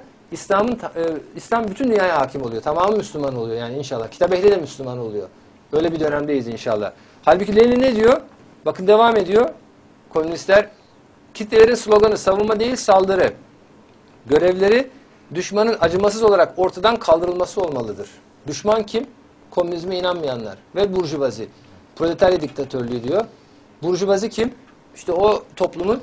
İslam bütün dünyaya hakim oluyor. Tamamı Müslüman oluyor yani inşallah. Kitap ehli de Müslüman oluyor. Öyle bir dönemdeyiz inşallah. Halbuki Lenin ne diyor? Bakın devam ediyor. Komünistler kitlelerin sloganı savunma değil saldırı. Görevleri düşmanın acımasız olarak ortadan kaldırılması olmalıdır. Düşman kim? Komünizme inanmayanlar ve burjuvazi. Proletarya diktatörlüğü diyor. Burjuvazi kim? İşte o toplumun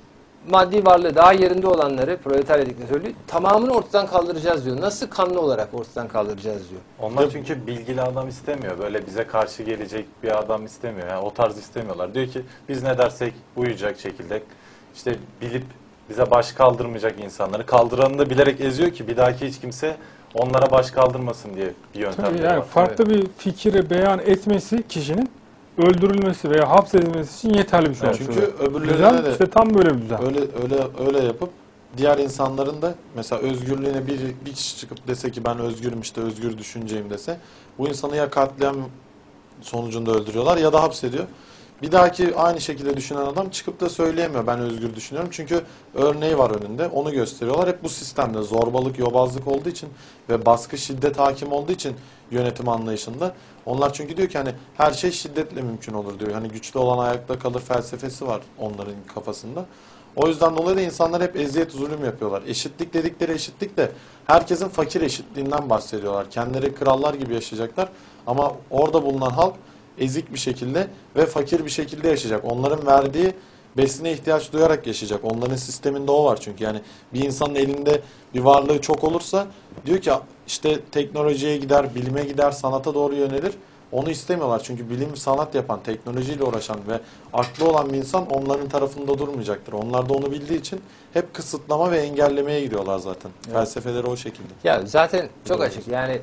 maddi varlığı daha yerinde olanları, proletarya diktatörlüğü tamamını ortadan kaldıracağız diyor. Nasıl? Kanlı olarak ortadan kaldıracağız diyor.
Onlar çünkü bilgili adam istemiyor. Böyle bize karşı gelecek bir adam istemiyor. Yani o tarz istemiyorlar. Diyor ki biz ne dersek uyacak şekilde işte bilip bize baş kaldırmayacak insanları kaldıranını da bilerek eziyor ki bir dahaki hiç kimse onlara baş kaldırmasın diye bir yöntem
Tabii
var.
yani farklı bir fikri beyan etmesi kişinin öldürülmesi veya hapsedilmesi için yeterli bir şey olmuş
Çünkü
oluyor.
öbürlerine
Düzen
de
işte tam böyle bir düzen.
öyle yapıp diğer insanların da mesela özgürlüğüne bir kişi çıkıp dese ki ben özgürüm işte özgür düşünceyim dese bu insanı ya katliam sonucunda öldürüyorlar ya da hapsediyor. Bir dahaki aynı şekilde düşünen adam çıkıp da söyleyemiyor ben özgür düşünüyorum. Çünkü örneği var önünde onu gösteriyorlar. Hep bu sistemde zorbalık, yobazlık olduğu için ve baskı, şiddet hakim olduğu için yönetim anlayışında. Onlar çünkü diyor ki hani her şey şiddetle mümkün olur diyor. Hani güçlü olan ayakta kalır felsefesi var onların kafasında. O yüzden dolayı da insanlar hep eziyet, zulüm yapıyorlar. Eşitlik dedikleri eşitlik de herkesin fakir eşitliğinden bahsediyorlar. Kendileri krallar gibi yaşayacaklar ama orada bulunan halk ezik bir şekilde ve fakir bir şekilde yaşayacak. Onların verdiği besine ihtiyaç duyarak yaşayacak. Onların sisteminde o var çünkü. Yani bir insanın elinde bir varlığı çok olursa diyor ki işte teknolojiye gider, bilime gider, sanata doğru yönelir. Onu istemiyorlar çünkü bilim, sanat yapan, teknolojiyle uğraşan ve aklı olan bir insan onların tarafında durmayacaktır. Onlar da onu bildiği için hep kısıtlama ve engellemeye gidiyorlar zaten. Evet. Felsefeleri o şekilde.
Ya zaten çok açık. Yani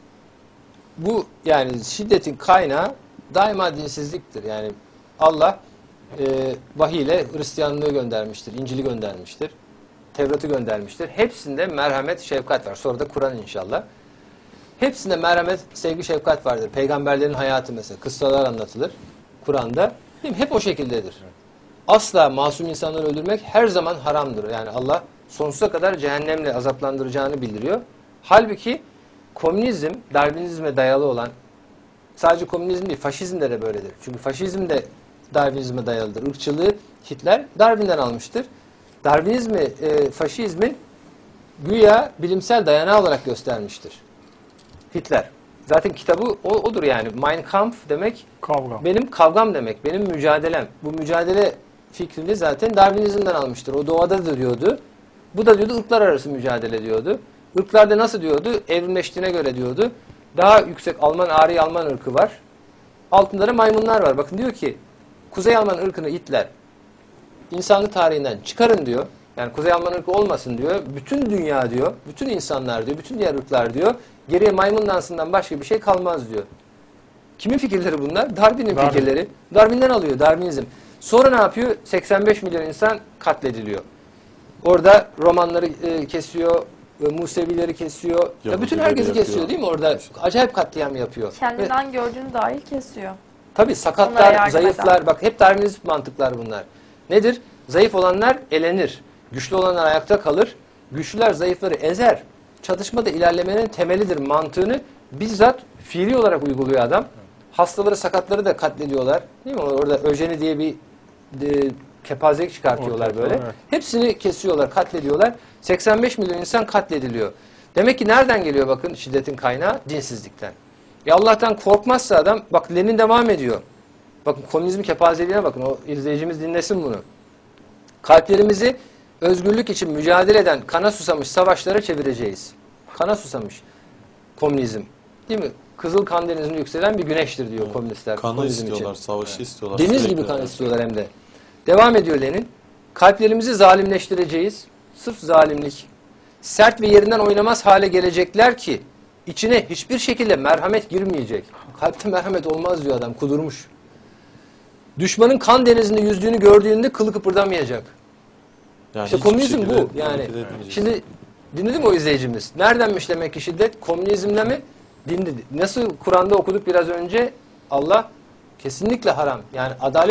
bu yani şiddetin kaynağı daima dinsizliktir. Yani Allah vahiy ile Hristiyanlığı göndermiştir, İncil'i göndermiştir, Tevrat'ı göndermiştir. Hepsinde merhamet, şefkat var. Sonra da Kur'an inşallah. Hepsinde merhamet, sevgi, şefkat vardır. Peygamberlerin hayatı mesela, kıssalar anlatılır Kur'an'da. Değil mi? Hep o şekildedir. Asla masum insanları öldürmek her zaman haramdır. Yani Allah sonsuza kadar cehennemle azaplandıracağını bildiriyor. Halbuki komünizm, Darwinizme dayalı olan, sadece komünizm değil, faşizm de böyledir. Çünkü faşizm de Darwinizme dayalıdır. Irkçılığı Hitler Darwin'den almıştır. Darwinizmi, faşizmin güya bilimsel dayanağı olarak göstermiştir Hitler. Zaten kitabı odur yani. Mein Kampf demek
Kavga.
benim kavgam demek, benim mücadelem. Bu mücadele fikrini zaten Darwinizm'den almıştır. O doğada da diyordu. Bu da diyordu ırklar arası mücadele diyordu. Irklarda nasıl diyordu? Evrimleştiğine göre diyordu. Daha yüksek Arya Alman ırkı var. Altında da maymunlar var. Bakın diyor ki Kuzey Alman ırkını Hitler insanlık tarihinden çıkarın diyor. Yani Kuzey Alman ırkı olmasın diyor. Bütün dünya diyor, bütün insanlar diyor, bütün diğer ırklar diyor. Geriye maymun dansından başka bir şey kalmaz diyor. Kimin fikirleri bunlar? Darwin'in fikirleri. Darwin'den alıyor, Darwinizm. Sonra ne yapıyor? 85 milyon insan katlediliyor. Orada romanları kesiyor, Musevileri kesiyor. Ya bütün herkesi kesiyor değil mi orada? Acayip katliam yapıyor.
Kendinden gördüğünü dahil kesiyor.
Tabii sakatlar, zayıflar, bak hep Darwinist mantıklar bunlar. Nedir? Zayıf olanlar elenir. Güçlü olanlar ayakta kalır. Güçlüler zayıfları ezer. Çatışmada ilerlemenin temelidir mantığını bizzat fiili olarak uyguluyor adam. Hastaları, sakatları da katlediyorlar. Değil mi? Orada Öjeni diye bir kepazelik çıkartıyorlar
Ortaya
böyle.
doğru, evet.
Hepsini kesiyorlar, katlediyorlar. 85 milyon insan katlediliyor. Demek ki nereden geliyor bakın şiddetin kaynağı? Dinsizlikten. Allah'tan korkmazsa adam, bak Lenin devam ediyor. Bakın komünizm kepazeliğine bakın, o izleyicimiz dinlesin bunu. Kalplerimizi özgürlük için mücadele eden kana susamış savaşlara çevireceğiz. Kana susamış komünizm. Değil mi? Kızıl kan denizinde yükselen bir güneştir diyor komünistler.
Kanı
komünizm
istiyorlar,
için.
savaşı istiyorlar.
Deniz
sürekli.
gibi kan istiyorlar hem de. Devam ediyor Lenin. Kalplerimizi zalimleştireceğiz. Sırf zalimlik. Sert ve yerinden oynamaz hale gelecekler ki içine hiçbir şekilde merhamet girmeyecek. Kalpte merhamet olmaz diyor adam, kudurmuş. Düşmanın kan denizinde yüzdüğünü gördüğünde kılı kıpırdamayacak.
Yani
İşte
hiçbir
komünizm
şekilde
bu. Yani
hareket etmeyecek.
şimdi dinledi mi o izleyicimiz? Neredenmiş demek ki şiddet? Komünizmle mi? Dindi. Nasıl Kur'an'da okuduk biraz önce? Allah kesinlikle haram. Yani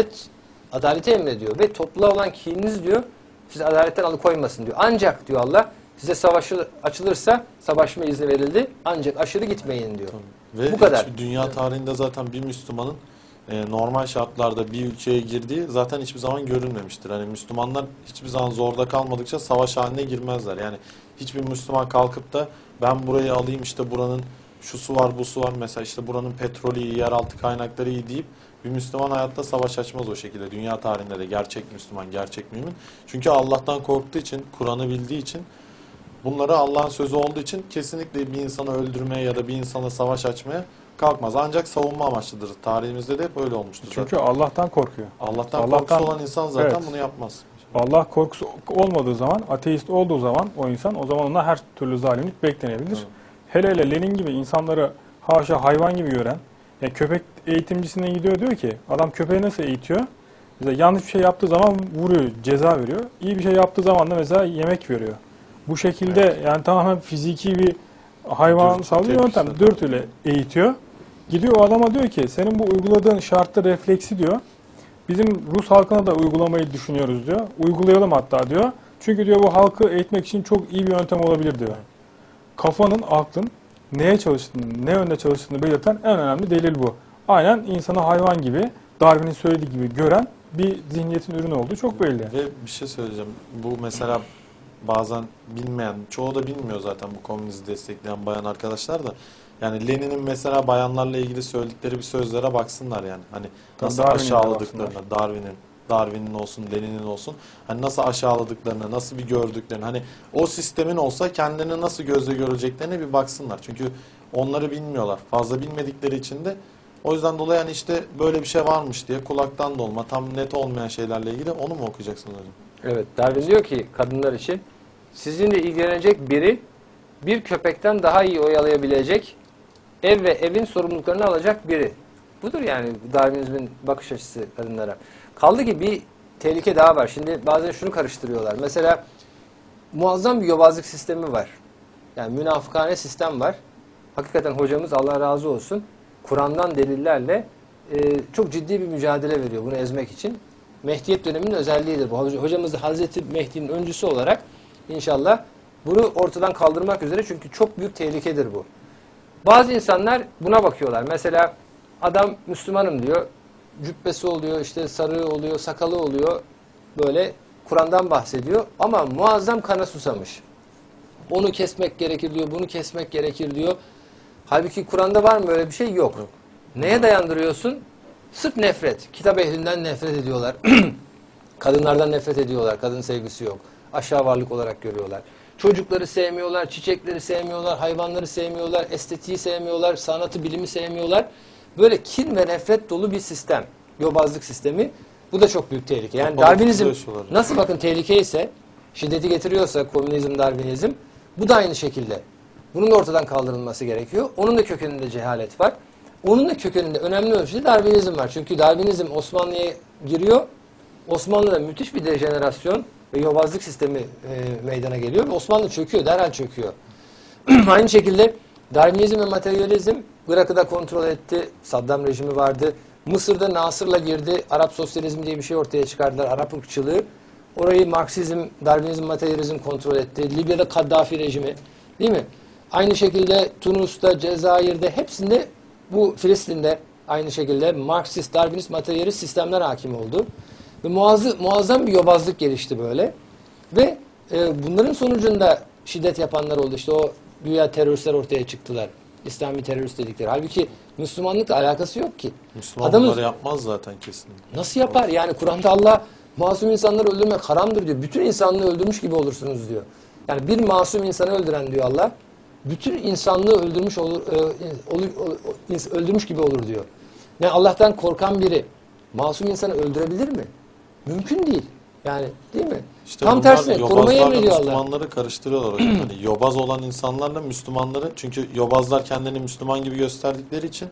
adaleti emrediyor ve topluluğa olan kininiz diyor sizi adaletten alıkoymasın diyor. Ancak diyor Allah size savaşı açılırsa savaşma izni verildi. Ancak aşırı gitmeyin diyor.
Ve
Bu kadar.
dünya tarihinde zaten bir Müslümanın normal şartlarda bir ülkeye girdiği zaten hiçbir zaman görülmemiştir. Hani Müslümanlar hiçbir zaman zorda kalmadıkça savaş haline girmezler. Yani hiçbir Müslüman kalkıp da ben burayı alayım, işte buranın şu su var, bu su var, mesela işte buranın petrolü iyi, yeraltı kaynakları iyi deyip bir Müslüman hayatta savaş açmaz o şekilde. Dünya tarihinde de gerçek Müslüman, gerçek mümin. Çünkü Allah'tan korktuğu için, Kur'an'ı bildiği için, bunları Allah'ın sözü olduğu için kesinlikle bir insanı öldürmeye ya da bir insana savaş açmaya kalkmaz. Ancak savunma amaçlıdır. Tarihimizde de hep öyle olmuştur
Çünkü
zaten.
Allah'tan korkuyor.
Allah'tan
Allah'tan-
korkusu olan insan zaten
Evet.
bunu yapmaz.
Allah korkusu olmadığı zaman, ateist olduğu zaman o insan, o zaman ona her türlü zalimlik beklenebilir.
Evet.
Hele hele Lenin gibi insanları haşa hayvan gibi gören, yani köpek eğitimcisine gidiyor, diyor ki adam köpeği nasıl eğitiyor? Mesela yanlış bir şey yaptığı zaman vuruyor, ceza veriyor. İyi bir şey yaptığı zaman da mesela yemek veriyor. Bu şekilde yani tamamen fiziki bir hayvansal bir
Dürtü,
yöntem,
tepkisi.
dürtüyle eğitiyor. Gidiyor o adama diyor ki senin bu uyguladığın şartlı refleksi diyor. Bizim Rus halkına da uygulamayı düşünüyoruz diyor. Uygulayalım hatta diyor. Çünkü diyor bu halkı eğitmek için çok iyi bir yöntem olabilir diyor. Kafanın, aklın neye çalıştığını, ne yönde çalıştığını belirten en önemli delil bu. Aynen insanı hayvan gibi, Darwin'in söylediği gibi gören bir zihniyetin ürünü olduğu çok belli.
Ve bir şey söyleyeceğim. Bu mesela bazen bilmeyen, çoğu da bilmiyor zaten bu komünizmi destekleyen bayan arkadaşlar da. Yani Lenin'in mesela bayanlarla ilgili söyledikleri bir sözlere baksınlar yani. Hani nasıl
Darwin'in de
aşağıladıklarını, Darwin'in olsun, Lenin'in olsun. Hani nasıl aşağıladıklarını, nasıl bir gördüklerini. Hani o sistemin olsa kendini nasıl gözle göreceklerine bir baksınlar. Çünkü onları bilmiyorlar. Fazla bilmedikleri için de o yüzden dolayı yani işte böyle bir şey varmış diye kulaktan dolma, tam net olmayan şeylerle ilgili onu mu okuyacaksınız hocam?
Evet, Darwin diyor ki kadınlar için sizinle ilgilenecek biri bir köpekten daha iyi oyalayabilecek, ev ve evin sorumluluklarını alacak biri. Budur yani Darwinizmin bakış açısı kadınlara. Kaldı ki bir tehlike daha var. Şimdi bazen şunu karıştırıyorlar. Mesela muazzam bir yobazlık sistemi var. Yani münafıkane sistem var. Hakikaten hocamız Allah razı olsun Kur'an'dan delillerle çok ciddi bir mücadele veriyor bunu ezmek için. Mehdiyet döneminin özelliğidir bu. Hocamız da Hazreti Mehdi'nin öncüsü olarak inşallah bunu ortadan kaldırmak üzere, çünkü çok büyük tehlikedir bu. Bazı insanlar buna bakıyorlar. Mesela adam Müslümanım diyor, cübbesi oluyor, işte sarığı oluyor, sakalı oluyor, böyle Kur'an'dan bahsediyor ama muazzam kana susamış. Onu kesmek gerekir diyor, bunu kesmek gerekir diyor. Halbuki Kur'an'da var mı öyle bir şey? Yok.
Yok.
Neye dayandırıyorsun? Sırf nefret. Kitap ehlinden nefret ediyorlar. Kadınlardan nefret ediyorlar. Kadın sevgisi yok. Aşağı varlık olarak görüyorlar. Çocukları sevmiyorlar, çiçekleri sevmiyorlar, hayvanları sevmiyorlar, estetiği sevmiyorlar, sanatı, bilimi sevmiyorlar. Böyle kin ve nefret dolu bir sistem. Yobazlık sistemi. Bu da çok büyük tehlike. Yani
Kapalı
Darwinizm
kutuda yaşıyorlar.
nasıl bakın tehlike ise, şiddeti getiriyorsa komünizm, Darwinizm, bu da aynı şekilde. Bunun da ortadan kaldırılması gerekiyor. Onun da kökeninde cehalet var. Onun da kökeninde önemli ölçüde Darwinizm var. Çünkü Darwinizm Osmanlı'ya giriyor. Osmanlı'da müthiş bir dejenerasyon ve yobazlık sistemi meydana geliyor. Ve Osmanlı çöküyor, derhal çöküyor. Aynı şekilde Darwinizm ve materyalizm Irak'ı da kontrol etti. Saddam rejimi vardı. Mısır'da Nasır'la girdi. Arap sosyalizmi diye bir şey ortaya çıkardılar. Arap ırkçılığı. Orayı Marksizm, Darwinizm, materyalizm kontrol etti. Libya'da Kaddafi rejimi. Değil mi? Aynı şekilde Tunus'ta, Cezayir'de, hepsinde, bu Filistin'de aynı şekilde Marksist, Darwinist, materyalist sistemler hakim oldu. Ve muazzam bir yobazlık gelişti böyle. Ve bunların sonucunda şiddet yapanlar oldu. İşte o güya teröristler ortaya çıktılar. İslami terörist dedikleri. Halbuki Müslümanlıkla alakası yok ki.
Müslüman
Adamın-
bunları yapmaz zaten kesinlikle.
Nasıl yapar? Yani Kur'an'da Allah masum insanları öldürmek haramdır diyor. Bütün insanlığı öldürmüş gibi olursunuz diyor. Yani bir masum insanı öldüren diyor Allah, bütün insanlığı öldürmüş öldürmüş gibi olur diyor. Yani Allah'tan korkan biri masum insanı öldürebilir mi? Mümkün değil. Yani değil mi?
İşte
Tam
bunlar
tersine korumayı
yobazlarla
emrediyor Allah.
Müslümanları karıştırıyorlar hocam. Hani yobaz olan insanlarla Müslümanları, çünkü yobazlar kendini Müslüman gibi gösterdikleri için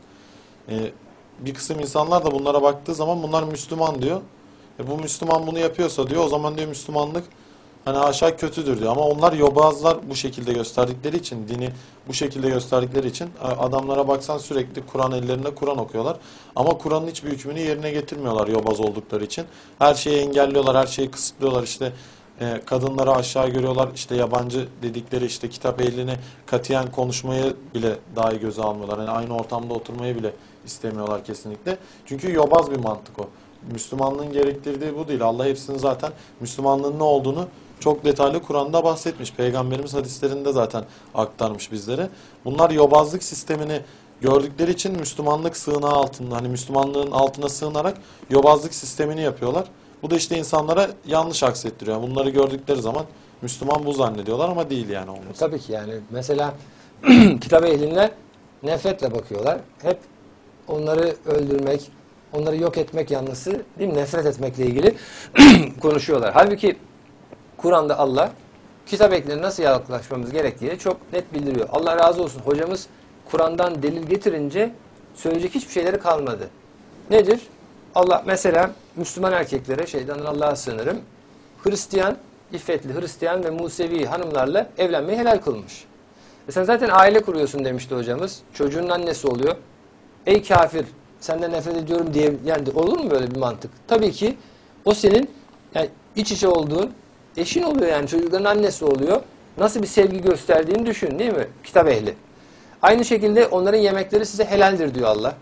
bir kısım insanlar da bunlara baktığı zaman bunlar Müslüman diyor. Bu Müslüman bunu yapıyorsa diyor, o zaman diyor Müslümanlık hani aşağı kötüdür diyor. Ama onlar yobazlar bu şekilde gösterdikleri için, dini bu şekilde gösterdikleri için adamlara baksan sürekli Kur'an ellerinde Kur'an okuyorlar. Ama Kur'an'ın hiçbir hükmünü yerine getirmiyorlar yobaz oldukları için. Her şeyi engelliyorlar, her şeyi kısıtlıyorlar. İşte kadınları aşağı görüyorlar. İşte yabancı dedikleri işte kitap ehlini katiyen konuşmayı bile dahi göze almıyorlar. Yani aynı ortamda oturmayı bile istemiyorlar kesinlikle. Çünkü yobaz bir mantık o. Müslümanlığın gerektirdiği bu değil. Allah hepsinin zaten Müslümanlığın ne olduğunu çok detaylı Kur'an'da bahsetmiş. Peygamberimiz hadislerinde zaten aktarmış bizlere. Bunlar yobazlık sistemini gördükleri için Müslümanlık sığınağı altında, hani Müslümanlığın altına sığınarak yobazlık sistemini yapıyorlar. Bu da işte insanlara yanlış aksettiriyor. Bunları gördükleri zaman Müslüman bu zannediyorlar ama değil yani olması.
Tabii ki yani mesela kitap ehline nefretle bakıyorlar. Hep onları öldürmek, onları yok etmek yanlısı, değil mi? Nefret etmekle ilgili konuşuyorlar. Halbuki Kur'an'da Allah kitap ehline nasıl yaklaşmamız gerektiğini çok net bildiriyor. Allah razı olsun. Hocamız Kur'an'dan delil getirince söyleyecek hiçbir şeyleri kalmadı. Nedir? Allah mesela Müslüman erkeklere, şeytandan Allah'a sığınırım, Hristiyan, iffetli Hristiyan ve Musevi hanımlarla evlenmeyi helal kılmış. Sen zaten aile kuruyorsun demişti hocamız. Çocuğun annesi oluyor. Ey kafir, senden nefret ediyorum diye, yani olur mu böyle bir mantık? Tabii ki o senin yani iç içe olduğun eşin oluyor, yani çocukların annesi oluyor. Nasıl bir sevgi gösterdiğini düşün, değil mi? Kitap ehli. Aynı şekilde onların yemekleri size helaldir diyor Allah.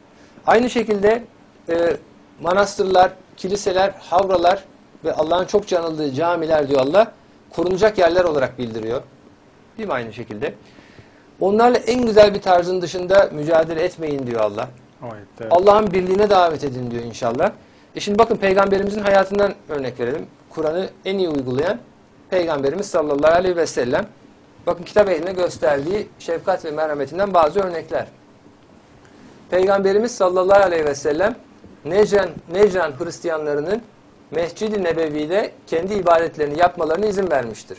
Aynı şekilde manastırlar, kiliseler, havralar ve Allah'ın çok anıldığı camiler diyor Allah, korunacak yerler olarak bildiriyor. Değil mi aynı şekilde? Onlarla en güzel bir tarzın dışında mücadele etmeyin diyor Allah.
Evet.
Allah'ın birliğine davet edin diyor inşallah. Şimdi bakın Peygamberimizin hayatından örnek verelim. Kur'an'ı en iyi uygulayan Peygamberimiz sallallahu aleyhi ve sellem. Bakın kitap ehline gösterdiği şefkat ve merhametinden bazı örnekler. Peygamberimiz sallallahu aleyhi ve sellem Necran Hristiyanlarının Mescid-i Nebevi'de kendi ibadetlerini yapmalarına izin vermiştir.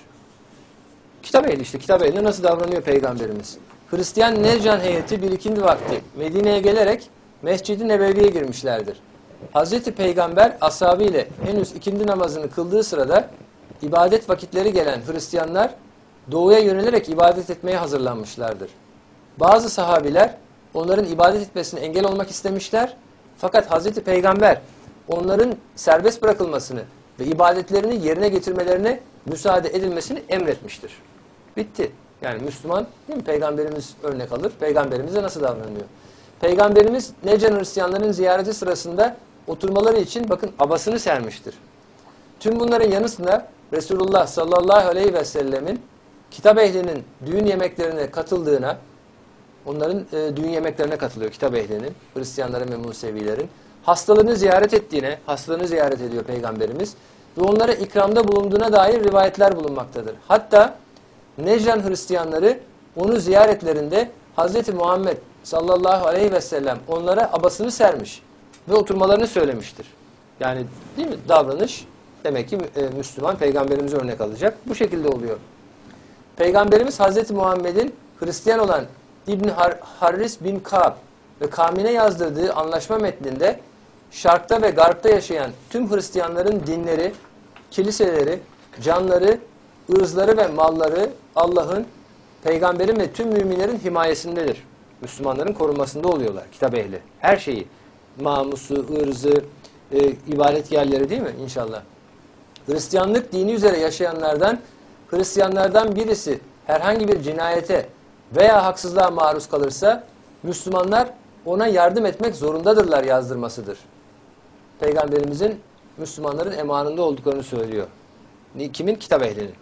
Kitap ehli işte. Kitap ehline nasıl davranıyor Peygamberimiz? Hristiyan Necran heyeti bir ikindi vakti Medine'ye gelerek Mescid-i Nebevi'ye girmişlerdir. Hazreti Peygamber ashabı ile henüz ikindi namazını kıldığı sırada ibadet vakitleri gelen Hristiyanlar doğuya yönelerek ibadet etmeye hazırlanmışlardır. Bazı sahabiler onların ibadet etmesine engel olmak istemişler. Fakat Hazreti Peygamber onların serbest bırakılmasını ve ibadetlerini yerine getirmelerine müsaade edilmesini emretmiştir. Bitti. Yani Müslüman, değil mi? Peygamberimiz örnek alır. Peygamberimize nasıl davranıyor? Peygamberimiz Necran Hristiyanların ziyareti sırasında oturmaları için bakın abasını sermiştir. Tüm bunların yanı sıra Resulullah sallallahu aleyhi ve sellemin kitap ehlinin düğün yemeklerine katıldığına, onların düğün yemeklerine katılıyor kitap ehlinin, Hristiyanların ve Musevilerin. Hastalarını ziyaret ettiğine, hastalarını ziyaret ediyor Peygamberimiz ve onlara ikramda bulunduğuna dair rivayetler bulunmaktadır. Hatta Necran Hristiyanları onu ziyaretlerinde Hz. Muhammed sallallahu aleyhi ve sellem onlara abasını sermiş ve oturmalarını söylemiştir. Yani değil mi? Davranış demek ki Müslüman Peygamberimize örnek alacak. Bu şekilde oluyor. Peygamberimiz Hz. Muhammed'in Hristiyan olan İbn Harris bin Ka'b ve kavmine yazdırdığı anlaşma metninde Şark'ta ve Garp'ta yaşayan tüm Hristiyanların dinleri, kiliseleri, canları, ırzları ve malları Allah'ın, Peygamberin ve tüm müminlerin himayesindedir. Müslümanların korunmasında oluyorlar kitap ehli. Her şeyi, namusu, ırzı, ibadet yerleri, değil mi inşallah? Hristiyanlık dini üzere yaşayanlardan, Hristiyanlardan birisi herhangi bir cinayete veya haksızlığa maruz kalırsa Müslümanlar ona yardım etmek zorundadırlar yazdırmasıdır. Peygamberimizin Müslümanların emanında olduklarını söylüyor. Kimin? Kitap ehlinin.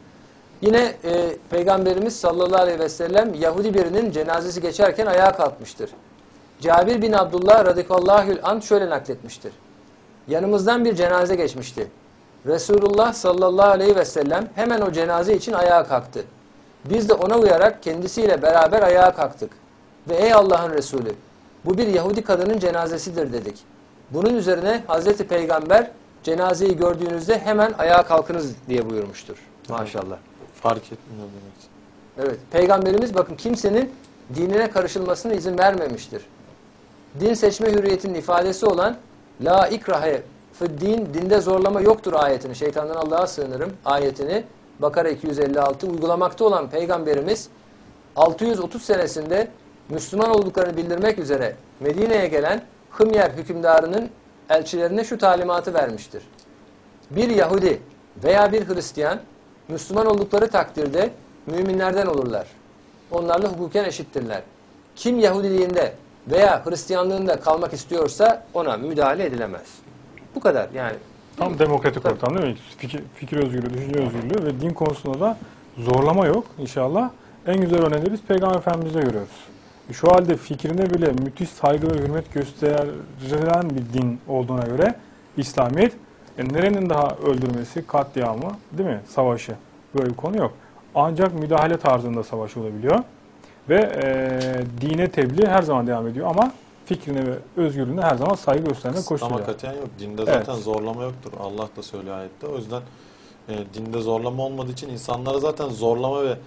Yine Peygamberimiz sallallahu aleyhi ve sellem Yahudi birinin cenazesi geçerken ayağa kalkmıştır. Cabir bin Abdullah radıyallahu anh şöyle nakletmiştir. Yanımızdan bir cenaze geçmişti. Resulullah sallallahu aleyhi ve sellem hemen o cenaze için ayağa kalktı. Biz de ona uyarak kendisiyle beraber ayağa kalktık. Ve ey Allah'ın Resulü, bu bir Yahudi kadının cenazesidir dedik. Bunun üzerine Hazreti Peygamber cenazeyi gördüğünüzde hemen ayağa kalkınız diye buyurmuştur. Maşallah.
Fark etmiyor demek.
Evet. Peygamberimiz bakın kimsenin dinine karışılmasına izin vermemiştir. Din seçme hürriyetinin ifadesi olan La ikrahe din, dinde zorlama yoktur ayetini, şeytandan Allah'a sığınırım ayetini Bakara 256 uygulamakta olan Peygamberimiz 630 senesinde Müslüman olduklarını bildirmek üzere Medine'ye gelen Hımyer hükümdarının elçilerine şu talimatı vermiştir. Bir Yahudi veya bir Hristiyan Müslüman oldukları takdirde müminlerden olurlar. Onlarla hukuken eşittirler. Kim Yahudiliğinde veya Hristiyanlığında kalmak istiyorsa ona müdahale edilemez. Bu kadar yani.
Tam demokratik
Tabii.
ortam değil mi? Fikir özgürlüğü, düşünce özgürlüğü ve din konusunda da zorlama yok inşallah. En güzel örneği biz Peygamber Efendimiz'de görüyoruz. Şu halde fikrine bile müthiş saygı ve hürmet gösterilen bir din olduğuna göre İslamiyet nerenin daha öldürmesi, katliamı, değil mi? Savaşı. Böyle bir konu yok. Ancak müdahale tarzında savaş olabiliyor. Ve dine tebliğ her zaman devam ediyor ama fikrine ve özgürlüğüne her zaman saygı göstermek koşuluyor.
Ama katiyen yok. Dinde zaten zorlama yoktur. Allah da söylüyor ayette. O yüzden dinde zorlama olmadığı için insanlara zaten zorlama ve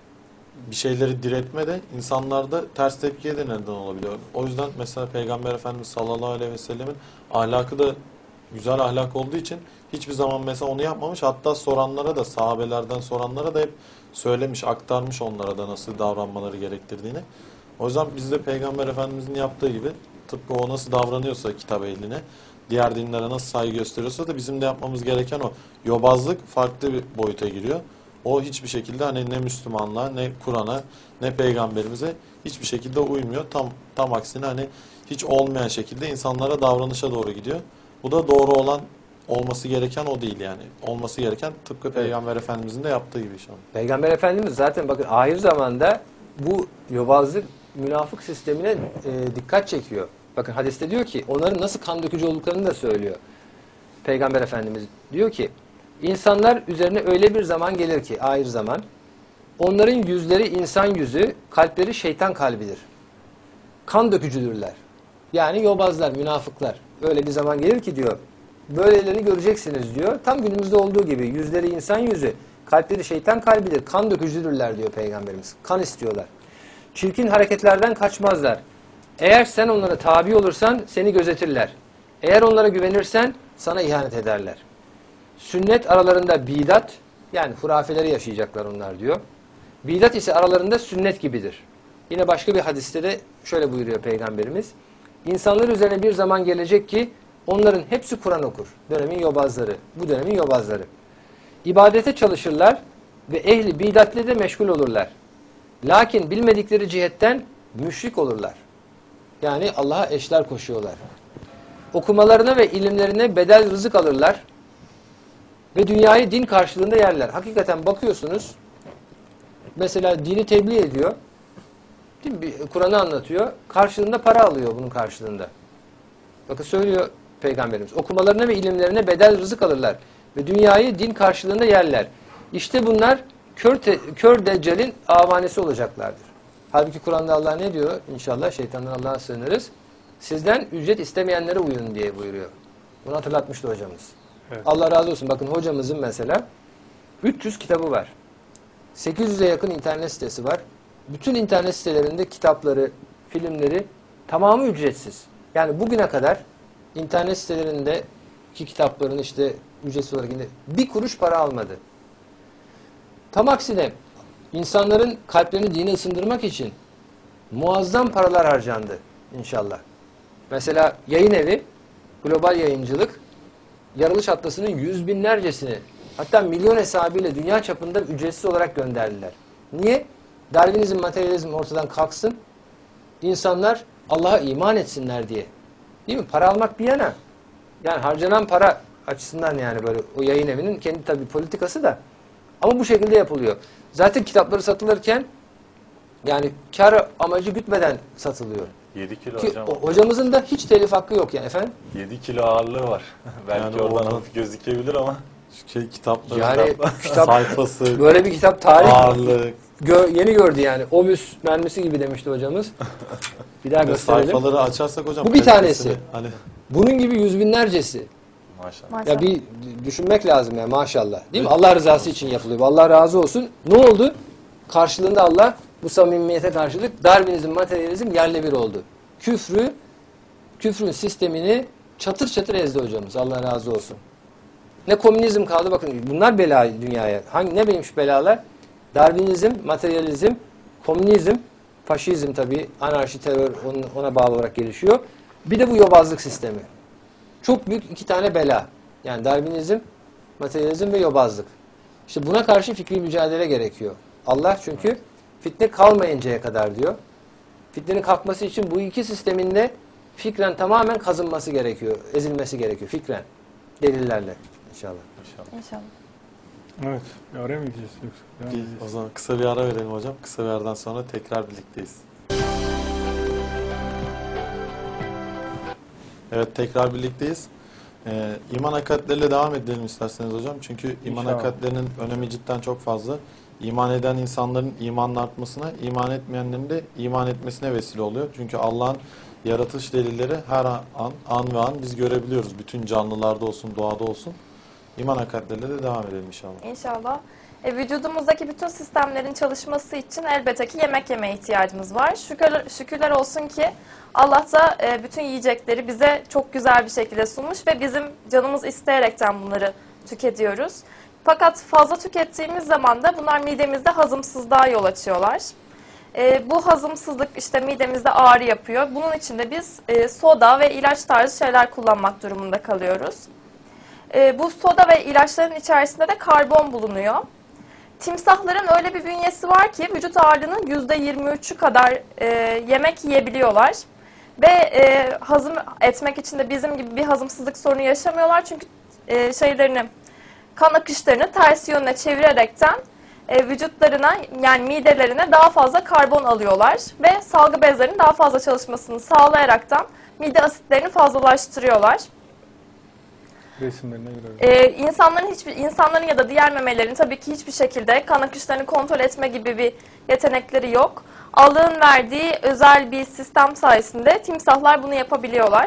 bir şeyleri diretme de insanlarda ters tepkiye de neden olabiliyor. O yüzden mesela Peygamber Efendimiz sallallahu aleyhi ve sellemin ahlakı da güzel ahlak olduğu için hiçbir zaman mesela onu yapmamış. Hatta soranlara da, sahabelerden soranlara da hep söylemiş, aktarmış onlara da nasıl davranmaları gerektirdiğini. O yüzden biz de Peygamber Efendimizin yaptığı gibi tıpkı o nasıl davranıyorsa kitap ehline, diğer dinlere nasıl saygı gösteriyorsa da bizim de yapmamız gereken o. Yobazlık farklı bir boyuta giriyor. O hiçbir şekilde hani ne Müslümanlığa, ne Kur'an'a, ne Peygamberimize hiçbir şekilde uymuyor. Tam aksine hani hiç olmayan şekilde insanlara davranışa doğru gidiyor. Bu da doğru olan, olması gereken o değil yani. Olması gereken tıpkı Peygamber Efendimizin de yaptığı gibi şu an.
Peygamber Efendimiz zaten bakın ahir zamanda bu yobazlık münafık sistemine dikkat çekiyor. Bakın hadiste diyor ki onların nasıl kan dökücü olduklarını da söylüyor. Peygamber Efendimiz diyor ki insanlar üzerine öyle bir zaman gelir ki ahir zaman onların yüzleri insan yüzü, kalpleri şeytan kalbidir. Kan dökücüdürler. Yani yobazlar, münafıklar. Öyle bir zaman gelir ki diyor böylelerini göreceksiniz diyor. Tam günümüzde olduğu gibi yüzleri insan yüzü, kalpleri şeytan kalbidir. Kan dökücüdürler diyor Peygamberimiz. Kan istiyorlar. Çirkin hareketlerden kaçmazlar. Eğer sen onlara tabi olursan seni gözetirler. Eğer onlara güvenirsen sana ihanet ederler. Sünnet aralarında bidat, yani hurafeleri yaşayacaklar onlar diyor. Bidat ise aralarında sünnet gibidir. Yine başka bir hadiste de şöyle buyuruyor Peygamberimiz. İnsanlar üzerine bir zaman gelecek ki onların hepsi Kur'an okur. Dönemin yobazları. Bu dönemin yobazları. İbadete çalışırlar ve ehli bidatle de meşgul olurlar. Lakin bilmedikleri cihetten müşrik olurlar. Yani Allah'a eşler koşuyorlar. Okumalarına ve ilimlerine bedel rızık alırlar. Ve dünyayı din karşılığında yerler. Hakikaten bakıyorsunuz, mesela dini tebliğ ediyor, Kur'an'ı anlatıyor, karşılığında para alıyor bunun karşılığında. Bakın söylüyor Peygamberimiz, okumalarına ve ilimlerine bedel rızık alırlar ve dünyayı din karşılığında yerler. İşte bunlar kör deccalin avanesi olacaklardır. Halbuki Kur'an'da Allah ne diyor? İnşallah şeytandan Allah'a sığınırız. Sizden ücret istemeyenlere uyun diye buyuruyor. Bunu hatırlatmıştı hocamız.
Evet.
Allah razı olsun. Bakın hocamızın mesela 300 kitabı var. 800'e yakın internet sitesi var. Bütün internet sitelerinde kitapları, filmleri tamamı ücretsiz. Yani bugüne kadar internet sitelerindeki kitapların işte ücretsiz olarak bir kuruş para almadı. Tam aksine insanların kalplerini dine ısındırmak için muazzam paralar harcandı inşallah. Mesela yayın evi, global yayıncılık, Yaratılış Atlası'nın yüz binlercesini, hatta milyon hesabıyla dünya çapında ücretsiz olarak gönderdiler. Niye? Darwinizm, materyalizm ortadan kalksın, insanlar Allah'a iman etsinler diye. Değil mi? Para almak bir yana. Yani harcanan para açısından yani böyle o yayın evinin kendi tabii politikası da ama bu şekilde yapılıyor. Zaten kitapları satılırken yani kar amacı gütmeden satılıyor.
7 kilo
Ki
hocam.
hocamızın da hiç telif hakkı yok yani efendim.
7 kilo ağırlığı var. Belki
Yani
oradan
oradan-
hafif gözükebilir ama
Kitapları,
Yani kitap
sayfası,
böyle bir kitap tarih
ağırlık
yeni gördü yani. Obüs mermisi gibi demişti hocamız. Bir daha
ve
gösterelim.
sayfaları açarsak hocam.
Bu bir
kalitesini,
tanesi.
Hani
Bunun gibi yüz binlercesi.
maşallah.
Maşallah.
Ya bir düşünmek lazım ya maşallah. Değil mi? Allah rızası için yapılıyor. Allah razı olsun. Ne oldu? Karşılığında Allah bu samimiyete karşılık Darwinizm, materyalizm yerle bir oldu. Küfrün sistemini çatır çatır ezdi hocamız. Allah razı olsun. Ne komünizm kaldı bakın. Bunlar bela dünyaya. Ne neymiş belalar? Darwinizm, materyalizm, komünizm, faşizm tabii, anarşi, terör ona bağlı olarak gelişiyor. Bir de bu yobazlık sistemi. Çok büyük iki tane bela. Yani Darwinizm, materyalizm ve yobazlık. İşte buna karşı fikri mücadele gerekiyor. Allah çünkü fitne kalmayıncaya kadar diyor. Fitnenin kalkması için bu iki sistemin de fikren tamamen kazınması gerekiyor. Ezilmesi gerekiyor fikren. Delillerle inşallah.
İnşallah.
Evet. Bir araya mı gideceğiz yoksa? Devam
bir,
edeceğiz.
o zaman kısa bir ara verelim hocam. Kısa bir aradan sonra tekrar birlikteyiz. Evet, tekrar birlikteyiz. İman hakikatleriyle devam edelim isterseniz hocam. Çünkü iman
İnşallah.
hakikatlerinin önemi cidden çok fazla. İman eden insanların imanın artmasına, iman etmeyenlerin de iman etmesine vesile oluyor. Çünkü Allah'ın yaratış delilleri her an ve an biz görebiliyoruz. Bütün canlılarda olsun, doğada olsun. İman hakikatleriyle de devam edelim inşallah.
İnşallah. Vücudumuzdaki bütün sistemlerin çalışması için elbette ki yemek yemeye ihtiyacımız var. Şükürler olsun ki Allah da bütün yiyecekleri bize çok güzel bir şekilde sunmuş ve bizim canımız isteyerekten bunları tüketiyoruz. Fakat fazla tükettiğimiz zaman da bunlar midemizde hazımsızlığa yol açıyorlar. Bu hazımsızlık işte midemizde ağrı yapıyor. Bunun için de biz soda ve ilaç tarzı şeyler kullanmak durumunda kalıyoruz. Bu soda ve ilaçların içerisinde de karbon bulunuyor. Timsahların öyle bir bünyesi var ki vücut ağırlığının %23'ü kadar yemek yiyebiliyorlar. Ve hazım etmek için de bizim gibi bir hazımsızlık sorunu yaşamıyorlar. Çünkü kan akışlarını ters yönüne çevirerekten vücutlarına yani midelerine daha fazla karbon alıyorlar. Ve salgı bezlerinin daha fazla çalışmasını sağlayaraktan mide asitlerini fazlalaştırıyorlar.
Resimlerine göre.
İnsanların ya da diğer memelerin tabii ki hiçbir şekilde kan akışlarını kontrol etme gibi bir yetenekleri yok. Allah'ın verdiği özel bir sistem sayesinde timsahlar bunu yapabiliyorlar.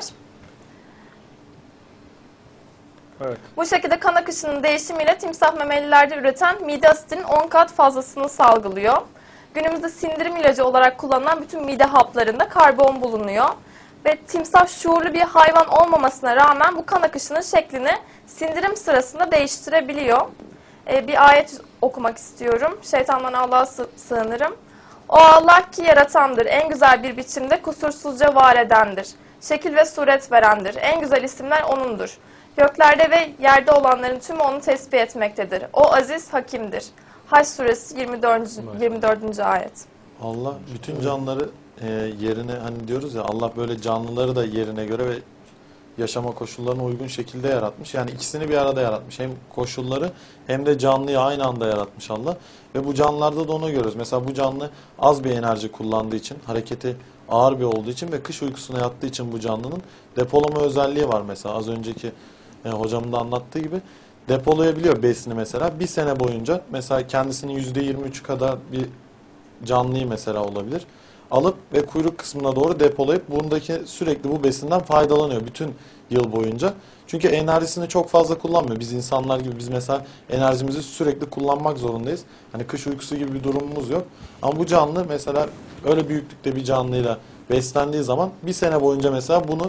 Evet.
Bu şekilde kan akışının değişimiyle timsah memelilerde üreten mide asitinin 10 kat fazlasını salgılıyor. Günümüzde sindirim ilacı olarak kullanılan bütün mide haplarında karbon bulunuyor. Ve timsah şuurlu bir hayvan olmamasına rağmen bu kan akışının şeklini sindirim sırasında değiştirebiliyor. Bir ayet okumak istiyorum. Şeytandan Allah'a sığınırım. O Allah ki yaratandır, en güzel bir biçimde kusursuzca var edendir. Şekil ve suret verendir. En güzel isimler O'nundur. Göklerde ve yerde olanların tümü O'nu tesbih etmektedir. O aziz hakimdir. Hac suresi 24. ayet.
Allah bütün canlıları yerine, hani diyoruz ya, Allah böyle canlıları da yerine göre ve yaşama koşullarına uygun şekilde yaratmış. Yani ikisini bir arada yaratmış. Hem koşulları hem de canlıyı aynı anda yaratmış Allah. Ve bu canlılarda da onu görüyoruz. Mesela bu canlı az bir enerji kullandığı için, hareketi ağır bir olduğu için ve kış uykusuna yattığı için bu canlının depolama özelliği var mesela. Az önceki hocamın da anlattığı gibi depolayabiliyor besini mesela. Bir sene boyunca mesela kendisinin %23'ü kadar bir canlıyı mesela olabilir. Alıp ve kuyruk kısmına doğru depolayıp bundaki sürekli bu besinden faydalanıyor bütün yıl boyunca. Çünkü enerjisini çok fazla kullanmıyor. Biz insanlar gibi biz mesela enerjimizi sürekli kullanmak zorundayız. Hani kış uykusu gibi bir durumumuz yok. Ama bu canlı mesela öyle büyüklükte bir canlıyla beslendiği zaman bir sene boyunca mesela bunu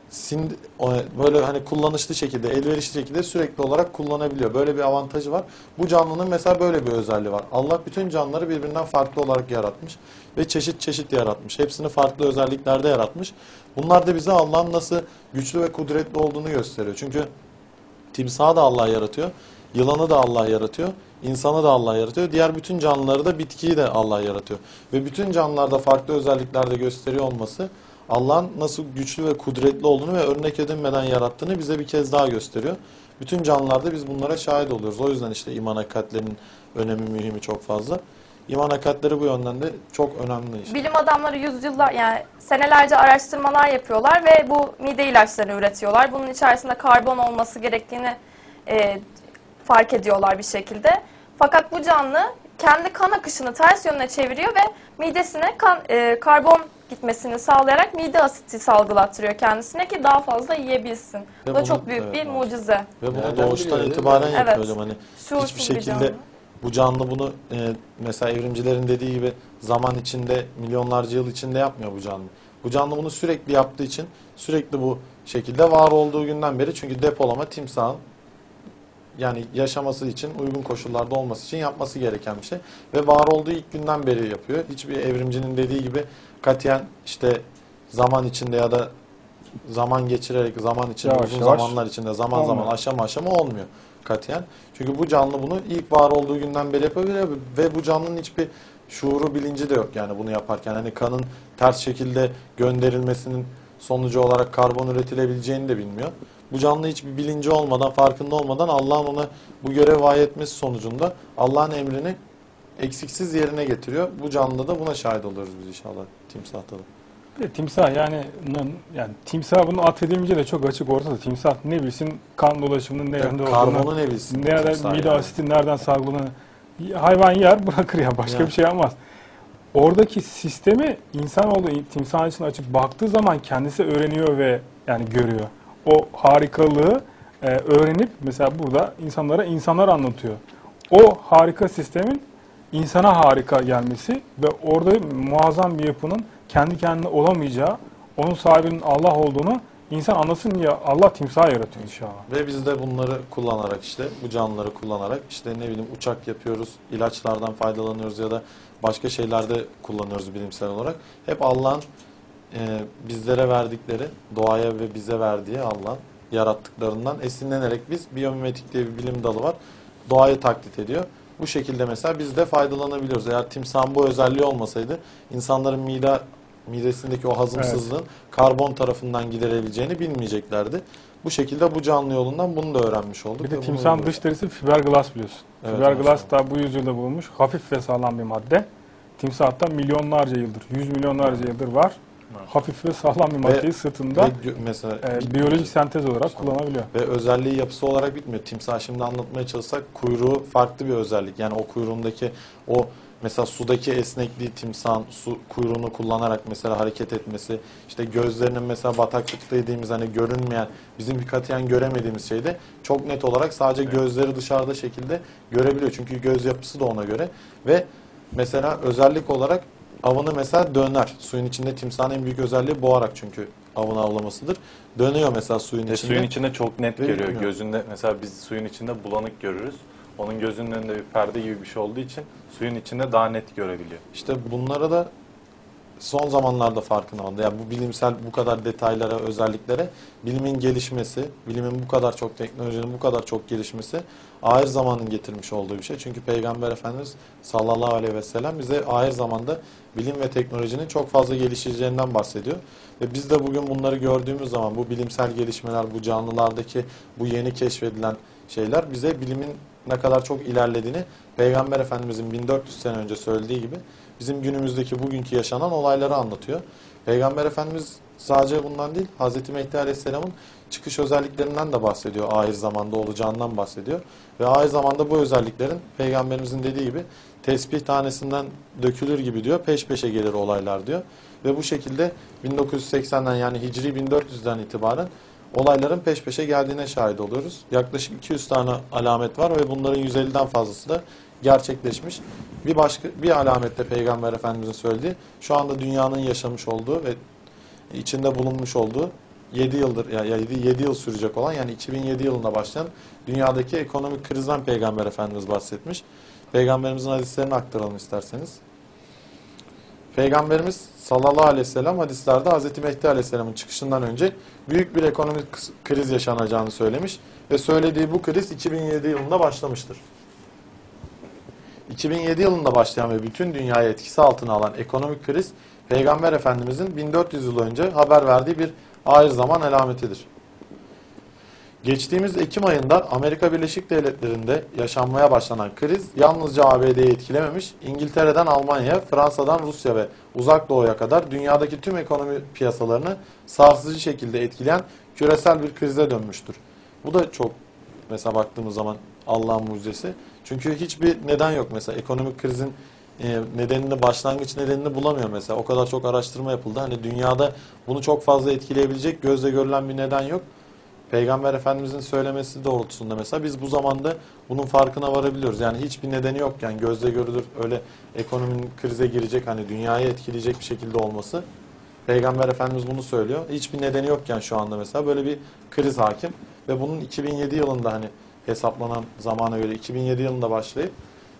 böyle hani kullanışlı şekilde, elverişli şekilde sürekli olarak kullanabiliyor. Böyle bir avantajı var. Bu canlının mesela böyle bir özelliği var. Allah bütün canlıları birbirinden farklı olarak yaratmış ve çeşit çeşit yaratmış. Hepsini farklı özelliklerde yaratmış. Bunlar da bize Allah'ın nasıl güçlü ve kudretli olduğunu gösteriyor. Çünkü timsahı da Allah yaratıyor, yılanı da Allah yaratıyor, insanı da Allah yaratıyor. Diğer bütün canlıları da, bitkiyi de Allah yaratıyor. Ve bütün canlılarda farklı özelliklerde gösteriyor olması Allah'ın nasıl güçlü ve kudretli olduğunu ve örnek edinmeden yarattığını bize bir kez daha gösteriyor. Bütün canlılarda biz bunlara şahit oluyoruz. O yüzden işte iman hakikatlerinin önemi, mühimi çok fazla. İman hakikatleri bu yönden de çok önemli işte.
Bilim adamları yüzyıllar yani senelerce araştırmalar yapıyorlar ve bu mide ilaçlarını üretiyorlar. Bunun içerisinde karbon olması gerektiğini fark ediyorlar bir şekilde. Fakat bu canlı kendi kan akışını ters yönüne çeviriyor ve midesine karbon gitmesini sağlayarak mide asiti salgılattırıyor kendisine ki daha fazla yiyebilsin. Bu da
bunu-
çok büyük
evet,
bir
maalesef.
mucize.
Ve bunu
Nereden
doğuştan
biliyor, değil mi?
itibaren yapıyor
Evet.
hocam. Hani
Şuursuz
hiçbir
bir
şekilde
canlı.
bu canlı bunu mesela evrimcilerin dediği gibi zaman içinde, milyonlarca yıl içinde yapmıyor bu canlı. Bu canlı bunu sürekli yaptığı için sürekli bu şekilde var olduğu günden beri, çünkü depolama timsahın yani yaşaması için, uygun koşullarda olması için yapması gereken bir şey. Ve var olduğu ilk günden beri yapıyor. Hiçbir evrimcinin dediği gibi katiyen işte zaman içinde ya da zaman geçirerek, zaman içinde,
Yavaş
uzun
yavaş
zamanlar içinde, zaman zaman
olmuyor.
aşama aşama olmuyor katiyen. Çünkü bu canlı bunu ilk var olduğu günden beri yapabiliyor ve bu canlının hiçbir şuuru, bilinci de yok yani bunu yaparken. Hani kanın ters şekilde gönderilmesinin sonucu olarak karbon üretilebileceğini de bilmiyor. Bu canlı hiçbir bilinci olmadan, farkında olmadan Allah'ın ona bu görev vaat etmesi sonucunda Allah'ın emrini eksiksiz yerine getiriyor. Bu canlıda da buna şahit oluyoruz biz inşallah, timsahta da.
Bir de timsah yani timsah bunu atfedilmeyince de çok açık ortada. Timsah ne bilsin kan dolaşımının ne yönde olduğunu,
Karbonu ne bilsin?
nereden
timsah
mide
yani.
asiti nereden salgılanır. Hayvan yer bırakır ya, başka
Yani.
bir şey yapmaz. Oradaki sistemi insanoğlu timsahın içine açıp baktığı zaman kendisi öğreniyor ve yani görüyor. O harikalığı öğrenip mesela burada insanlar anlatıyor. O harika sistemin insana harika gelmesi ve orada muazzam bir yapının kendi kendine olamayacağı, onun sahibinin Allah olduğunu insan anlasın diye Allah timsah yaratıyor inşallah.
Ve biz de bunları kullanarak, işte bu canlıları kullanarak işte ne bileyim uçak yapıyoruz, ilaçlardan faydalanıyoruz ya da başka şeylerde kullanıyoruz bilimsel olarak. Hep Allah'ın bizlere verdikleri, doğaya ve bize verdiği Allah'ın yarattıklarından esinlenerek biz biyomimetik diye bir bilim dalı var. Doğayı taklit ediyor. Bu şekilde mesela biz de faydalanabiliyoruz. Eğer timsahın bu özelliği olmasaydı insanların midesindeki o hazımsızlığın karbon tarafından giderebileceğini bilmeyeceklerdi. Bu şekilde bu canlı yolundan bunu da öğrenmiş olduk.
Bir de
ve bunu
timsahın
uyguluyoruz.
dış derisi fiberglass biliyorsun.
Evet,
Fiberglass
maşallah.
da bu yüzyılda bulunmuş hafif ve sağlam bir madde. Timsahta milyonlarca yıldır, 100 milyonlarca yıldır var. Hafif ve sağlam bir maddeyi sırtında
mesela
biyolojik sentez olarak kullanabiliyor.
ve özelliği, yapısı olarak bitmiyor. Timsah şimdi anlatmaya çalışsak kuyruğu farklı bir özellik. Yani o kuyruğundaki o mesela sudaki esnekliği, timsahın su kuyruğunu kullanarak mesela hareket etmesi, işte gözlerinin mesela bataklıkta dediğimiz hani görünmeyen, bizim katiyen göremediğimiz şeyde çok net olarak sadece gözleri dışarıda şekilde görebiliyor. Çünkü göz yapısı da ona göre ve mesela özellik olarak avını mesela döner. Suyun içinde timsahın en büyük özelliği boğarak, çünkü avını avlamasıdır. Dönüyor mesela suyun içinde.
Suyun içinde çok net
Ve
görüyor.
bilmiyorum.
Gözünde mesela biz suyun içinde bulanık görürüz. Onun gözünün önünde bir perde gibi bir şey olduğu için suyun içinde daha net görebiliyor.
İşte bunlara da son zamanlarda farkına vardı. Yani bu bilimsel bu kadar detaylara, özelliklere bilimin gelişmesi, bilimin bu kadar çok, teknolojinin bu kadar çok gelişmesi ahir zamanın getirmiş olduğu bir şey. Çünkü Peygamber Efendimiz sallallahu aleyhi ve sellem bize ahir zamanda bilim ve teknolojinin çok fazla gelişeceğinden bahsediyor. Ve biz de bugün bunları gördüğümüz zaman bu bilimsel gelişmeler, bu canlılardaki bu yeni keşfedilen şeyler bize bilimin ne kadar çok ilerlediğini, Peygamber Efendimizin 1400 sene önce söylediği gibi bizim günümüzdeki, bugünkü yaşanan olayları anlatıyor. Peygamber Efendimiz sadece bundan değil, Hz. Mehdi Aleyhisselam'ın çıkış özelliklerinden de bahsediyor. Ahir zamanda olacağından bahsediyor. Ve ahir zamanda bu özelliklerin Peygamberimizin dediği gibi tesbih tanesinden dökülür gibi diyor, peş peşe gelir olaylar diyor. Ve bu şekilde 1980'den yani Hicri 1400'den itibaren olayların peş peşe geldiğine şahit oluyoruz. Yaklaşık 200 tane alamet var ve bunların 150'den fazlası da gerçekleşmiş. Bir alamet de Peygamber Efendimizin söylediği, şu anda dünyanın yaşamış olduğu ve içinde bulunmuş olduğu 7 yıldır, yani 7 yıl sürecek olan, yani 2007 yılında başlayan dünyadaki ekonomik krizden Peygamber Efendimiz bahsetmiş. Peygamberimizin hadislerini aktaralım isterseniz. Peygamberimiz sallallahu aleyhi ve sellem hadislerde Hz. Mehdi Aleyhisselam'ın çıkışından önce büyük bir ekonomik kriz yaşanacağını söylemiş ve söylediği bu kriz 2007 yılında başlamıştır. 2007 yılında başlayan ve bütün dünyayı etkisi altına alan ekonomik kriz, Peygamber Efendimizin 1400 yıl önce haber verdiği bir ahir zaman alametidir. Geçtiğimiz Ekim ayında Amerika Birleşik Devletleri'nde yaşanmaya başlanan kriz yalnızca ABD'yi etkilememiş, İngiltere'den Almanya'ya, Fransa'dan Rusya ve Uzak Doğu'ya kadar dünyadaki tüm ekonomi piyasalarını sarsıcı şekilde etkileyen küresel bir krize dönmüştür. Bu da çok mesela baktığımız zaman Allah'ın mucizesi. Çünkü hiçbir neden yok mesela ekonomik krizin nedenini, başlangıç nedenini bulamıyor mesela. O kadar çok araştırma yapıldı. Hani dünyada bunu çok fazla etkileyebilecek gözle görülen bir neden yok. Peygamber Efendimizin söylemesi doğrultusunda mesela biz bu zamanda bunun farkına varabiliyoruz. Yani hiçbir nedeni yokken gözle görülür öyle ekonominin krize girecek, hani dünyayı etkileyecek bir şekilde olması. Peygamber Efendimiz bunu söylüyor. Hiçbir nedeni yokken şu anda mesela böyle bir kriz hakim ve bunun 2007 yılında hani hesaplanan zamana göre 2007 yılında başlayıp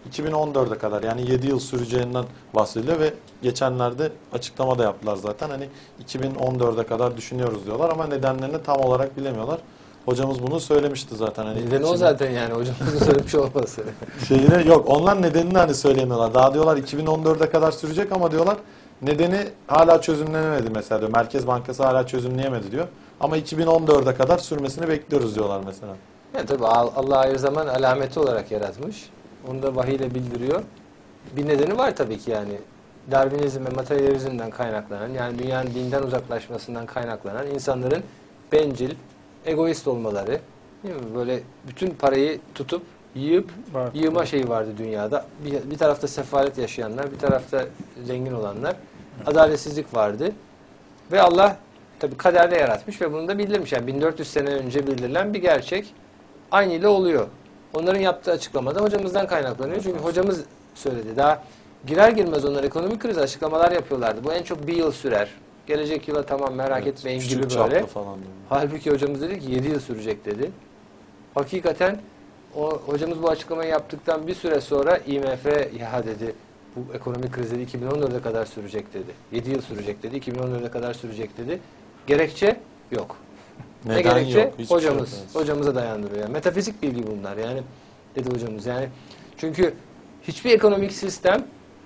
2014'e kadar yani 7 yıl süreceğinden bahsediliyor ve geçenlerde açıklama da yaptılar zaten. Hani 2014'e kadar düşünüyoruz diyorlar ama nedenlerini tam olarak bilemiyorlar. Hocamız bunu söylemişti zaten. Hani
Nedeni o zaten yani hocamızın söylemiş olması.
yok onlar nedenini hani söylemiyorlar. Daha diyorlar 2014'e kadar sürecek ama diyorlar nedeni hala çözümlenemedi mesela diyor. Merkez Bankası hala çözümleyemedi diyor. Ama 2014'e kadar sürmesini bekliyoruz diyorlar mesela.
Ya tabii Allah ayrı zaman alameti olarak yaratmış. Onu da vahiy ile bildiriyor. Bir nedeni var tabii ki yani. Darwinizm ve materyalizmden kaynaklanan, yani dünyanın dinden uzaklaşmasından kaynaklanan insanların bencil, egoist olmaları, değil mi? Böyle bütün parayı tutup yiyip
Var.
yığma şeyi vardı dünyada. Bir tarafta sefalet yaşayanlar, bir tarafta zengin olanlar. Adaletsizlik vardı. Ve Allah tabii kaderde yaratmış ve bunu da bildirmiş. Yani 1400 sene önce bildirilen bir gerçek aynı ile oluyor. Onların yaptığı açıklamada hocamızdan kaynaklanıyor. Çünkü hocamız söyledi. Daha girer girmez onlar ekonomik kriz açıklamalar yapıyorlardı. Bu en çok bir yıl sürer. Gelecek yıla tamam merak etmeyin
küçük
gibi
çaplı
böyle.
falan diyor.
Halbuki hocamız dedi ki 7 yıl sürecek dedi. Hakikaten hocamız bu açıklamayı yaptıktan bir süre sonra IMF ya dedi bu ekonomik kriz dedi 2014'e kadar sürecek dedi. 7 yıl sürecek dedi. 2014'e kadar sürecek dedi. Gerekçe yok. Ne
Neden
gerekçe?
yok? Hiçbir
Hocamız.
şey yok.
Hocamıza dayandırıyor. Yani metafizik bilgi bunlar yani dedi hocamız. Yani çünkü hiçbir ekonomik sistem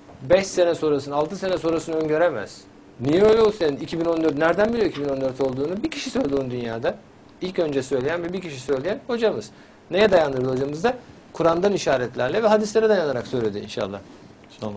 5 sene sonrasını, 6 sene sonrasını öngöremez. Niye öyle olsun? Yani 2014 nereden biliyor 2014 olduğunu? Bir kişi söyledi onu dünyada. İlk önce söyleyen ve bir kişi söyleyen hocamız. Neye dayandırdı hocamız da? Kur'an'dan işaretlerle ve hadislere dayanarak söyledi inşallah.
İnşallah.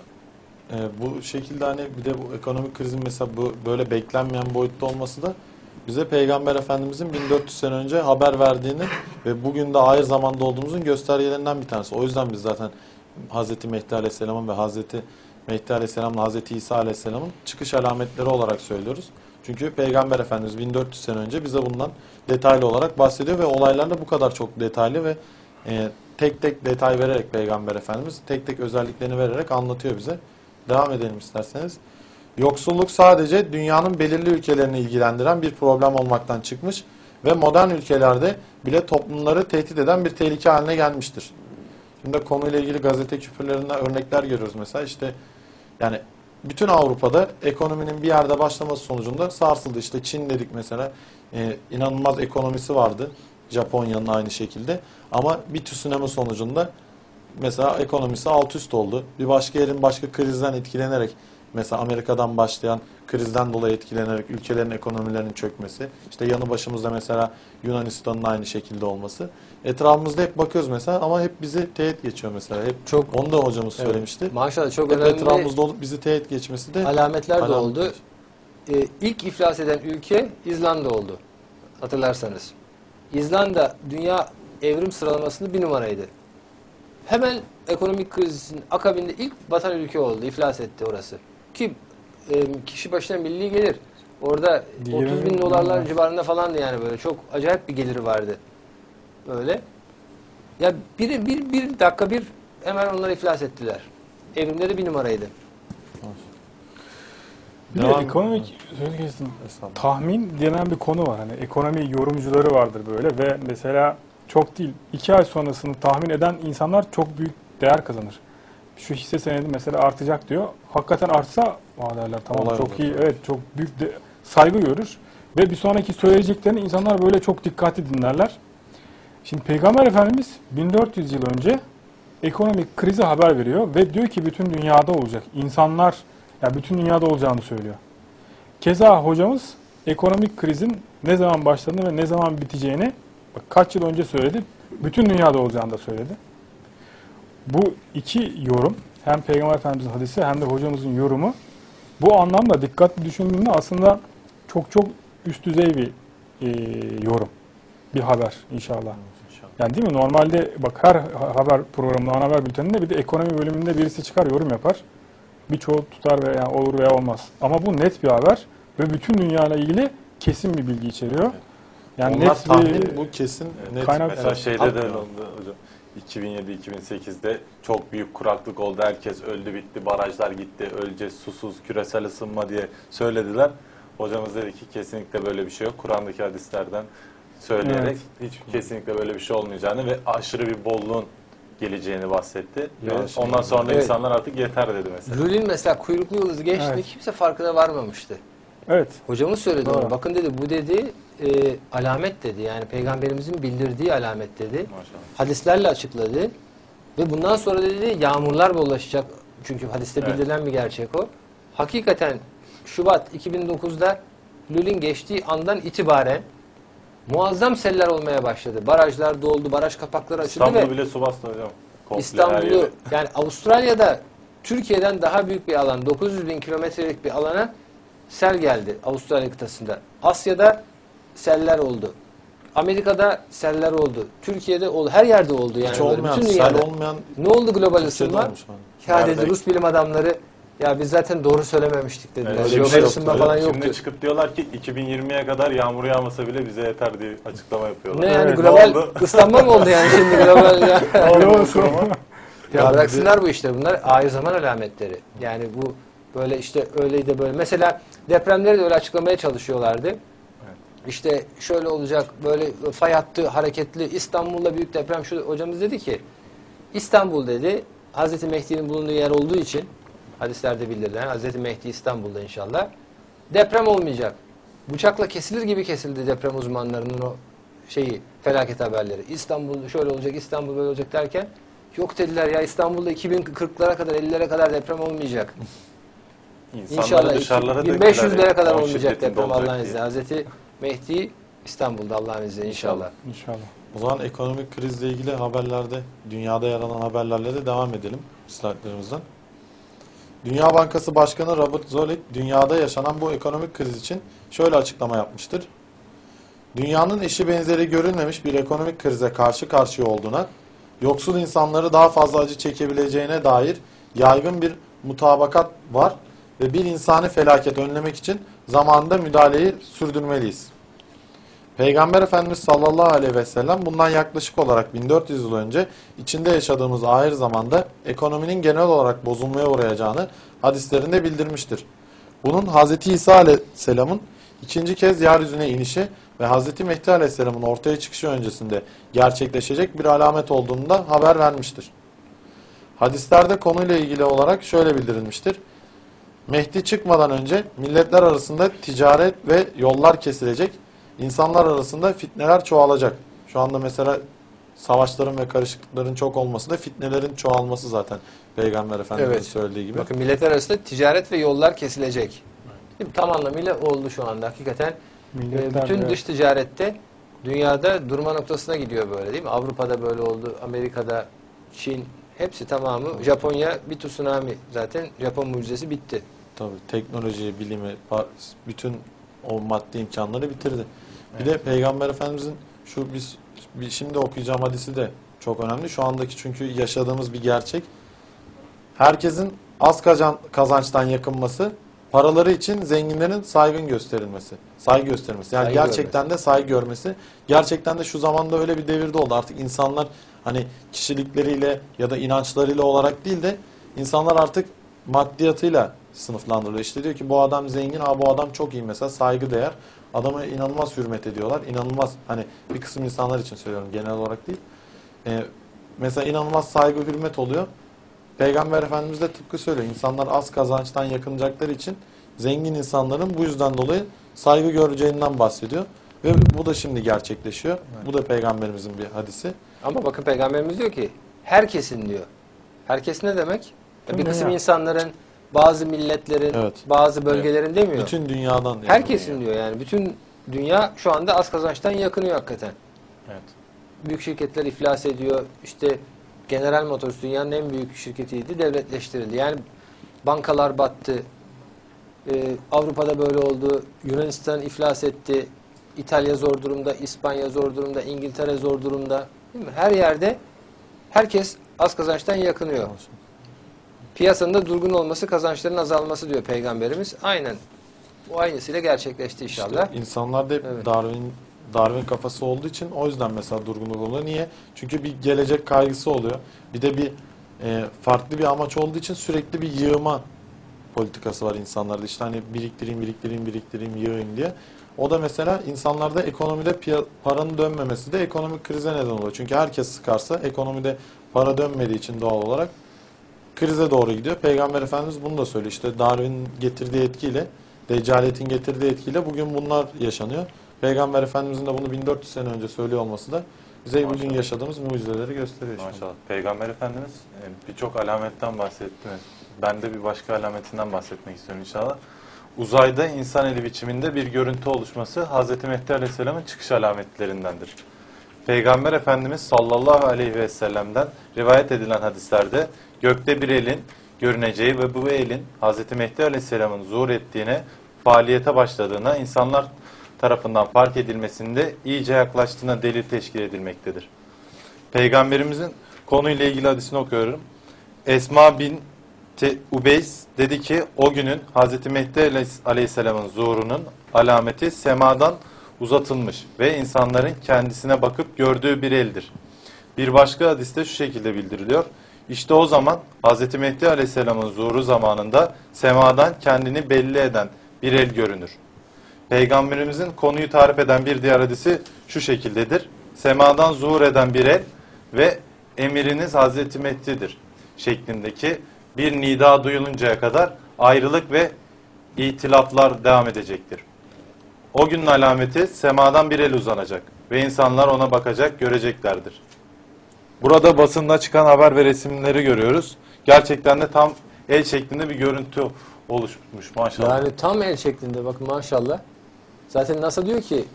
Bu şekilde hani bir de bu ekonomik krizin mesela bu böyle beklenmeyen boyutta olması da bize Peygamber Efendimizin 1400 sene önce haber verdiğini ve bugün de ahir zamanda olduğumuzun göstergelerinden bir tanesi. O yüzden biz zaten Hazreti Mehdi Aleyhisselam'ın ve Hazreti Mehdi Aleyhisselam'la Hazreti İsa Aleyhisselam'ın çıkış alametleri olarak söylüyoruz. Çünkü Peygamber Efendimiz 1400 sene önce bize bundan detaylı olarak bahsediyor ve olaylarla bu kadar çok detaylı ve tek tek detay vererek Peygamber Efendimiz tek tek özelliklerini vererek anlatıyor bize. Devam edelim isterseniz. Yoksulluk sadece dünyanın belirli ülkelerini ilgilendiren bir problem olmaktan çıkmış ve modern ülkelerde bile toplumları tehdit eden bir tehlike haline gelmiştir. Şimdi konuyla ilgili gazete küpürlerinden örnekler görüyoruz mesela işte yani bütün Avrupa'da ekonominin bir yerde başlaması sonucunda sarsıldı. İşte Çin dedik mesela inanılmaz ekonomisi vardı. Japonya'nın aynı şekilde ama bir tsunami sonucunda mesela ekonomisi alt üst oldu. Bir başka yerin başka krizden etkilenerek mesela Amerika'dan başlayan krizden dolayı etkilenerek ülkelerin ekonomilerinin çökmesi. İşte yanı başımızda mesela Yunanistan'ın aynı şekilde olması. Etrafımızda hep bakıyoruz mesela ama hep bizi teğet geçiyor mesela. Hep
Çok-
onu da hocamız
Evet.
söylemişti.
Maşallah çok
Hep
önemli
etrafımızda olup bizi teğet geçmesi de
alametler de
alamet.
oldu. İlk iflas eden ülke İzlanda oldu. Hatırlarsanız. İzlanda dünya evrim sıralamasında 1 numaraydı. Hemen ekonomik krizin akabinde ilk batan ülke oldu. İflas etti orası. Ki kişi başına milli gelir. Orada 30 bin dolarlar civarında falandı yani böyle. Çok acayip bir geliri vardı. Böyle. Ya bir dakika hemen onlar iflas ettiler. Evrimleri 1 numaraydı.
Bir de
Devam-
ekonomik sözü kestim.
Estağfurullah.
Tahmin denen bir konu var. Hani ekonomi yorumcuları vardır böyle ve mesela çok değil 2 ay sonrasını tahmin eden insanlar çok büyük değer kazanır. Şu hisse senedi mesela artacak diyor. Hakikaten artsa derler tamam
Olay
çok
olur,
iyi
tabii.
evet çok büyük saygı görür. Ve bir sonraki söyleyeceklerini insanlar böyle çok dikkatli dinlerler. Şimdi Peygamber Efendimiz 1400 yıl önce ekonomik krizi haber veriyor ve diyor ki bütün dünyada olacak. İnsanlar ya bütün dünyada olacağını söylüyor. Keza hocamız ekonomik krizin ne zaman başladığını ve ne zaman biteceğini bak kaç yıl önce söyledi, bütün dünyada olacağını da söyledi. Bu iki yorum, hem Peygamber Efendimiz'in hadisi hem de hocamızın yorumu, bu anlamda dikkatli düşündüğünde aslında çok çok üst düzey bir yorum, bir haber inşallah. Yani değil mi? Normalde bak her haber programında, ana haber bülteninde bir de ekonomi bölümünde birisi çıkar, yorum yapar. Birçoğu tutar veya olur veya olmaz. Ama bu net bir haber ve bütün dünyayla ilgili kesin bir bilgi içeriyor. Yani
Onlar
net
tahmin,
bir
bu kesin net.
kaynak.
Mesela şeyde de
Atmıyor.
öyle oldu hocam. 2007-2008'de çok büyük kuraklık oldu. Herkes öldü bitti, barajlar gitti, öleceğiz, susuz, küresel ısınma diye söylediler. Hocamız dedi ki kesinlikle böyle bir şey yok. Kur'an'daki hadislerden söyleyerek hiç kesinlikle böyle bir şey olmayacağını ve aşırı bir bolluğun geleceğini bahsetti. Ve ondan sonra da
Evet.
insanlar artık yeter dedi mesela.
Lülin mesela kuyruklu yıldızı geçtiğinde
Evet.
kimse farkına varmamıştı.
evet.
Hocamız söyledi
Doğru.
onu. Bakın dedi, bu dedi alamet dedi. Yani Peygamberimizin bildirdiği alamet dedi.
Maşallah.
Hadislerle açıkladı. Ve bundan sonra dedi yağmurlar bollaşacak. Çünkü hadiste
Evet.
bildirilen bir gerçek o. Hakikaten Şubat 2009'da Lülin geçtiği andan itibaren muazzam seller olmaya başladı. Barajlar doldu, baraj kapakları açıldı
İstanbul'u
ve
bile su bastı hocam. Komple her
İstanbul'u,
yeri.
yani Avustralya'da Türkiye'den daha büyük bir alan, 900 bin kilometrelik bir alana sel geldi Avustralya kıtasında. Asya'da seller oldu. Amerika'da seller oldu. Türkiye'de oldu. Her yerde oldu yani.
Hiç
böyle.
olmayan,
Bütün
sel
dünyada.
olmayan
Ne oldu global
Türkiye'de
ısınma?
olmuş hani.
Ya
Nerede?
dedi Rus bilim adamları, ya biz zaten doğru söylememiştik dediler.
Evet,
öyle bir
Global
şey yoktu.
ısınma falan
Şimdi
yoktu.
çıkıp diyorlar ki 2020'ye kadar yağmur yağmasa bile bize yeter diye açıklama yapıyorlar.
Ne yani
Evet,
global
ne oldu?
ıslanma mı oldu yani şimdi global ya?
Olsun.
Ya
Ya
bıraksınlar bu işte, bunlar ahir zaman alametleri. Yani bu böyle işte öyleydi böyle. Mesela depremleri de öyle açıklamaya çalışıyorlardı. İşte şöyle olacak, böyle fay hattı hareketli, İstanbul'da büyük deprem. Şu hocamız dedi ki, İstanbul dedi, Hazreti Mehdi'nin bulunduğu yer olduğu için, hadislerde bildirilen Hazreti Mehdi İstanbul'da inşallah, deprem olmayacak. Bıçakla kesilir gibi kesildi deprem uzmanlarının o felaket haberleri. İstanbul şöyle olacak, İstanbul böyle olacak derken, yok dediler ya, İstanbul'da 2040'lara kadar, 50'lere kadar deprem olmayacak.
İnsanları
İnşallah
dışarılara
1500'lere kadar
onun
olmayacak
şiddetinde
deprem
olacak
Allah'ın
diye.
izniyle. Hazreti Mehdi İstanbul'da Allah'ın izniyle inşallah.
İnşallah.
O zaman ekonomik krizle ilgili haberlerde, dünyada yer alan haberlerle de devam edelim slaytlarımızdan. Dünya Bankası Başkanı Robert Zoellick, dünyada yaşanan bu ekonomik kriz için şöyle açıklama yapmıştır. Dünyanın eşi benzeri görülmemiş bir ekonomik krize karşı karşıya olduğuna, yoksul insanları daha fazla acı çekebileceğine dair yaygın bir mutabakat var ve bir insani felaket önlemek için zamanında müdahaleyi sürdürmeliyiz. Peygamber Efendimiz sallallahu aleyhi ve sellem bundan yaklaşık olarak 1400 yıl önce içinde yaşadığımız ahir zamanda ekonominin genel olarak bozulmaya uğrayacağını hadislerinde bildirmiştir. Bunun Hz. İsa aleyhisselamın ikinci kez yeryüzüne inişi ve Hz. Mehdi aleyhisselamın ortaya çıkışı öncesinde gerçekleşecek bir alamet olduğunu da haber vermiştir. Hadislerde konuyla ilgili olarak şöyle bildirilmiştir. Mehdi çıkmadan önce milletler arasında ticaret ve yollar kesilecek, insanlar arasında fitneler çoğalacak. Şu anda mesela savaşların ve karışıklıkların çok olması da fitnelerin çoğalması zaten Peygamber Efendimiz'in
Evet.
söylediği gibi.
Bakın milletler arasında ticaret ve yollar kesilecek. Değil mi? Tam anlamıyla oldu şu anda. Hakikaten
Milletler
bütün
de-
dış ticarette dünyada durma noktasına gidiyor böyle değil mi? Avrupa'da böyle oldu, Amerika'da, Çin, hepsi tamamı. Japonya bir tsunami zaten. Japon mucizesi bitti.
Tabii teknolojiyi, bilimi, bütün o maddi imkanları bitirdi. Bir de Peygamber Efendimizin şu şimdi okuyacağım hadisi de çok önemli. Şu andaki çünkü yaşadığımız bir gerçek. Herkesin az kazançtan yakınması, paraları için zenginlerin saygı gösterilmesi. Yani
Saygı
gerçekten de saygı görmesi. Gerçekten de şu zamanda öyle bir devirde oldu. Artık insanlar hani kişilikleriyle ya da inançlarıyla olarak değil de insanlar artık maddiyatıyla sınıflandırılıyor. İşte diyor ki bu adam zengin, bu adam çok iyi mesela, saygı değer. Adama inanılmaz hürmet ediyorlar. İnanılmaz, hani bir kısım insanlar için söylüyorum, genel olarak değil. Mesela inanılmaz saygı hürmet oluyor. Peygamber Efendimiz de tıpkı söylüyor. İnsanlar az kazançtan yakınacakları için zengin insanların bu yüzden dolayı saygı göreceğinden bahsediyor. Ve bu da şimdi gerçekleşiyor. Bu da Peygamberimizin bir hadisi.
Ama bakın Peygamberimiz diyor ki herkesin diyor. Herkes ne demek? Bir
Değil mi
kısım
ya?
insanların, bazı milletlerin,
Evet.
bazı bölgelerin demiyor.
Bütün dünyadan. yani.
Herkesin diyor yani. Bütün dünya şu anda az kazançtan yakınıyor hakikaten.
Evet.
Büyük şirketler iflas ediyor. İşte General Motors dünyanın en büyük şirketiydi, devletleştirildi. Yani bankalar battı. Avrupa'da böyle oldu. Yunanistan iflas etti. İtalya zor durumda, İspanya zor durumda, İngiltere zor durumda. Değil mi? Her yerde herkes az kazançtan yakınıyor. Piyasanın da durgun olması, kazançların azalması diyor Peygamberimiz. Aynen. Bu aynısıyla gerçekleşti inşallah.
İşte insanlarda hep
Evet.
Darwin kafası olduğu için o yüzden mesela durgunluk oluyor. Niye? Çünkü bir gelecek kaygısı oluyor. Bir de bir farklı bir amaç olduğu için sürekli bir yığma politikası var insanlarda. İşte hani biriktireyim, yığayım diye. O da mesela insanlarda ekonomide paranın dönmemesi de ekonomik krize neden oluyor. Çünkü herkes sıkarsa ekonomide para dönmediği için doğal olarak krize doğru gidiyor. Peygamber Efendimiz bunu da söylüyor. İşte Darwin'in getirdiği etkiyle, Deccaliyet'in getirdiği etkiyle bugün bunlar yaşanıyor. Peygamber Efendimizin de bunu 1400 sene önce söylüyor olması da bize bugün
Maşallah.
yaşadığımız mucizeleri gösteriyor. işte.
Maşallah. Peygamber Efendimiz birçok alametten bahsetti. Ben de bir başka alametinden bahsetmek istiyorum inşallah. Uzayda insan eli biçiminde bir görüntü oluşması Hz. Mehdi Aleyhisselam'ın çıkış alametlerindendir. Peygamber Efendimiz sallallahu aleyhi ve sellem'den rivayet edilen hadislerde gökte bir elin görüneceği ve bu elin Hz. Mehdi Aleyhisselam'ın zuhur ettiğine, faaliyete başladığına, insanlar tarafından fark edilmesinde iyice yaklaştığına delil teşkil edilmektedir. Peygamberimizin konuyla ilgili hadisini okuyorum. Esma binti Ubeys dedi ki o günün Hz. Mehdi Aleyhisselam'ın zuhurunun alameti semadan uzatılmış ve insanların kendisine bakıp gördüğü bir eldir. Bir başka hadiste şu şekilde bildiriliyor. İşte o zaman Hz. Mehdi Aleyhisselam'ın zuhuru zamanında semadan kendini belli eden bir el görünür. Peygamberimizin konuyu tarif eden bir diğer hadisi şu şekildedir. Semadan zuhur eden bir el ve emiriniz Hz. Mehdi'dir şeklindeki bir nida duyuluncaya kadar ayrılık ve itilaflar devam edecektir. O günün alameti semadan bir el uzanacak ve insanlar ona bakacak, göreceklerdir. Burada basında çıkan haber ve resimleri görüyoruz. Gerçekten de tam el şeklinde bir görüntü oluşmuş maşallah.
Yani tam el şeklinde bakın maşallah. Zaten NASA diyor ki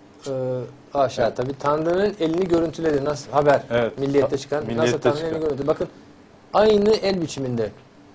aşağı tabii Tanrı'nın elini görüntüledi. Nasıl haber?
Evet.
Milliyette çıkan.
Milliyette
NASA Tanrı'nın elini
çıkan.
görüntüledi. Bakın aynı el biçiminde.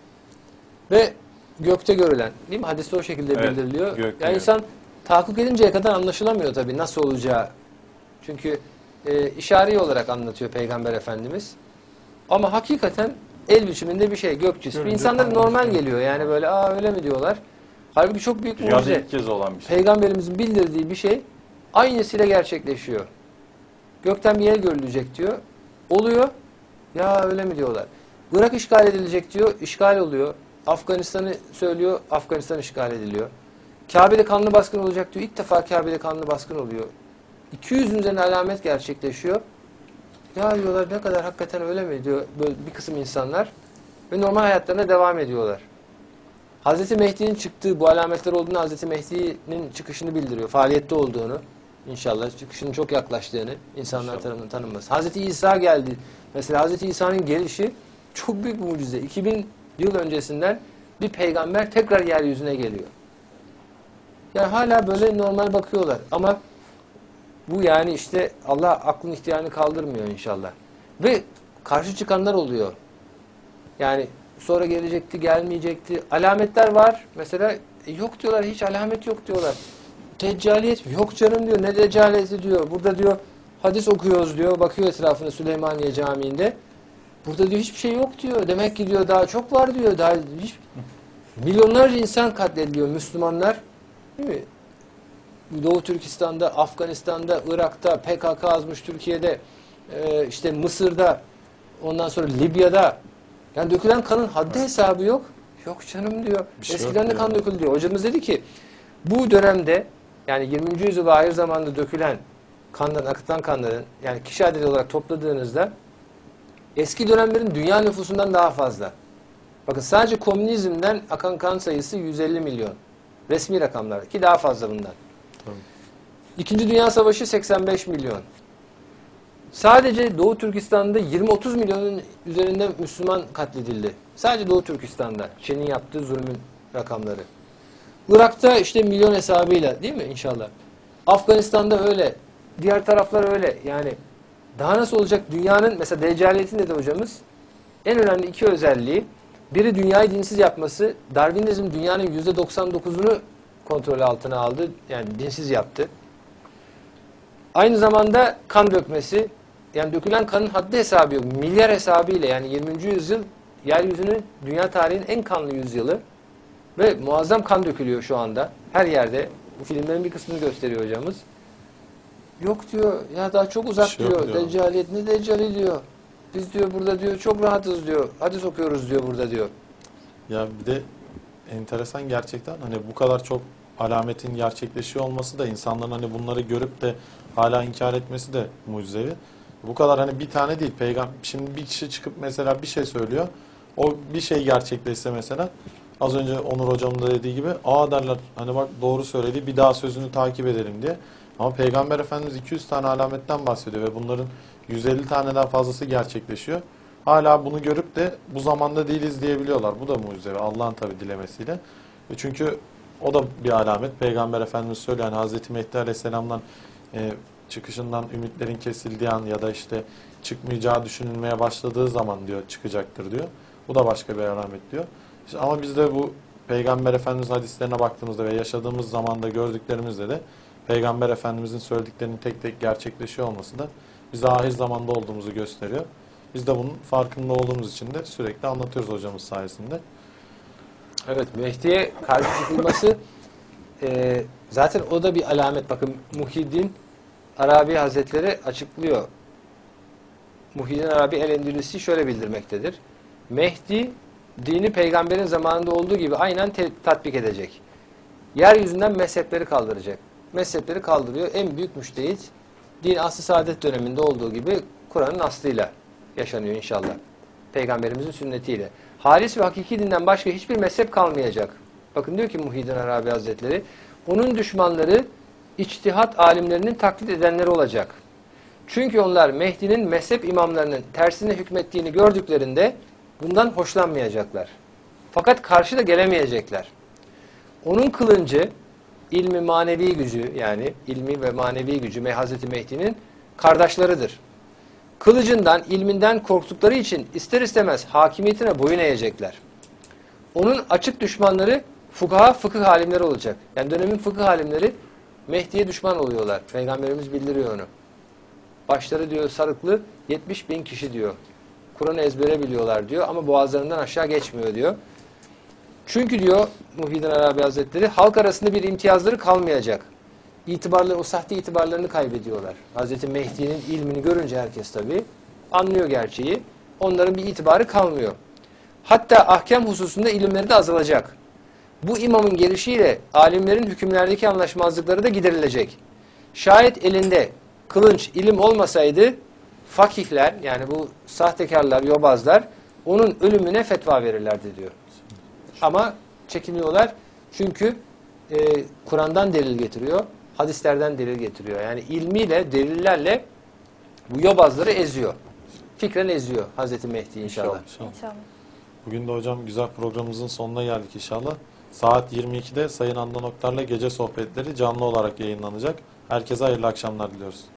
Ve gökte görülen. Değil mi? Hadiste o şekilde
Evet,
bildiriliyor.
gökte
Yani insan tahakkuk edinceye kadar anlaşılamıyor tabii nasıl olacağı. Çünkü işari olarak anlatıyor Peygamber Efendimiz. Ama hakikaten el biçiminde bir şey, gök cismi.
Görünce
İnsanlara
tam
normal
bir şey.
geliyor. Yani böyle öyle mi diyorlar. Halbuki çok büyük
Dünyada
mucize.
ilk kez olan bir şey.
Peygamberimizin bildirdiği bir şey aynısıyla gerçekleşiyor. Gökten bir yer görülecek diyor. Oluyor. Ya öyle mi diyorlar. Irak işgal edilecek diyor. İşgal oluyor. Afganistan'ı söylüyor. Afganistan işgal ediliyor. Kabe'de kanlı baskın olacak diyor. İlk defa Kabe'de kanlı baskın oluyor. 200'ün üzerine alamet gerçekleşiyor. Ya diyorlar ne kadar hakikaten öyle mi diyor böyle bir kısım insanlar. Ve normal hayatlarına devam ediyorlar. Hazreti Mehdi'nin çıktığı bu alametler olduğunu Hazreti Mehdi'nin çıkışını bildiriyor. Faaliyette olduğunu inşallah çıkışının çok yaklaştığını insanlar tarafından tanınması. Hazreti İsa geldi. Mesela Hazreti İsa'nın gelişi çok büyük bir mucize. 2000 yıl öncesinden bir peygamber tekrar yeryüzüne geliyor. Yani hala böyle normal bakıyorlar ama bu yani işte Allah aklın ihtiyarını kaldırmıyor inşallah. Ve karşı çıkanlar oluyor. Yani sonra gelecekti, gelmeyecekti. Alametler var. Mesela yok diyorlar, hiç alamet yok diyorlar. Deccaliyet yok canım diyor. Ne deccaliyeti diyor. Burada diyor hadis okuyoruz diyor. Bakıyor etrafına Süleymaniye Camii'nde. Burada diyor hiçbir şey yok diyor. Demek ki diyor daha çok var diyor. Daha hiç... Milyonlarca insan katlediliyor Müslümanlar. Değil mi? Doğu Türkistan'da, Afganistan'da, Irak'ta, PKK azmış Türkiye'de, işte Mısır'da, ondan sonra Libya'da. Yani dökülen kanın haddi hesabı yok. Yok canım diyor.
şey
Eskiden
yok
de kan
diyor.
döküldü diyor. Hocamız dedi ki bu dönemde yani 20. yüzyıl ve ahir zamanda dökülen kandan, akıtan kanların yani kişi adedi olarak topladığınızda eski dönemlerin dünya nüfusundan daha fazla. Bakın sadece komünizmden akan kan sayısı 150 milyon. Resmi rakamlar ki daha fazla bundan.
Tabii.
İkinci Dünya Savaşı 85 milyon. Sadece Doğu Türkistan'da 20-30 milyonun üzerinde Müslüman katledildi. Sadece Doğu Türkistan'da. Çin'in yaptığı zulmün rakamları. Irak'ta işte milyon hesabıyla değil mi inşallah. Afganistan'da öyle. diğer taraflar öyle. Yani daha nasıl olacak? Dünyanın mesela Deccaliyet'in dedi hocamız en önemli iki özelliği, biri dünyayı dinsiz yapması. Darwinizm dünyanın %99'unu kontrol altına aldı. Yani dinsiz yaptı. Aynı zamanda kan dökmesi. Yani dökülen kanın haddi hesabı yok. Milyar hesabıyla, yani 20. yüzyıl yeryüzünün, dünya tarihinin en kanlı yüzyılı. Ve muazzam kan dökülüyor şu anda. Her yerde. Bu filmlerin bir kısmını gösteriyor hocamız. Yok diyor. Ya daha çok uzak
şey yok
diyor.
diyor.
Deccaliyet ne deccali diyor. Biz diyor burada diyor çok rahatız diyor. Hadi sokuyoruz diyor burada diyor.
Ya bir de enteresan gerçekten, hani bu kadar çok alametin gerçekleşiyor olması da, insanların hani bunları görüp de hala inkar etmesi de mucizevi. Bu kadar hani bir tane değil peygamber. Şimdi bir kişi çıkıp mesela bir şey söylüyor. O bir şey gerçekleşse mesela, az önce Onur hocamın da dediği gibi, derler hani bak doğru söyledi, bir daha sözünü takip edelim diye. Ama Peygamber Efendimiz 200 tane alametten bahsediyor ve bunların 150 taneden fazlası gerçekleşiyor. Hala bunu görüp de bu zamanda değiliz diyebiliyorlar. Bu da mucize ve Allah'ın tabi dilemesiyle. Çünkü o da bir alamet. Peygamber Efendimiz söylüyor, yani Hazreti Mehdi Aleyhisselam'dan çıkışından ümitlerin kesildiği an ya da işte çıkmayacağı düşünülmeye başladığı zaman diyor çıkacaktır diyor. Bu da başka bir alamet diyor. İşte ama biz de bu Peygamber Efendimiz hadislerine baktığımızda ve yaşadığımız zamanda gördüklerimizde de Peygamber Efendimizin söylediklerinin tek tek gerçekleşiyor olması da bize ahir zamanda olduğumuzu gösteriyor. Biz de bunun farkında olduğumuz için de sürekli anlatıyoruz hocamız sayesinde.
Evet, Mehdi'ye karşı çıkılması zaten o da bir alamet. Bakın Muhyiddin Arabi Hazretleri açıklıyor. Muhyiddin Arabi el-Endülüsi şöyle bildirmektedir. Mehdi dini peygamberin zamanında olduğu gibi aynen tatbik edecek. Yeryüzünden mezhepleri kaldıracak. Mezhepleri kaldırıyor. En büyük müştehit din asr-ı saadet döneminde olduğu gibi Kur'an'ın aslıyla yaşanıyor inşallah. Peygamberimizin sünnetiyle. Halis ve hakiki dinden başka hiçbir mezhep kalmayacak. Bakın diyor ki Muhyiddin Arabi Hazretleri, onun düşmanları içtihat alimlerinin taklit edenleri olacak. Çünkü onlar Mehdi'nin mezhep imamlarının tersine hükmettiğini gördüklerinde bundan hoşlanmayacaklar. Fakat karşı da gelemeyecekler. Onun kılıncı, ilmi manevi gücü, yani ilmi ve manevi gücü Hazreti Mehdi'nin kardeşleridir. Kılıcından, ilminden korktukları için ister istemez hakimiyetine boyun eğecekler. Onun açık düşmanları fukaha, fıkıh alimleri olacak. Yani dönemin fıkıh alimleri Mehdi'ye düşman oluyorlar. Peygamberimiz bildiriyor onu. Başları diyor sarıklı 70.000 kişi diyor. Kur'an'ı ezbere biliyorlar diyor ama boğazlarından aşağı geçmiyor diyor. Çünkü diyor Muhyiddin Arabi Hazretleri, halk arasında bir imtiyazları kalmayacak. İtibarları, o sahte itibarlarını kaybediyorlar. Hazreti Mehdi'nin ilmini görünce herkes tabii anlıyor gerçeği. Onların bir itibarı kalmıyor. Hatta ahkam hususunda ilimleri de azalacak. Bu imamın gelişiyle alimlerin hükümlerdeki anlaşmazlıkları da giderilecek. Şayet elinde kılınç, ilim olmasaydı fakihler, yani bu sahtekarlar, yobazlar onun ölümüne fetva verirlerdi diyor. Ama çekiniyorlar çünkü Kur'an'dan delil getiriyor, hadislerden delil getiriyor. Yani ilmiyle, delillerle bu yobazları eziyor. Fikren eziyor Hazreti Mehdi inşallah.
İnşallah.
Bugün de hocam güzel programımızın sonuna geldik inşallah. Saat 22'de Sayın Adnan Oktar'la gece sohbetleri canlı olarak yayınlanacak. Herkese hayırlı akşamlar diliyoruz.